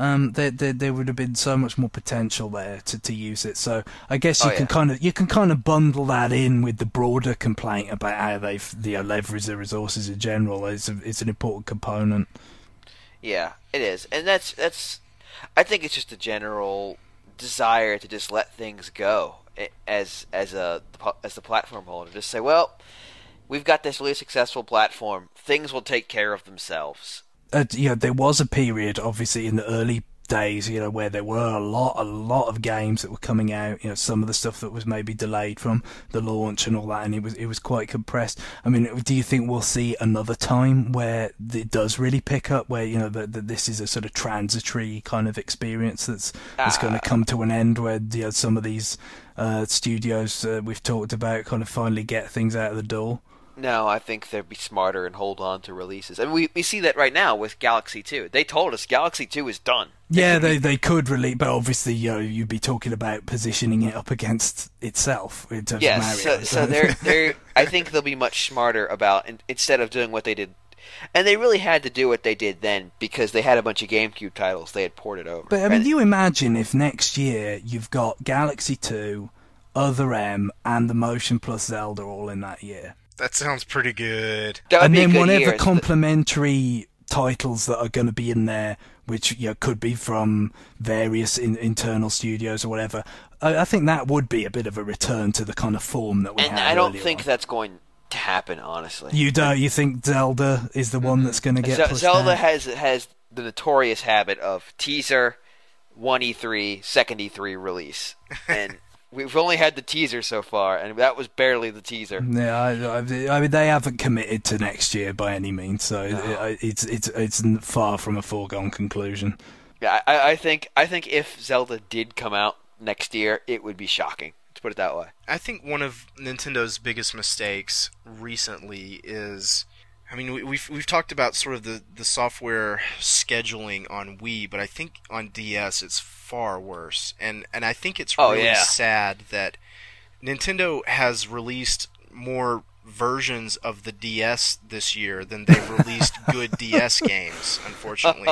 there would have been so much more potential there to use it. So I guess you can kind of bundle that in with the broader complaint about how they've leveraged their resources in general. It's an important component. Yeah, it is, and that's. I think it's just a general desire to just let things go as the platform holder. Just say, well, we've got this really successful platform. Things will take care of themselves. There was a period, obviously, in the early days, where there were a lot of games that were coming out. Some of the stuff that was maybe delayed from the launch and all that, and it was quite compressed. I mean, do you think we'll see another time where it does really pick up, where that this is a sort of transitory kind of experience that's going to come to an end, where some of these studios we've talked about kind of finally get things out of the door? No, I think they'd be smarter and hold on to releases. And we see that right now with Galaxy 2. They told us Galaxy 2 is done. They could release, but obviously you'd be talking about positioning it up against itself in terms of Mario. So they're I think they'll be much smarter about, instead of doing what they did. And they really had to do what they did then because they had a bunch of GameCube titles they had ported over. But I mean, you imagine if next year you've got Galaxy 2, Other M, and the Motion Plus Zelda all in that year. That sounds pretty good. And then whatever complementary titles that are going to be in there, which could be from various internal studios or whatever, I think that would be a bit of a return to the kind of form that we had. And I don't think that's going to happen, honestly. You don't? You think Zelda is the one that's going to get pushed Zelda out? has the notorious habit of teaser, one E3, second E3 release, and we've only had the teaser so far, and that was barely the teaser. Yeah, I mean they haven't committed to next year by any means, so it's far from a foregone conclusion. Yeah, I think if Zelda did come out next year, it would be shocking. To put it that way. I think one of Nintendo's biggest mistakes recently is, I mean, we've talked about sort of the software scheduling on Wii, but I think on DS it's far worse. And I think it's really sad that Nintendo has released more versions of the DS this year than they've released good DS games, unfortunately.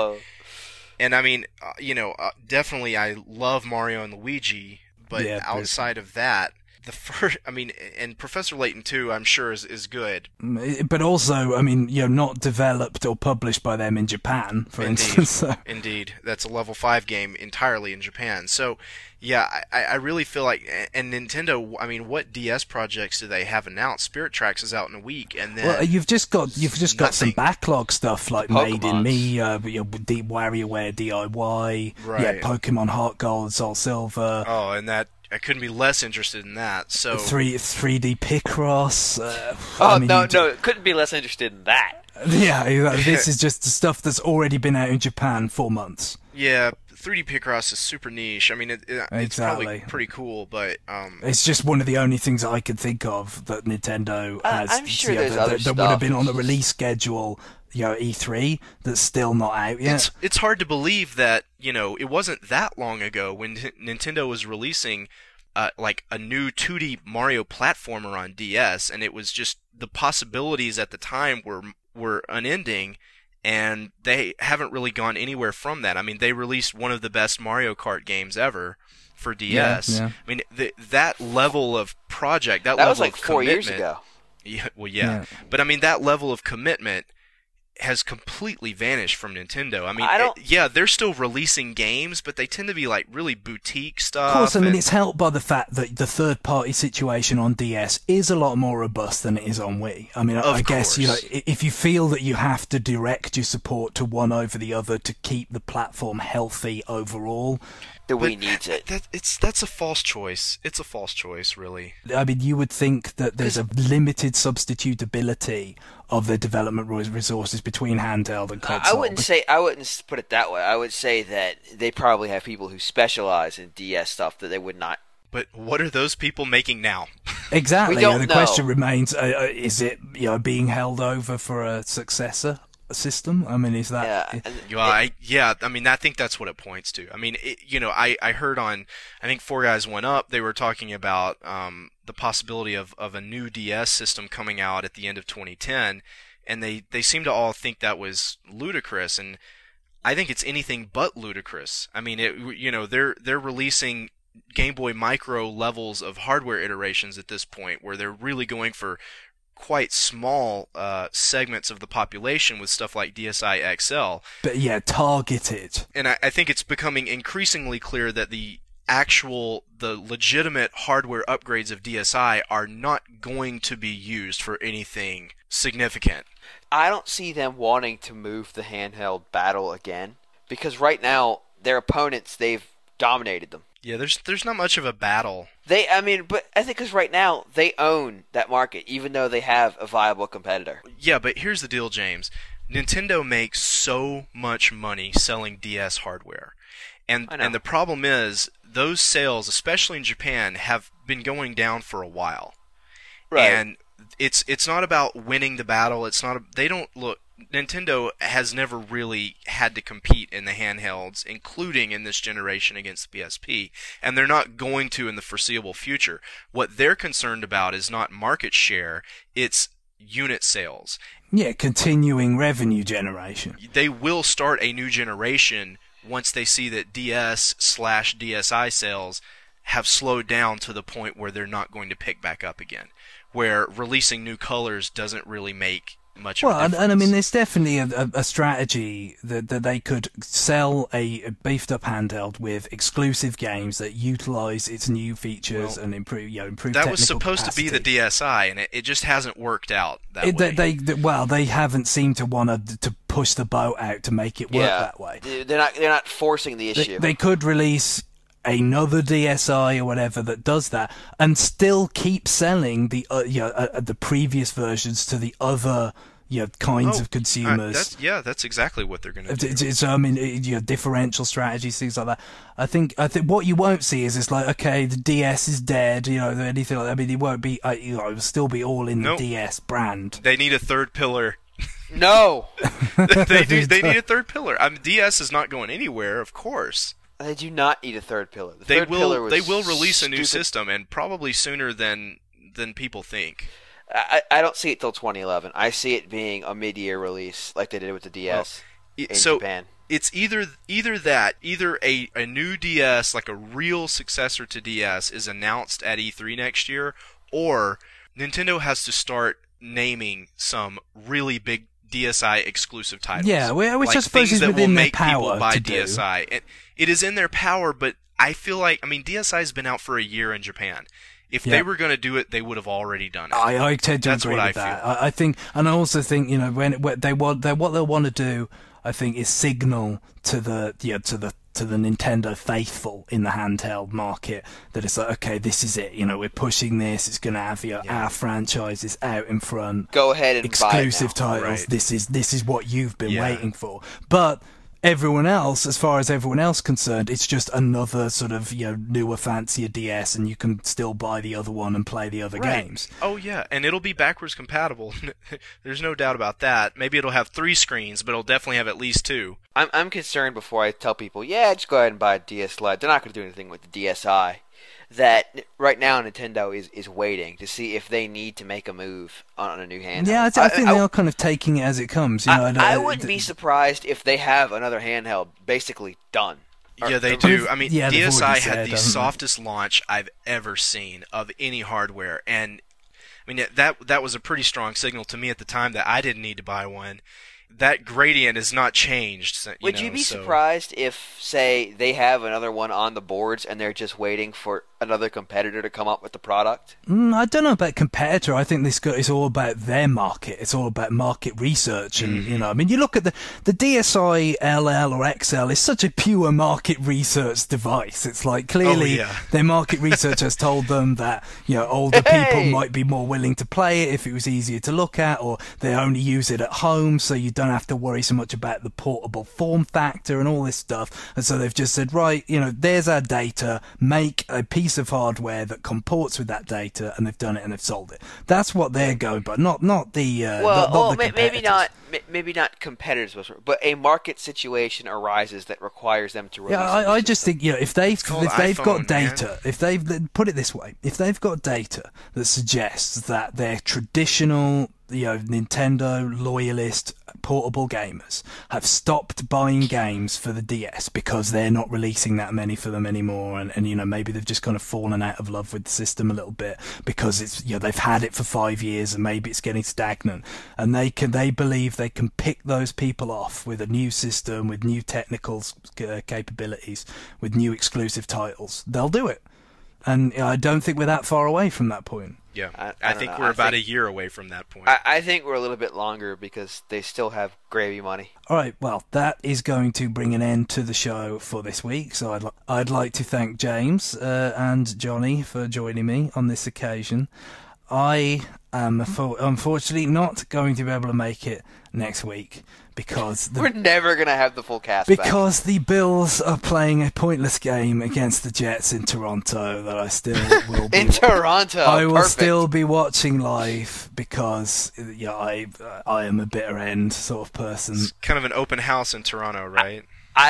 And I mean, definitely I love Mario and Luigi, but outside of that, the first, I mean, and Professor Layton 2, I'm sure is good. But also, I mean, not developed or published by them in Japan, for instance. So. Indeed, that's a level 5 game entirely in Japan. So, yeah, I really feel like, and Nintendo, I mean, what DS projects do they have announced? Spirit Tracks is out in a week, and then you've just got some backlog stuff like Made in Me, WarioWare DIY, right. Pokemon Heart Gold, Soul Silver. Oh, and that. I couldn't be less interested in that. So 3D Picross. couldn't be less interested in that. Yeah, this is just the stuff that's already been out in Japan for months. Yeah, 3D Picross is super niche. I mean, it's probably pretty cool, but it's just one of the only things I could think of that Nintendo has. I'm sure there's other stuff that would have been on the release schedule. E3 that's still not out yet. It's hard to believe that it wasn't that long ago when Nintendo was releasing like a new 2D Mario platformer on DS, and it was just the possibilities at the time were unending, and they haven't really gone anywhere from that. I mean, they released one of the best Mario Kart games ever for DS. Yeah. I mean, that level of project, that was level like of 4 years commitment- ago. Yeah, but I mean that level of commitment has completely vanished from Nintendo. I mean, they're still releasing games, but they tend to be like really boutique stuff. Of course, I mean, it's helped by the fact that the third-party situation on DS is a lot more robust than it is on Wii. I mean, I guess, if you feel that you have to direct your support to one over the other to keep the platform healthy overall... The Wii needs it. That's a false choice. It's a false choice, really. I mean, you would think that there's a limited substitutability of the development resources between handheld and console. I wouldn't put it that way. I would say that they probably have people who specialize in DS stuff that they would not. But what are those people making now? Exactly. We don't the know. question remains: is it being held over for a successor system? I mean, is that? I mean, I think that's what it points to. I mean, I heard on, I think 4 Guys Went Up, they were talking about the possibility of a new DS system coming out at the end of 2010, and they seem to all think that was ludicrous, and I think it's anything but ludicrous. I mean, they're releasing Game Boy Micro levels of hardware iterations at this point, where they're really going for quite small segments of the population with stuff like DSi XL. But targeted. And I think it's becoming increasingly clear that the legitimate hardware upgrades of DSi are not going to be used for anything significant. I don't see them wanting to move the handheld battle again, because right now their opponents, they've dominated them. Yeah, there's not much of a battle. But I think because right now they own that market, even though they have a viable competitor. Yeah, but here's the deal, James. Nintendo makes so much money selling DS hardware. And the problem is, those sales, especially in Japan, have been going down for a while. Right. And it's not about winning the battle. Nintendo has never really had to compete in the handhelds, including in this generation against the PSP, and they're not going to in the foreseeable future. What they're concerned about is not market share, it's unit sales. Yeah, continuing revenue generation. They will start a new generation once they see that DS/DSi sales have slowed down to the point where they're not going to pick back up again, where releasing new colors doesn't really make much of a difference. And I mean, there's definitely a strategy that they could sell a beefed up handheld with exclusive games that utilize its new features and improve that was supposed capacity. to be the DSi, and it just hasn't worked out that way. They haven't seemed to want to push the boat out to make it work that way. They're not forcing the issue. They could release another DSi or whatever that does that, and still keep selling the previous versions to the other kinds of consumers. That's exactly what they're going to do. So I mean, differential strategies, things like that. I think what you won't see is it's like, okay, the DS is dead, anything like that. I mean, it won't be, it'll still be all in the DS brand. They need a third pillar. No, they need a third pillar. I mean, DS is not going anywhere, of course. They do not need a third pillar. They will release a new system, and probably sooner than people think. I don't see it till 2011. I see it being a mid-year release, like they did with the DS in Japan. it's either a new DS, like a real successor to DS, is announced at E3 next year, or Nintendo has to start naming some really big DSi exclusive titles. Yeah, which like I suppose is within their power buy to DSi. It is in their power, but I feel like, I mean, DSi has been out for a year in Japan. If they were going to do it, they would have already done it. I tend to agree with that. I think, and I also think, you know, when what they'll want to do, I think, is signal to the Nintendo faithful in the handheld market that it's like, okay, this is it. You know, we're pushing this. It's going to have our franchises out in front. Go ahead and exclusive buy it now. titles. Right. This is what you've been waiting for. But everyone else, as far as everyone else concerned, it's just another sort of, you know, newer, fancier DS, and you can still buy the other one and play the other games. Oh yeah, and it'll be backwards compatible. There's no doubt about that. Maybe it'll have 3 screens, but it'll definitely have at least 2. I'm concerned before I tell people, just go ahead and buy a DS Lite. They're not going to do anything with the DSi. That right now Nintendo is waiting to see if they need to make a move on a new handheld. Yeah, I think they are kind of taking it as it comes. You know, I wouldn't be surprised if they have another handheld basically done. Yeah, they do. I mean, DSi had the haven't softest launch I've ever seen of any hardware, and I mean that was a pretty strong signal to me at the time that I didn't need to buy one. That gradient has not changed. Would you be surprised if, say, they have another one on the boards and they're just waiting for another competitor to come up with the product? I don't know about competitor. I think it's all about their market. It's all about market research, and you know, I mean, you look at the DSi LL or XL is such a pure market research device. It's like clearly their market research has told them that, you know, older people might be more willing to play it if it was easier to look at, or they only use it at home, so you don't have to worry so much about the portable form factor and all this stuff. And so they've just said, right, you know, there's our data, make a piece of hardware that comports with that data, and they've done it and they've sold it. That's what they're going by, not the maybe not competitors, but a market situation arises that requires them to release. I just think, you know, if they've got data, man. if they've put it this way, if they've got data that suggests that their traditional, you know, Nintendo loyalist portable gamers have stopped buying games for the DS because they're not releasing that many for them anymore, and you know, maybe they've just kind of fallen out of love with the system a little bit because it's, you know, they've had it for 5 years and maybe it's getting stagnant, and they believe they can pick those people off with a new system, with new technical capabilities, with new exclusive titles. They'll do it, and I don't think we're that far away from that point. Yeah, I think we're about a year away from that point. I think we're a little bit longer because they still have gravy money. All right, well, that is going to bring an end to the show for this week. So I'd like to thank James and Johnny for joining me on this occasion. I am unfortunately not going to be able to make it next week because we're never going to have the full cast because the Bills are playing a pointless game against the Jets in Toronto that I still will be Toronto. I will still be watching live because I am a bitter end sort of person. It's kind of an open house in Toronto, right?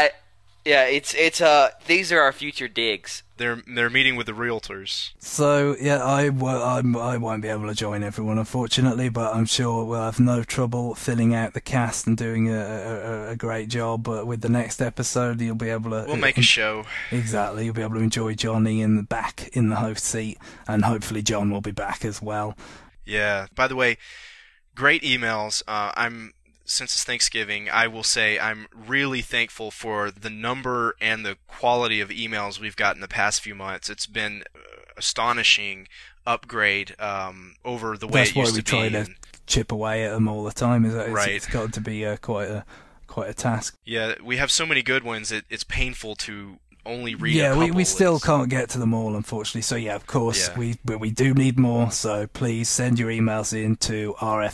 It's these are our future digs. They're meeting with the realtors. So yeah, I won't be able to join everyone, unfortunately, but I'm sure we'll have no trouble filling out the cast and doing a great job. But with the next episode, you'll be able to. We'll make a show. Exactly, you'll be able to enjoy Johnny in the host seat, and hopefully John will be back as well. Yeah. By the way, great emails. Since it's Thanksgiving, I will say I'm really thankful for the number and the quality of emails we've got in the past few months. It's been astonishing upgrade over the way it used to be. That's why we try to chip away at them all the time. Right. It's got to be quite a task. Yeah, we have so many good ones. It's painful to only read a couple. We still can't get to them all, unfortunately. So yeah, of course, we do need more. So please send your emails in to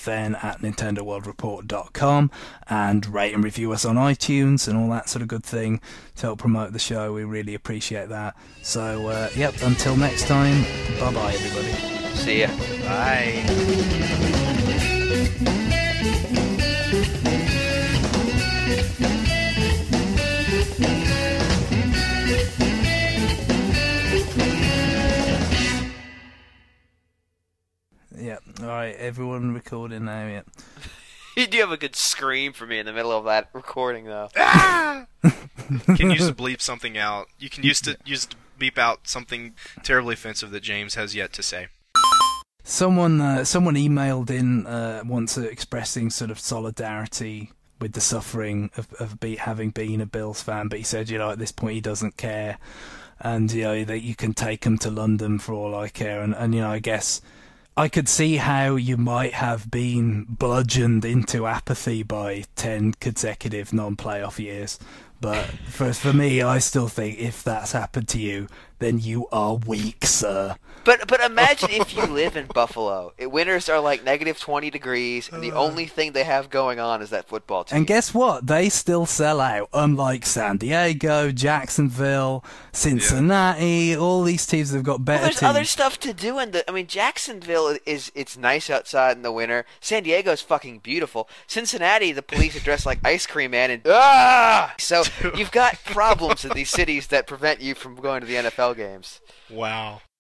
rfn@nintendoworldreport.com and rate and review us on iTunes and all that sort of good thing to help promote the show. We really appreciate that. So until next time, bye bye everybody. See ya. Bye. Yep. All right, everyone recording now. Yep. You do have a good scream for me in the middle of that recording, though. Ah! Can use to bleep something out. You can use to beep out something terribly offensive that James has yet to say. Someone emailed in once expressing sort of solidarity with the suffering of having been a Bills fan, but he said, at this point he doesn't care, and that you can take him to London for all I care, and I guess I could see how you might have been bludgeoned into apathy by 10 consecutive non-playoff years. But for me, I still think if that's happened to you, then you are weak, sir. But imagine if you live in Buffalo. Winters are like negative 20 degrees, and the only thing they have going on is that football team. And guess what? They still sell out, unlike San Diego, Jacksonville, Cincinnati. All these teams have got better there's teams. other stuff to do. Jacksonville it's nice outside in the winter. San Diego's fucking beautiful. Cincinnati, the police are dressed like Ice Cream Man, and so you've got problems in these cities that prevent you from going to the NFL games. Wow.